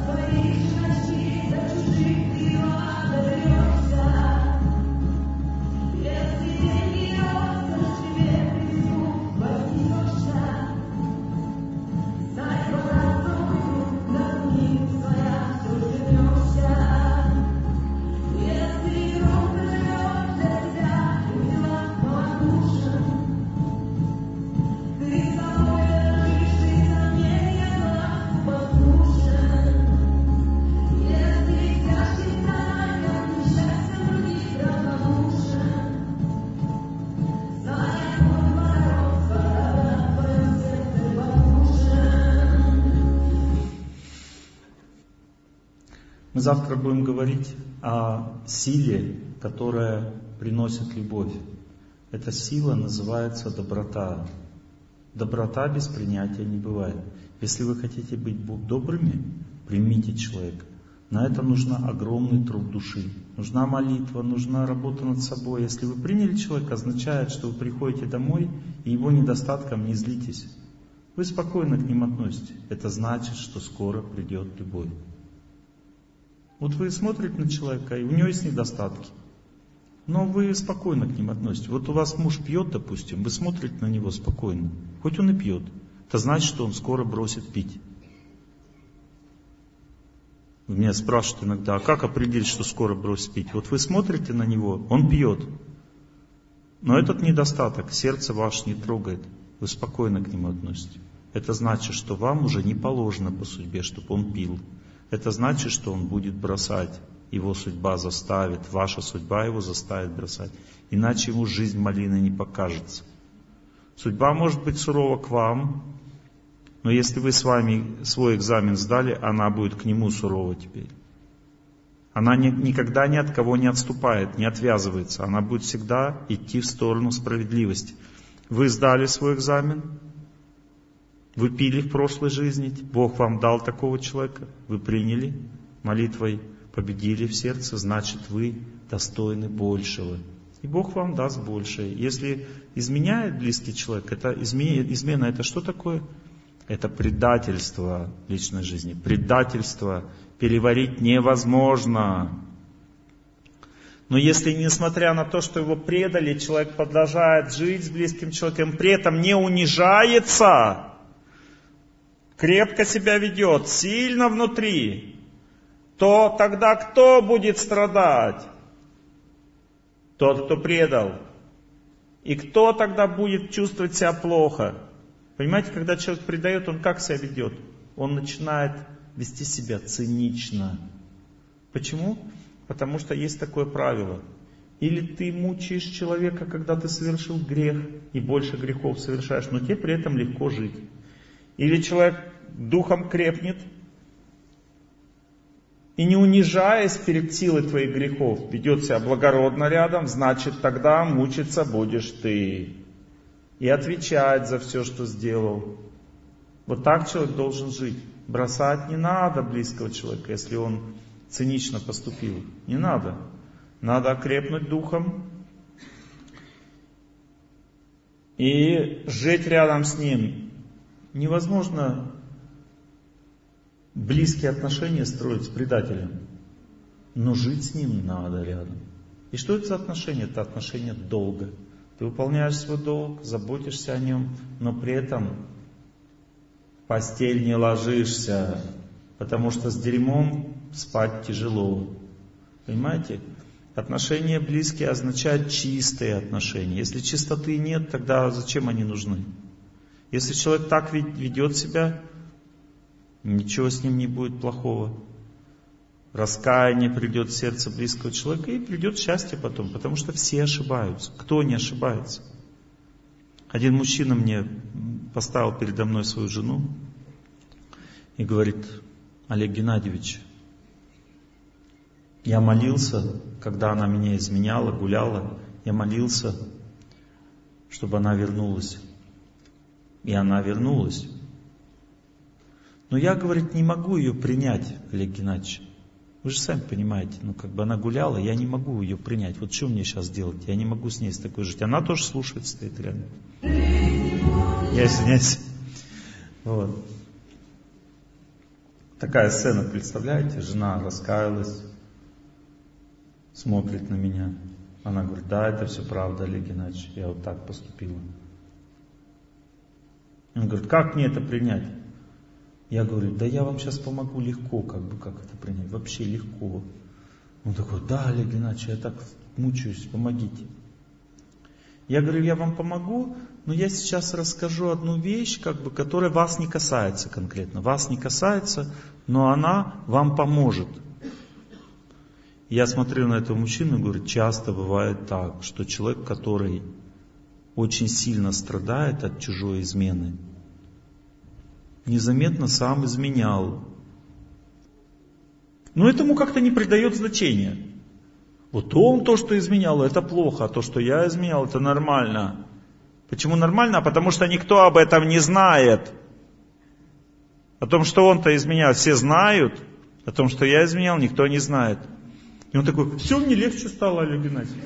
Мы завтра будем говорить о силе, которая приносит любовь. Эта сила называется доброта. Доброта без принятия не бывает. Если вы хотите быть добрыми, примите человека. На это нужно огромный труд души. Нужна молитва, нужна работа над собой. Если вы приняли человека, означает, что вы приходите домой и его недостатком не злитесь. Вы спокойно к ним относитесь. Это значит, что скоро придет любовь. Вот вы смотрите на человека, и у него есть недостатки. Но вы спокойно к ним относитесь. Вот у вас муж пьет, допустим, вы смотрите на него спокойно. Хоть он и пьет. Это значит, что он скоро бросит пить. Вы меня спрашивают иногда, а как определить, что скоро бросит пить? Вот вы смотрите на него, он пьет. Но этот недостаток сердце ваше не трогает. Вы спокойно к нему относитесь. Это значит, что вам уже не положено по судьбе, чтобы он пил. Это значит, что он будет бросать. Его судьба заставит, ваша судьба его заставит бросать. Иначе ему жизнь малины не покажется. Судьба может быть сурова к вам, но если вы с вами свой экзамен сдали, она будет к нему сурова теперь. Она никогда ни от кого не отступает, не отвязывается. Она будет всегда идти в сторону справедливости. Вы сдали свой экзамен, вы пили в прошлой жизни, Бог вам дал такого человека, вы приняли, молитвой победили в сердце, значит вы достойны большего. И Бог вам даст большее. Если изменяет близкий человек, это измена это что такое? Это предательство личной жизни. Предательство переварить невозможно. Но если, несмотря на то, что его предали, человек продолжает жить с близким человеком, при этом не унижается, крепко себя ведет, сильно внутри, то тогда кто будет страдать? Тот, кто предал. И кто тогда будет чувствовать себя плохо? Понимаете, когда человек предает, он как себя ведет? Он начинает вести себя цинично. Почему? Потому что есть такое правило. Или ты мучаешь человека, когда ты совершил грех, и больше грехов совершаешь, но тебе при этом легко жить. Или человек духом крепнет, и не унижаясь перед силой твоих грехов, ведет себя благородно рядом, значит тогда мучиться будешь ты. И отвечать за все, что сделал. Вот так человек должен жить. Бросать не надо близкого человека, если он цинично поступил. Не надо. Надо окрепнуть духом и жить рядом с ним. Невозможно близкие отношения строить с предателем. Но жить с ним надо рядом. И что это за отношения? Это отношения долга. Ты выполняешь свой долг, заботишься о нем, но при этом в постель не ложишься, потому что с дерьмом спать тяжело. Понимаете? Отношения близкие означают чистые отношения. Если чистоты нет, тогда зачем они нужны? Если человек так ведет себя, ничего с ним не будет плохого. Раскаяние придет в сердце близкого человека, и придет счастье потом, потому что все ошибаются. Кто не ошибается? Один мужчина мне поставил передо мной свою жену и говорит: Олег Геннадьевич, я молился, когда она меня изменяла, гуляла, я молился, чтобы она вернулась. И она вернулась. Но я, говорит, не могу ее принять, Олег Геннадьевич. Вы же сами понимаете, она гуляла, я не могу ее принять. Вот что мне сейчас делать? Я не могу с ней с такой жить. Она тоже слушает, стоит рядом. Я извиняюсь. Вот. Такая сцена, представляете? Жена раскаялась, смотрит на меня. Она говорит, да, это все правда, Олег Геннадьевич, я вот так поступила. Он говорит, как мне это принять? Я говорю, да я вам сейчас помогу легко, как это принять, вообще легко. Он такой, да, Олег Геннадьевич, я так мучаюсь, помогите. Я говорю, я вам помогу, но я сейчас расскажу одну вещь, которая вас не касается конкретно. Вас не касается, но она вам поможет. Я смотрю на этого мужчину и говорю, часто бывает так, что человек, который очень сильно страдает от чужой измены, незаметно сам изменял. Но этому как-то не придает значения. Вот он то, что изменял, это плохо, а то, что я изменял, это нормально. Почему нормально? Потому что никто об этом не знает. О том, что он-то изменял, все знают. О том, что я изменял, никто не знает. И он такой, все, мне легче стало, Олег Геннадьевич.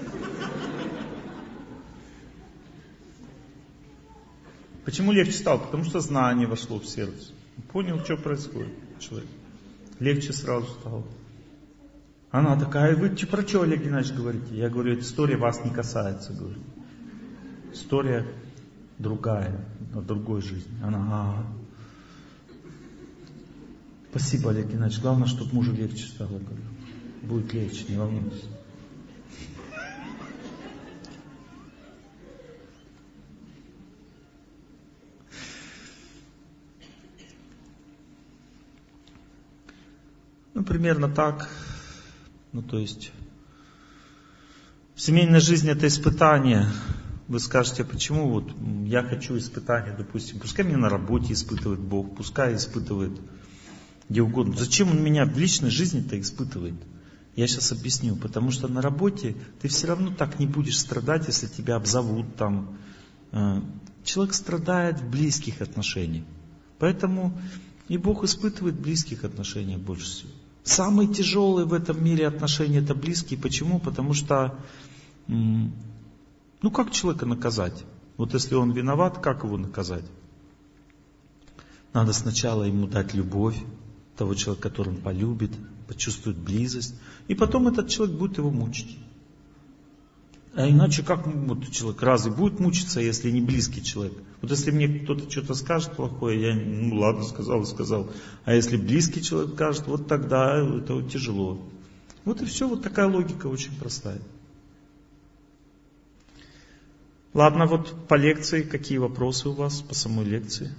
Почему легче стало? Потому что знание вошло в сердце. Понял, что происходит человек. Легче сразу стало. Она такая, вы про что, Олег Геннадьевич, говорите? Я говорю, эта история вас не касается, говорю. История другая, о другой жизни. Она, спасибо, Олег Геннадьевич, главное, чтобы мужу легче стало, говорю. Будет легче, не волнуйтесь. Примерно так. То есть семейная жизнь это испытание. Вы скажете, почему я хочу испытания, допустим, пускай меня на работе испытывает Бог, пускай испытывает где угодно. Зачем Он меня в личной жизни-то испытывает? Я сейчас объясню. Потому что на работе ты все равно так не будешь страдать, если тебя обзовут там. Человек страдает в близких отношениях. Поэтому и Бог испытывает в близких отношениях больше всего. Самые тяжелые в этом мире отношения это близкие. Почему? Потому что, как человека наказать? Вот если он виноват, как его наказать? Надо сначала ему дать любовь, того человека, которого он полюбит, почувствует близость. И потом этот человек будет его мучить. А иначе как человек разве будет мучиться, если не близкий человек? Вот если мне кто-то что-то скажет плохое, я, ладно, сказал. А если близкий человек скажет, вот тогда это тяжело. Вот и все, вот такая логика очень простая. Ладно, по лекции, какие вопросы у вас по самой лекции?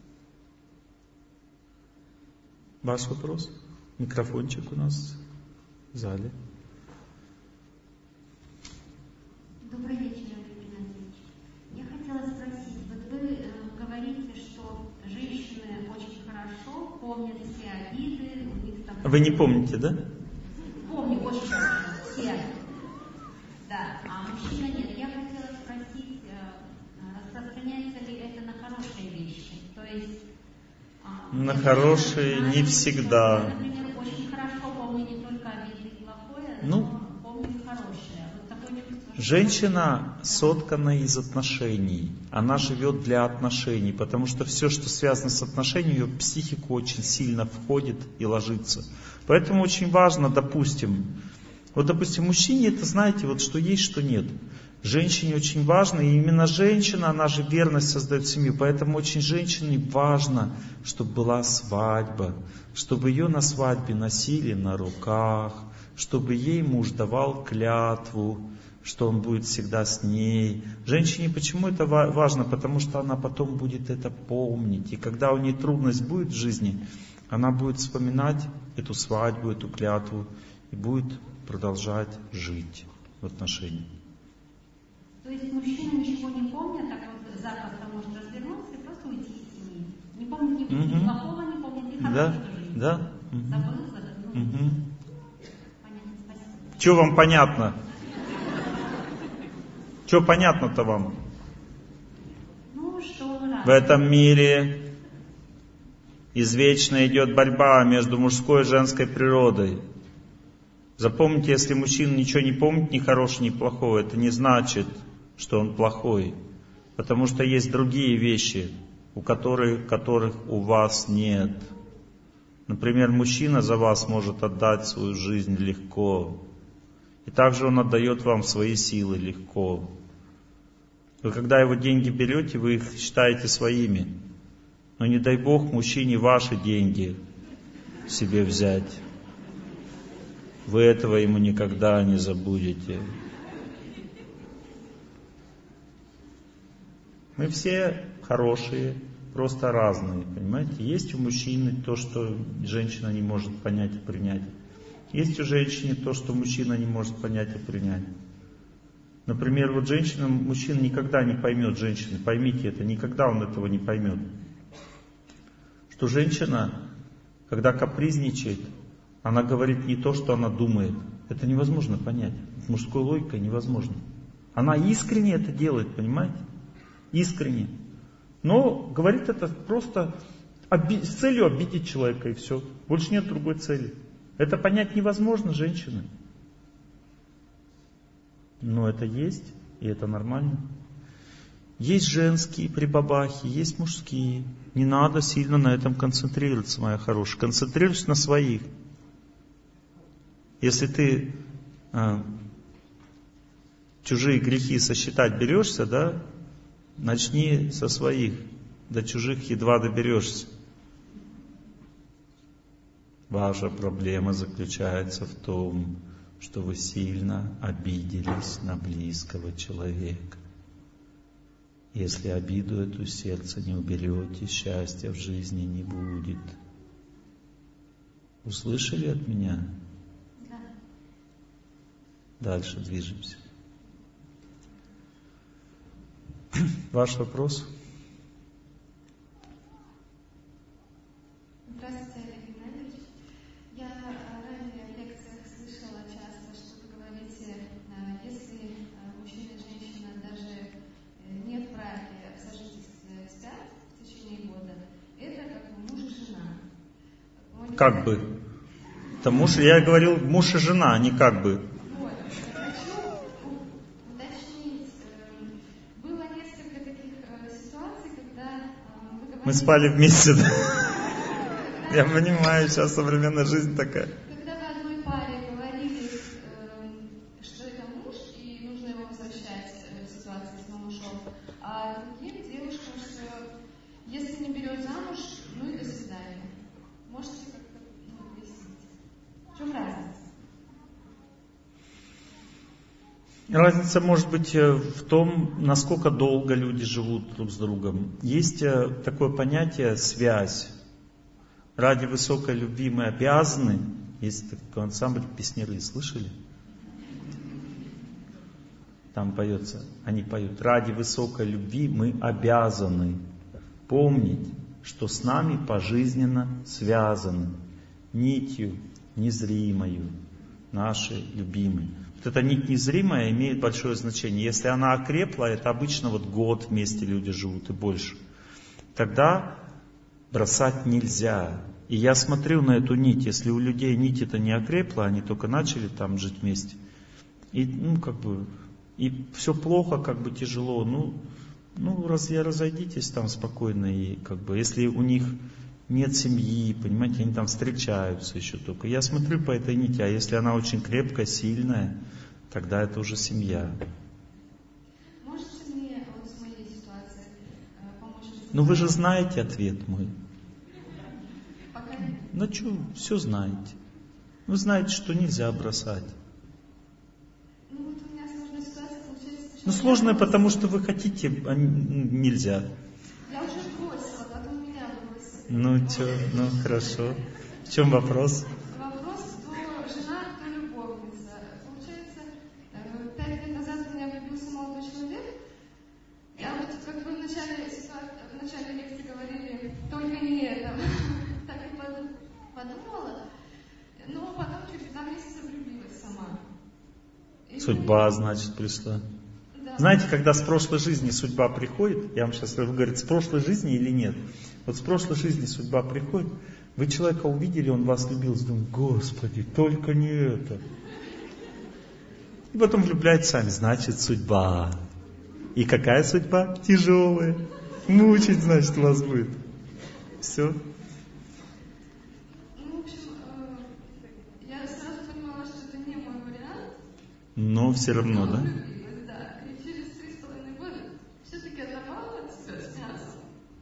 Ваш вопрос? Микрофончик у нас в зале. Добрый вечер, Олег Геннадьевич. Я хотела спросить, вы говорите, что женщины очень хорошо помнят все обиды, у них там... Вы не помните, да? Помню, очень хорошо, все. Да, а мужчина нет. Я хотела спросить, распространяется ли это на хорошие вещи? То есть... На хорошие не всегда. Я, например, очень хорошо помню не только обиды и плохое, но помню и хорошее. Вот такое чувство, женщина соткана из отношений. Она живет для отношений, потому что все, что связано с отношениями, ее в психику очень сильно входит и ложится. Поэтому очень важно, допустим, мужчине это, знаете, что есть, что нет. Женщине очень важно, и именно женщина, она же верность создает в семью. Поэтому очень женщине важно, чтобы была свадьба, чтобы ее на свадьбе носили на руках, чтобы ей муж давал клятву, что он будет всегда с ней. Женщине почему это важно? Потому что она потом будет это помнить. И когда у нее трудность будет в жизни, она будет вспоминать эту свадьбу, эту клятву и будет продолжать жить в отношениях. То есть мужчина ничего не помнит, так вот запросто может развернуться и просто уйти из семьи. Не помнит ни плохого, не помнит ни хорошего жизни. Да. Забыл, Понятно, спасибо. Что вам понятно? Что понятно-то вам? Что он рад. В этом мире извечно идет борьба между мужской и женской природой. Запомните, если мужчина ничего не помнит, ни хорошего, ни плохого, это не значит, что он плохой. Потому что есть другие вещи, которых у вас нет. Например, мужчина за вас может отдать свою жизнь легко. И также он отдает вам свои силы легко. Вы когда его деньги берете, вы их считаете своими. Но не дай Бог мужчине ваши деньги себе взять. Вы этого ему никогда не забудете. Мы все хорошие, просто разные, понимаете? Есть у мужчины то, что женщина не может понять и принять. Есть у женщины то, что мужчина не может понять и принять. Например, вот мужчина никогда не поймет женщины, поймите это, никогда он этого не поймет. Что женщина, когда капризничает, она говорит не то, что она думает. Это невозможно понять. Мужской логикой невозможно. Она искренне это делает, понимаете? Искренне. Но говорит это просто с целью обидеть человека, и все. Больше нет другой цели. Это понять невозможно женщины. Но это есть, и это нормально. Есть женские прибабахи, есть мужские. Не надо сильно на этом концентрироваться, моя хорошая. Концентрируйся на своих. Если ты чужие грехи сосчитать берешься, да, начни со своих. До чужих едва доберешься. Ваша проблема заключается в том, что вы сильно обиделись на близкого человека. Если обиду эту сердце не уберете, счастья в жизни не будет. Услышали от меня? Да. Дальше движемся. Ваш вопрос? Здравствуйте, Олег Геннадьевич. Я ранее в лекциях слышала часто, что вы говорите, если мужчина и женщина даже не в браке, в сожительстве спят в течение года, это как бы муж и жена. Как бы? Это муж, я говорил муж и жена, а не как бы. Вот. Хочу уточнить. Было несколько таких ситуаций, когда вы говорите... Мы спали вместе. Я понимаю, сейчас современная жизнь такая. Когда в одной паре говорили, что это муж, и нужно его возвращать в ситуации, если он ушел, а другим девушкам, что если не берет замуж, ну и до свидания. Можете как-то пояснить? В чем разница? Разница может быть в том, насколько долго люди живут друг с другом. Есть такое понятие «связь». Ради высокой любви мы обязаны. Есть такой ансамбль песняры, слышали? Там поется, они поют: ради высокой любви мы обязаны помнить, что с нами пожизненно связаны нитью незримою нашей любимой. Вот эта нить незримая имеет большое значение. Если она окрепла, это обычно вот год вместе люди живут и больше, тогда бросать нельзя. И я смотрю на эту нить. Если у людей нить это не окрепла, они только начали там жить вместе, и и все плохо, тяжело, разойдитесь там спокойно, и если у них нет семьи, понимаете, они там встречаются еще только. Я смотрю по этой нити, а если она очень крепкая, сильная, тогда это уже семья. Можете мне с моей ситуацией помочь? Вы же знаете ответ мой. Пока нет. Все знаете. Вы знаете, что нельзя бросать. У меня сложная ситуация получается. Сложная, потому что вы хотите, а нельзя. Я уже бросила, потом меня бросили. Хорошо. В чем вопрос? Вопрос, кто жена, кто любовница. Получается, 5 лет назад в меня влюбился молодой человек. Я в начале лекции говорили, только не это. Так и подумала. Но потом через 2 месяца влюбилась сама. Судьба, значит, пришла. Да, Знаете, когда с прошлой жизни судьба приходит, я вам сейчас скажу, говорит, с прошлой жизни или нет? Вот с прошлой жизни судьба приходит, вы человека увидели, он вас любил, думаете, Господи, только не это. И потом влюбляетесь сами, значит, судьба. И какая судьба? Тяжелая. Мучить, значит, вас будет. Все. Ну, в общем, я сразу понимала, что это не мой вариант. Но все равно, да? Да. И через 3,5 года все-таки оторвала от себя с мясом.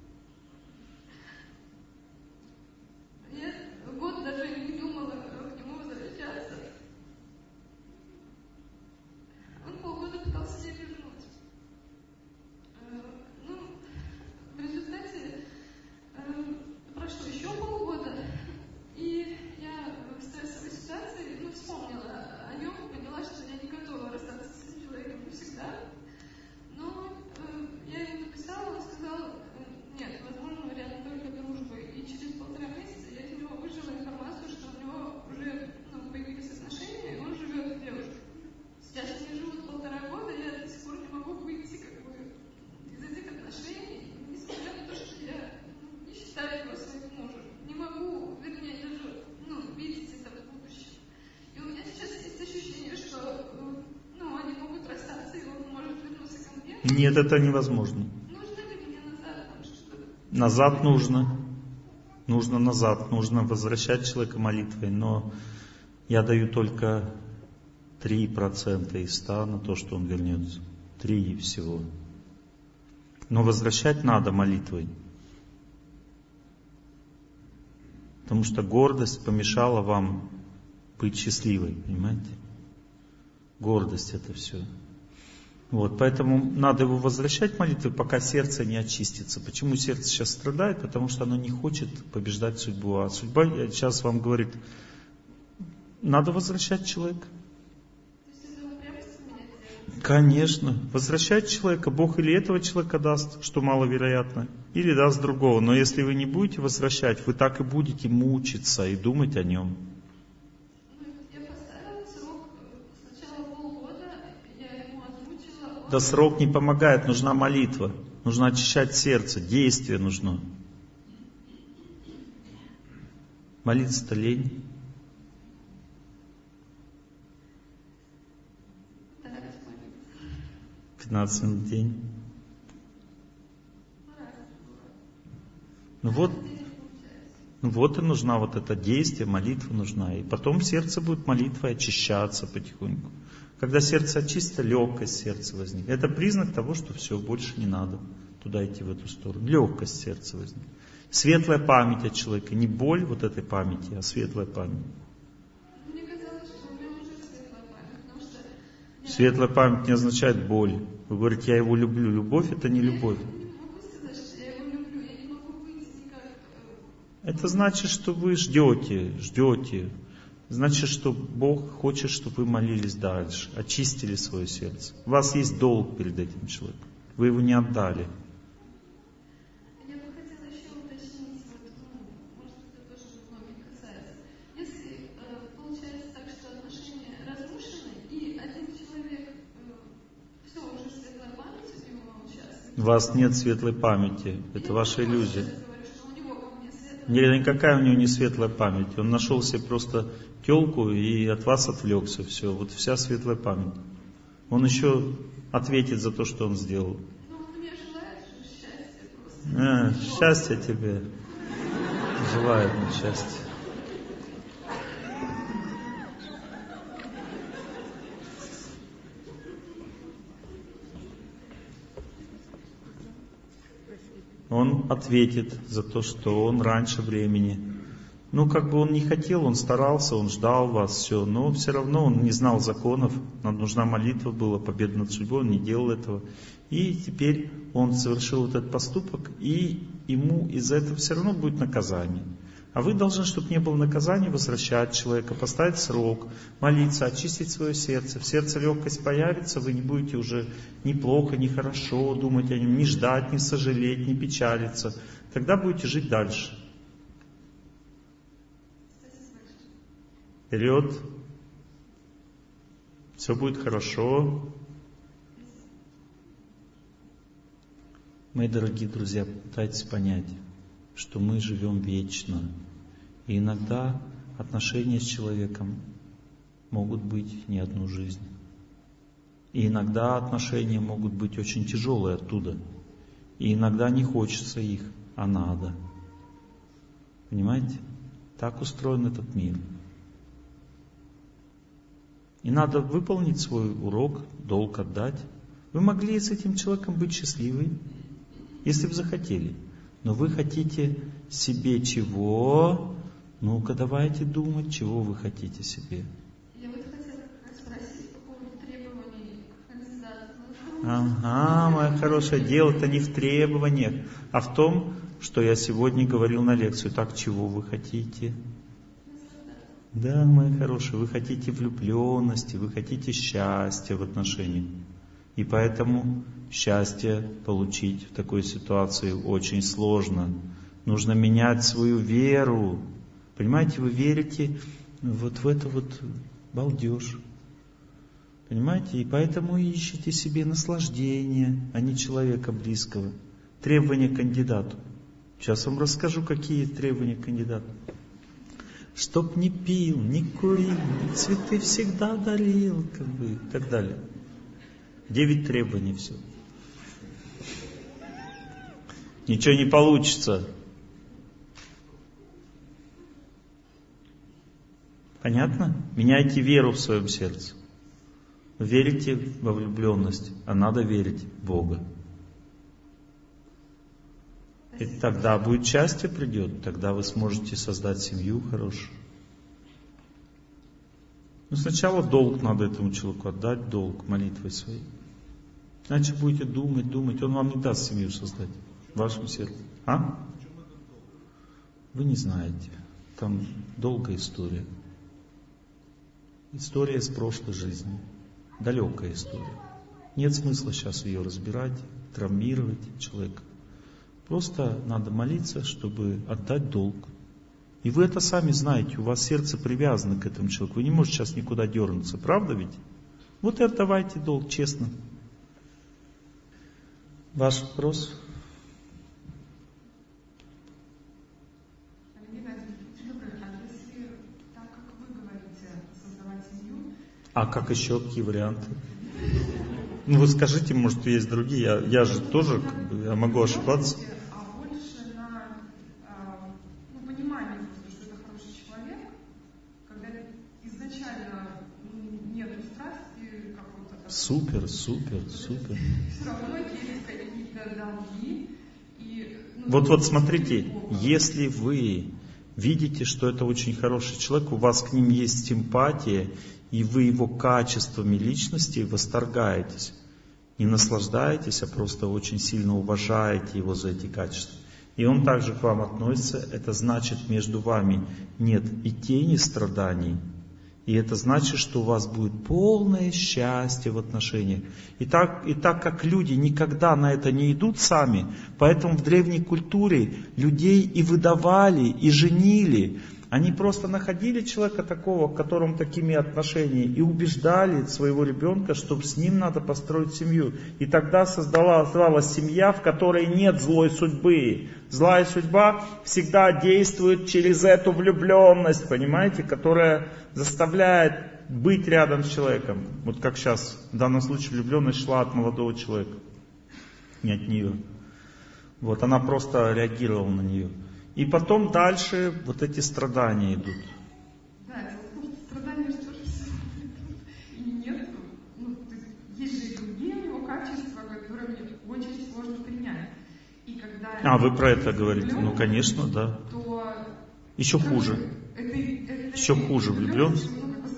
Я год даже не думала к нему возвращаться. Он полгода пытался меня вернуть. Ну, в результате прошло еще полгода, и я в стрессовой ситуации вспомнила о нем, поняла, что я не готова расстаться с этим человеком навсегда. Но я ему написала, он сказал, нет, возможно, вариант только дружбы. И через 1,5 месяца я из него выжила информацию, что у него уже появились отношения, и он живет с девушкой. Сейчас они живут 1,5 года, я до сих пор не могу выйти из этих отношений, несмотря на то, что я не считаю его своим мужем. Не могу, вернее, даже видеть это в будущем. И у меня сейчас есть ощущение, что они могут расстаться, и он может вернуться ко мне. Нет, это невозможно. Нужно ли мне назад там что-то? Назад нужно. Нужно назад. Нужно возвращать человека молитвой. Но я даю только 3% из 100 на то, что он вернется. 3 всего. Но возвращать надо молитвой. Потому что гордость помешала вам быть счастливой, понимаете? Гордость это все. Вот, поэтому надо его возвращать молитвой, пока сердце не очистится. Почему сердце сейчас страдает? Потому что оно не хочет побеждать судьбу. А судьба сейчас вам говорит, надо возвращать человека. Конечно. Возвращать человека. Бог или этого человека даст, что маловероятно, или даст другого. Но если вы не будете возвращать, вы так и будете мучиться и думать о нем. Я поставила срок, сначала полгода, я ему озвучила. Да срок не помогает, нужна молитва. Нужно очищать сердце, действие нужно. Молиться-то лень. 15 минут в день. Ну вот и нужна вот это действие, молитва нужна. И потом в сердце будет молитва очищаться потихоньку. Когда сердце очистится, легкость сердца возникнет. Это признак того, что все, больше не надо туда идти в эту сторону. Легкость сердца возникнет. Светлая память от человека. Не боль вот этой памяти, а светлая память. Мне казалось, что у меня уже светлая память, потому что... Светлая память не означает боль. Вы говорите, я его люблю. Любовь это не любовь. Я не могу сказать, что я его люблю, я не могу выйти никак. Это значит, что вы ждете. Значит, что Бог хочет, чтобы вы молились дальше, очистили свое сердце. У вас есть долг перед этим человеком. Вы его не отдали. Я бы хотела еще уточнить, может, это тоже многих касается. Если получается так, что отношения разрушены, и один человек, все, уже светлая память у него сейчас. У вас нет светлой памяти. Это ваша иллюзия. Никакая у него не светлая память. Он нашел себе просто телку и от вас отвлекся. Все. Вот вся светлая память. Он еще ответит за то, что он сделал. Ну, он мне желает счастья просто. Счастья тебе. Желает мне счастья. Он ответит за то, что он раньше времени. Он не хотел, он старался, он ждал вас, все. Но все равно он не знал законов. Нам нужна молитва была, победа над судьбой, он не делал этого. И теперь он совершил вот этот поступок, и ему из-за этого все равно будет наказание. А вы должны, чтобы не было наказания, возвращать человека, поставить срок, молиться, очистить свое сердце. В сердце легкость появится, вы не будете уже ни плохо, ни хорошо думать о нем, ни ждать, ни сожалеть, ни печалиться. Тогда будете жить дальше. Вперед. Все будет хорошо. Мои дорогие друзья, попытайтесь понять, что мы живем вечно. И иногда отношения с человеком могут быть не одну жизнь. И иногда отношения могут быть очень тяжелые оттуда. И иногда не хочется их, а надо. Понимаете? Так устроен этот мир. И надо выполнить свой урок, долг отдать. Вы могли с этим человеком быть счастливы, если бы захотели. Но вы хотите себе чего? Ну-ка, давайте думать, чего вы хотите себе. Я вот хотела как раз спросить по поводу требований к кандидату. Ага, моя хорошая, дело-то не в требованиях, а в том, что я сегодня говорил на лекцию. Так, чего вы хотите? Да, моя хорошая, вы хотите влюбленности, вы хотите счастья в отношениях. И поэтому счастье получить в такой ситуации очень сложно. Нужно менять свою веру. Понимаете, вы верите вот в это вот балдеж. Понимаете? И поэтому ищите себе наслаждение, а не человека близкого. Требования к кандидату. Сейчас вам расскажу, какие требования к кандидату. Чтоб не пил, не курил, цветы всегда дарил, как бы, и так далее. 9 требований все. Ничего не получится. Понятно? Меняйте веру в своем сердце. Верите во влюбленность, а надо верить в Бога. И тогда будет счастье придет, тогда вы сможете создать семью хорошую. Но сначала долг надо этому человеку отдать, долг молитвой своей. Иначе будете думать, он вам не даст семью создать в вашем сердце. А? Вы не знаете. Там долгая история. История из прошлой жизни. Далекая история. Нет смысла сейчас ее разбирать, травмировать человека. Просто надо молиться, чтобы отдать долг. И вы это сами знаете, у вас сердце привязано к этому человеку. Вы не можете сейчас никуда дернуться, правда ведь? Вот и отдавайте долг, честно. Ваш вопрос? А как еще, какие варианты? Ну вы скажите, может есть другие, я же тоже, как бы, я могу ошибаться. А больше на понимание, что это хороший человек, когда изначально нет страсти какого-то. Супер. Все равно есть какие-то долги. Вот смотрите, если вы видите, что это очень хороший человек, у вас к ним есть симпатия, и вы его качествами личности восторгаетесь. Не наслаждаетесь, а просто очень сильно уважаете его за эти качества. И он также к вам относится, это значит, между вами нет и тени страданий. И это значит, что у вас будет полное счастье в отношениях. И так как люди никогда на это не идут сами, поэтому в древней культуре людей и выдавали, и женили. Они просто находили человека такого, к которому такими отношения, и своего ребенка, что с ним надо построить семью. И тогда создавалась семья, в которой нет злой судьбы. Злая судьба всегда действует через эту влюбленность, понимаете, которая заставляет быть рядом с человеком. Вот как сейчас, в данном случае влюбленность шла от молодого человека, не от нее. Вот она просто реагировала на нее. И потом дальше вот эти страдания идут. Да, страдания же тоже и нет. Есть же и другие у него качества, которые мне очень сложно принять. И когда вы про это говорите? Ну, конечно, да. Еще хуже. Еще хуже влюбленность.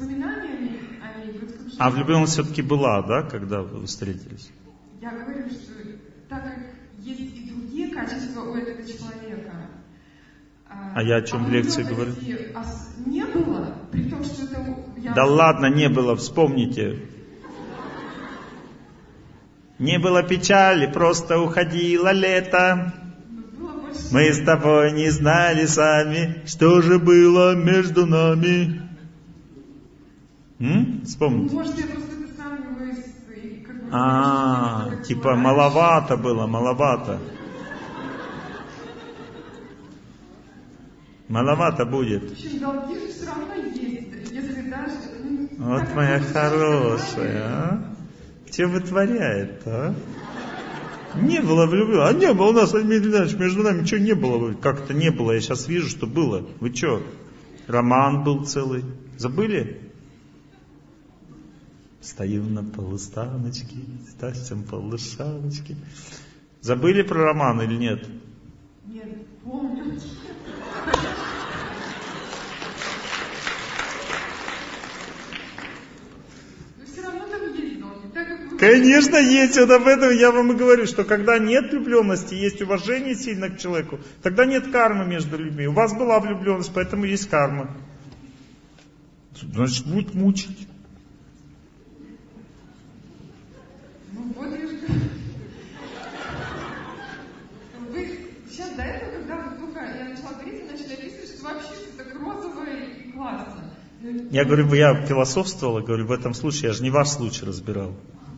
А влюбленность все-таки была, да, когда вы встретились? Я говорю, что так как есть и другие качества у этого человека. А я о чем в лекции говорю? Не было, при том, что это... Да ладно, не было, вспомните. Не было печали, просто уходило лето. Мы с тобой не знали сами, что же было между нами. Вспомните. Может, я просто это сравниваю Типа маловато было, маловато. Маловато будет. В общем, долги же все равно есть, если даже... Вот моя хорошая, а? Что вытворяет-то, а? Не было влюблённости. Не было у нас, Дмитрий Ильич, между нами ничего не было. Как-то не было, я сейчас вижу, что было. Вы что? Роман был целый. Забыли? Стою на полустаночке, ставим полушаночки. Забыли про роман или нет? Нет, помню. Но все равно там есть долги, так как вы... Конечно, есть. Вот об этом я вам и говорю, что когда нет влюбленности, есть уважение сильно к человеку, тогда нет кармы между людьми. У вас была влюбленность, поэтому есть карма. Значит, будет мучить. Ну вот я же говорю. Вы сейчас до этого, когда вы только я начала говорить, вы начали описывать, что вообще все так розово и классно. Я говорю, я философствовала, говорю, в этом случае, я же не ваш случай разбирал.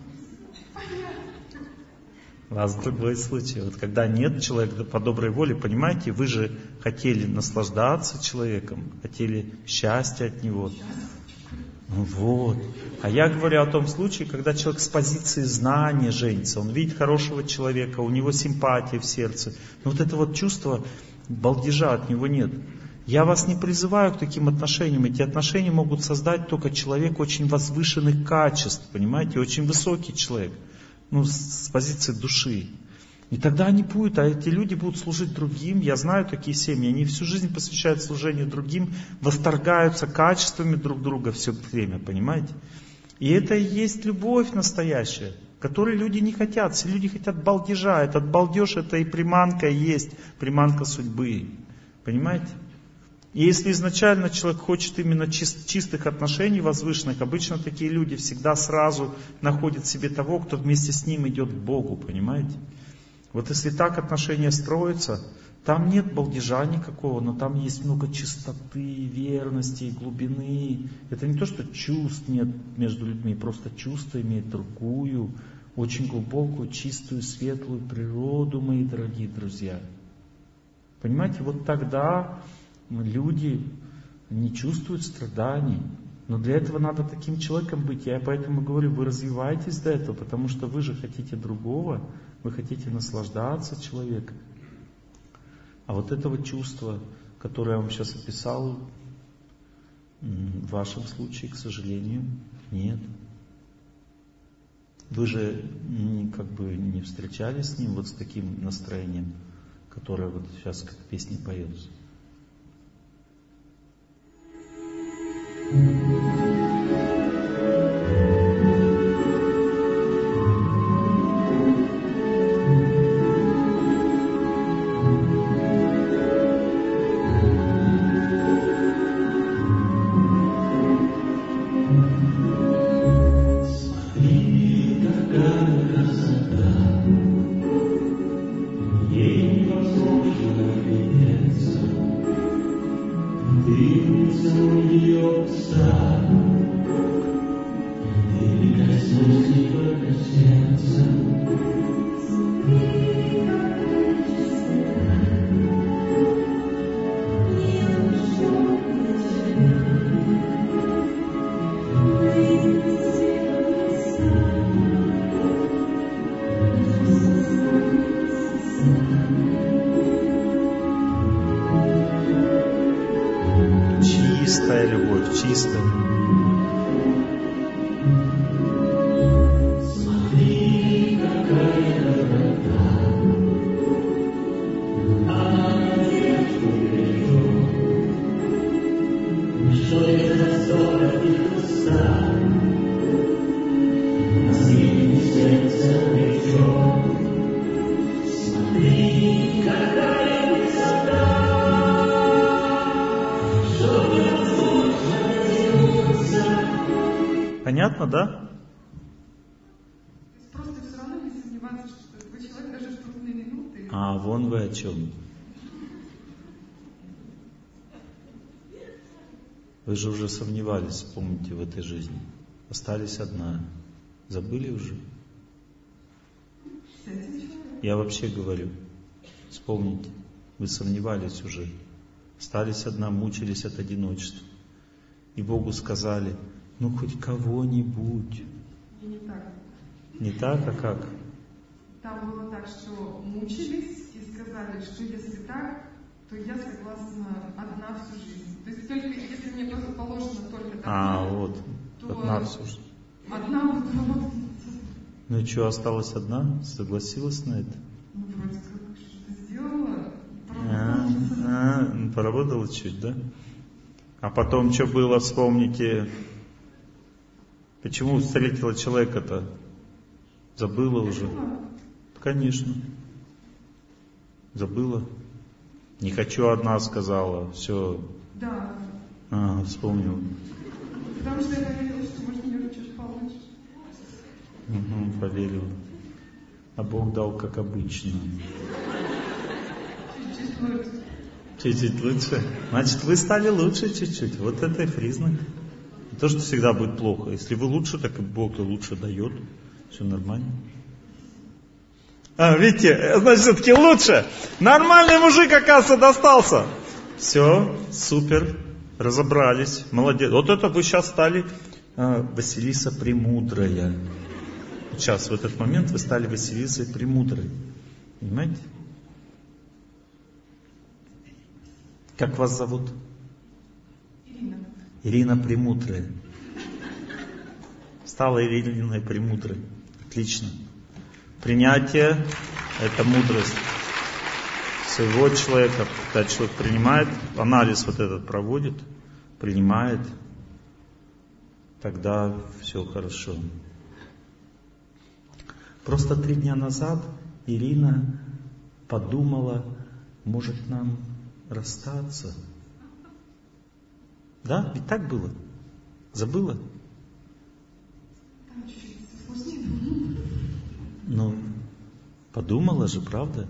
У вас другой случай. Вот когда нет человека по доброй воле, понимаете, вы же хотели наслаждаться человеком, хотели счастья от него. Ну вот. А я говорю о том случае, когда человек с позиции знания женится, он видит хорошего человека, у него симпатия в сердце. Но вот это вот чувство балдежа от него нет. Я вас не призываю к таким отношениям. Эти отношения могут создать только человек очень возвышенных качеств, понимаете, очень высокий человек. Ну, с позиции души. И тогда они будут, а эти люди будут служить другим. Я знаю такие семьи, они всю жизнь посвящают служению другим, восторгаются качествами друг друга все время, понимаете? И это и есть любовь настоящая, которой люди не хотят. Все люди хотят балдежа. Этот балдеж, это и приманка есть, приманка судьбы. Понимаете? И если изначально человек хочет именно чистых отношений возвышенных, обычно такие люди всегда сразу находят в себе того, кто вместе с ним идет к Богу, понимаете? Вот если так отношения строятся, там нет балдежа никакого, но там есть много чистоты, верности, глубины. Это не то, что чувств нет между людьми, просто чувство имеет другую, очень глубокую, чистую, светлую природу, мои дорогие друзья. Понимаете, вот тогда люди не чувствуют страданий. Но для этого надо таким человеком быть. Я поэтому говорю, вы развиваетесь до этого, потому что вы же хотите другого, вы хотите наслаждаться человеком. А вот этого чувства, которое я вам сейчас описал, в вашем случае, к сожалению, нет. Вы же как бы не встречались с ним вот с таким настроением, которое вот сейчас как в песне поется. Чистая любовь, чистая. Смотри, какая доброта, она девушку бережет, что это ссора и пуста, на синее сердце влечет. Смотри, какая высота, что невозможно дотянуться. Понятно, да? Просто все равно не сомневаться, что твой человек даже в трудные минуты. А вон вы о чем. Вы же уже сомневались, помните, в этой жизни. Остались одна. Забыли уже? Я вообще говорю, вспомните, вы сомневались уже, остались одна, мучились от одиночества. И Богу сказали, ну хоть кого-нибудь. И не так. Не так, а как? Там было так, что мучились и сказали, что если так, то я согласна одна всю жизнь. То есть только если мне положено только одна, вот, то одна всю жизнь. одна вот работает. Ну и что, осталась одна? Согласилась на это? Ну, вроде как что-то сделала, поработала чуть, да? А потом что было, вспомните. Почему встретила человека-то? Забыла уже? Конечно. Забыла. Не хочу одна, сказала. Все. Да. Вспомнила. Потому что я поверила, что может мне что-то получше. Поверила. А Бог дал как обычно. Чуть-чуть лучше. Чуть-чуть лучше. Значит, вы стали лучше чуть-чуть. Вот это и признак. Не то, что всегда будет плохо. Если вы лучше, так и Бог и лучше дает. Все нормально. Видите, значит, все-таки лучше. Нормальный мужик, оказывается, достался. Все, супер. Разобрались. Молодец. Вот это вы сейчас стали Василиса Премудрая. Сейчас, в этот момент, вы стали Василисой Премудрой. Понимаете? Как вас зовут? Ирина. Ирина Премудрая. Стала Ириной Премудрой. Отлично. Принятие – это мудрость своего человека. Когда человек принимает, анализ вот этот проводит, принимает, тогда все хорошо. Просто 3 дня назад Ирина подумала, может нам расстаться. Да? Ведь так было? Забыла? Там чуть-чуть сложнее было. Ну, подумала же, правда?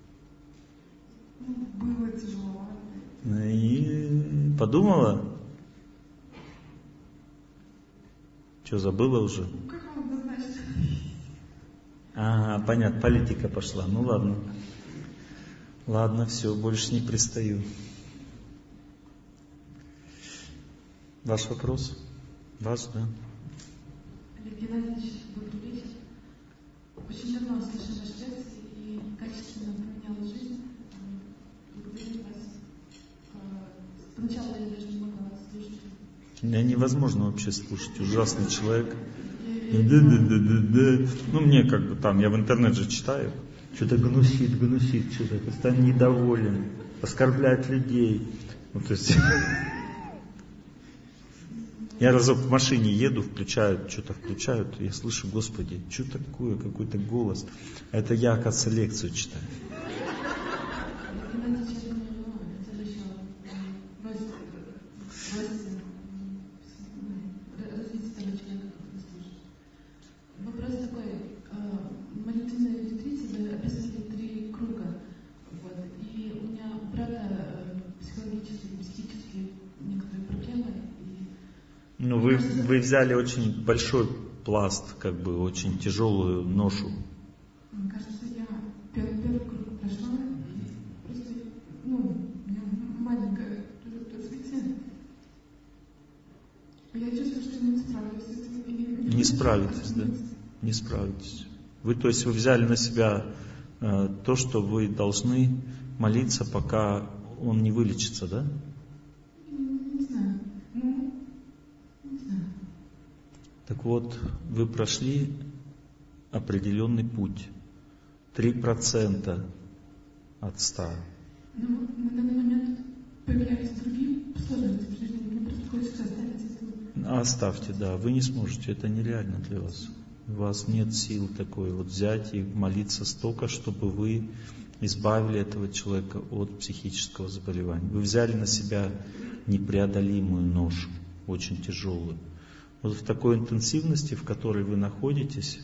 Было тяжеловато. И подумала? Что, забыла уже? Как вам однозначно? Понятно, политика пошла. Ну ладно. Ладно, все, больше не пристаю. Ваш вопрос? Ваш, да? Олег Геннадьевич, добрый вечер. Очень давно слышу ваш текст и качественно поменяла жизнь. Благодарю вас. Сначала я даже не могла вас слушать. Меня невозможно вообще слушать. Ужасный человек. Ну, мне как бы там, я в интернет же читаю. Что-то гнусит, что-то постоянно недоволен, оскорбляет людей. Ну, то есть... Я разок в машине еду, что-то включают, я слышу, Господи, что такое, какой-то голос. Это я, оказывается, лекцию читаю. Вопрос такой, молитвенные ретриты вы описывали 3 круга, вот, и у меня у брата психологические, мистические некоторые проблемы. Ну, вы взяли очень большой пласт, как бы очень тяжелую ношу. Мне кажется, я первый круг прошла, и просто, у меня маленькое развитие. Я чувствую, что не справлюсь с этим. Не справитесь, да? Не справитесь. Вы, то есть, вы взяли на себя то, что вы должны молиться, пока он не вылечится, да? Не знаю. Не знаю. Так вот, вы прошли определенный путь. 3% от 100. Но на данный момент появляются другие сложности в жизни. Мне просто хочется оставить это. Оставьте, да. Вы не сможете, это нереально для вас. У вас нет сил такой вот взять и молиться столько, чтобы вы избавили этого человека от психического заболевания. Вы взяли на себя непреодолимую ношу, очень тяжелую. Вот в такой интенсивности, в которой вы находитесь,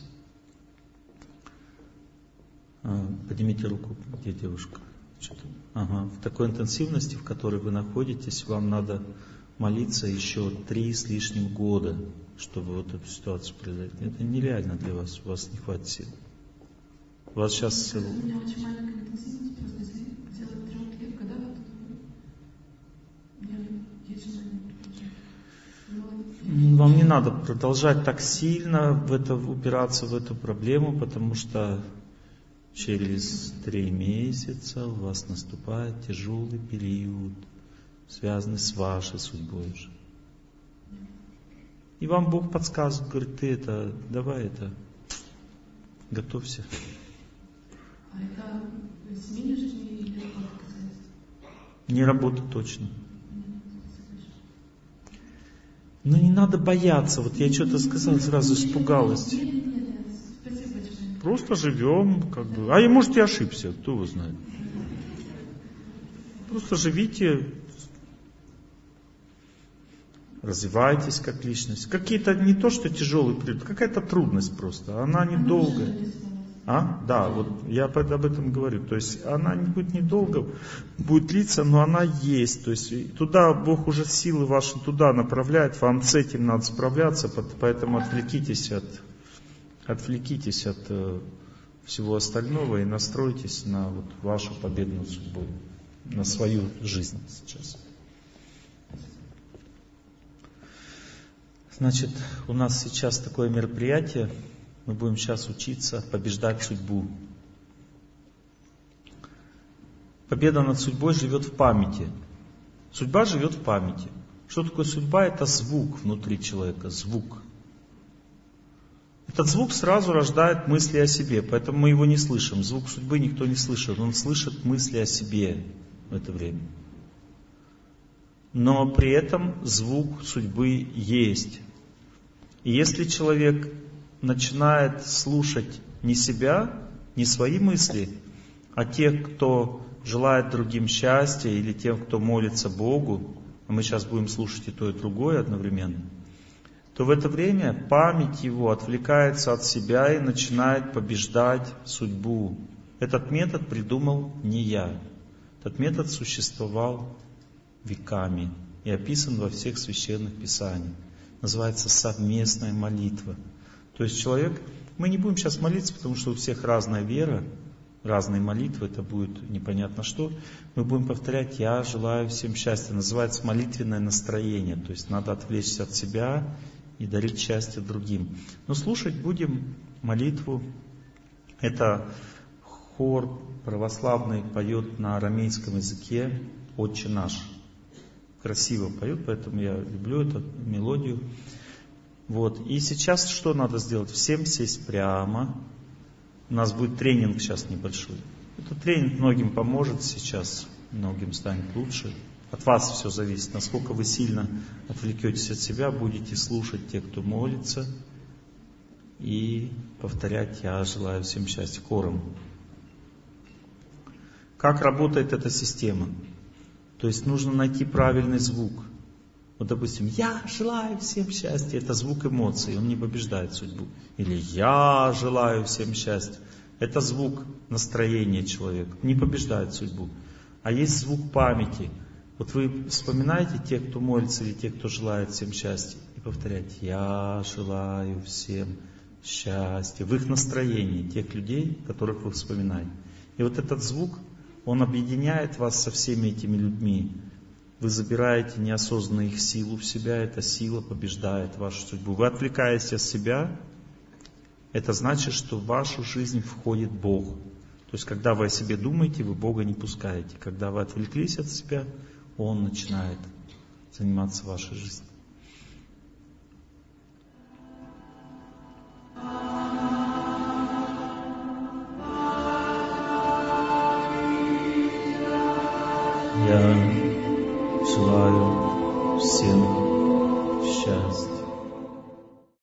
поднимите руку, где девушка? В такой интенсивности, в которой вы находитесь, вам надо молиться еще 3 с лишним года, чтобы вот эту ситуацию преодолеть. Это нереально для вас, у вас не хватит сил. У вас сейчас... У меня очень маленькая интенсивность, просто если делать 3 лет, когда я есть желание. Вам не надо продолжать так сильно упираться в эту проблему, потому что через 3 месяца у вас наступает тяжелый период, связанный с вашей судьбой уже. И вам Бог подсказывает, говорит, ты давай готовься. А это семейной жизни или работа касается? Не работа точно. Но не надо бояться. Вот я что-то сказал, сразу испугалась. Нет, спасибо большое. Просто живем, А я, может, и ошибся, кто его знает. Просто живите, развивайтесь как личность. Какие-то не то, что тяжелый период, какая-то трудность просто. Она недолго. Да, вот я об этом говорю. То есть она будет недолго, будет длиться, но она есть. То есть туда Бог уже силы ваши туда направляет, вам с этим надо справляться, поэтому отвлекитесь от всего остального и настройтесь на вашу победную судьбу, на свою жизнь сейчас. Значит, у нас сейчас такое мероприятие. Мы будем сейчас учиться побеждать судьбу. Победа над судьбой живет в памяти. Судьба живет в памяти. Что такое судьба? Это звук внутри человека, звук. Этот звук сразу рождает мысли о себе, поэтому мы его не слышим. Звук судьбы никто не слышит, он слышит мысли о себе в это время. Но при этом звук судьбы есть. И если человек начинает слушать не себя, не свои мысли, а тех, кто желает другим счастья, или тем, кто молится Богу, а мы сейчас будем слушать и то, и другое одновременно, то в это время память его отвлекается от себя и начинает побеждать судьбу. Этот метод придумал не я. Этот метод существовал веками и описан во всех священных писаниях. Называется совместная молитва. То есть человек, мы не будем сейчас молиться, потому что у всех разная вера, разные молитвы, это будет непонятно что. Мы будем повторять «Я желаю всем счастья». Называется молитвенное настроение. То есть надо отвлечься от себя и дарить счастье другим. Но слушать будем молитву. Это хор православный поет на арамейском языке «Отче наш». Красиво поет, поэтому я люблю эту мелодию. И сейчас что надо сделать? Всем сесть прямо. У нас будет тренинг сейчас небольшой. Этот тренинг многим поможет сейчас, многим станет лучше. От вас все зависит, насколько вы сильно отвлекетесь от себя, будете слушать тех, кто молится, и повторять «Я желаю всем счастья» хором. Как работает эта система? То есть нужно найти правильный звук. Допустим, «Я желаю всем счастья» — это звук эмоций, он не побеждает судьбу. Или «Я желаю всем счастья» — это звук настроения человека, не побеждает судьбу. А есть звук памяти. Вы вспоминаете тех, кто молится, или тех, кто желает всем счастья, и повторяете «Я желаю всем счастья» в их настроении, тех людей, которых вы вспоминаете. И этот звук, он объединяет вас со всеми этими людьми. Вы забираете неосознанно их силу в себя, эта сила побеждает вашу судьбу. Вы отвлекаетесь от себя, это значит, что в вашу жизнь входит Бог. То есть, когда вы о себе думаете, вы Бога не пускаете. Когда вы отвлеклись от себя, Он начинает заниматься вашей жизнью. Я желаю всем счастья.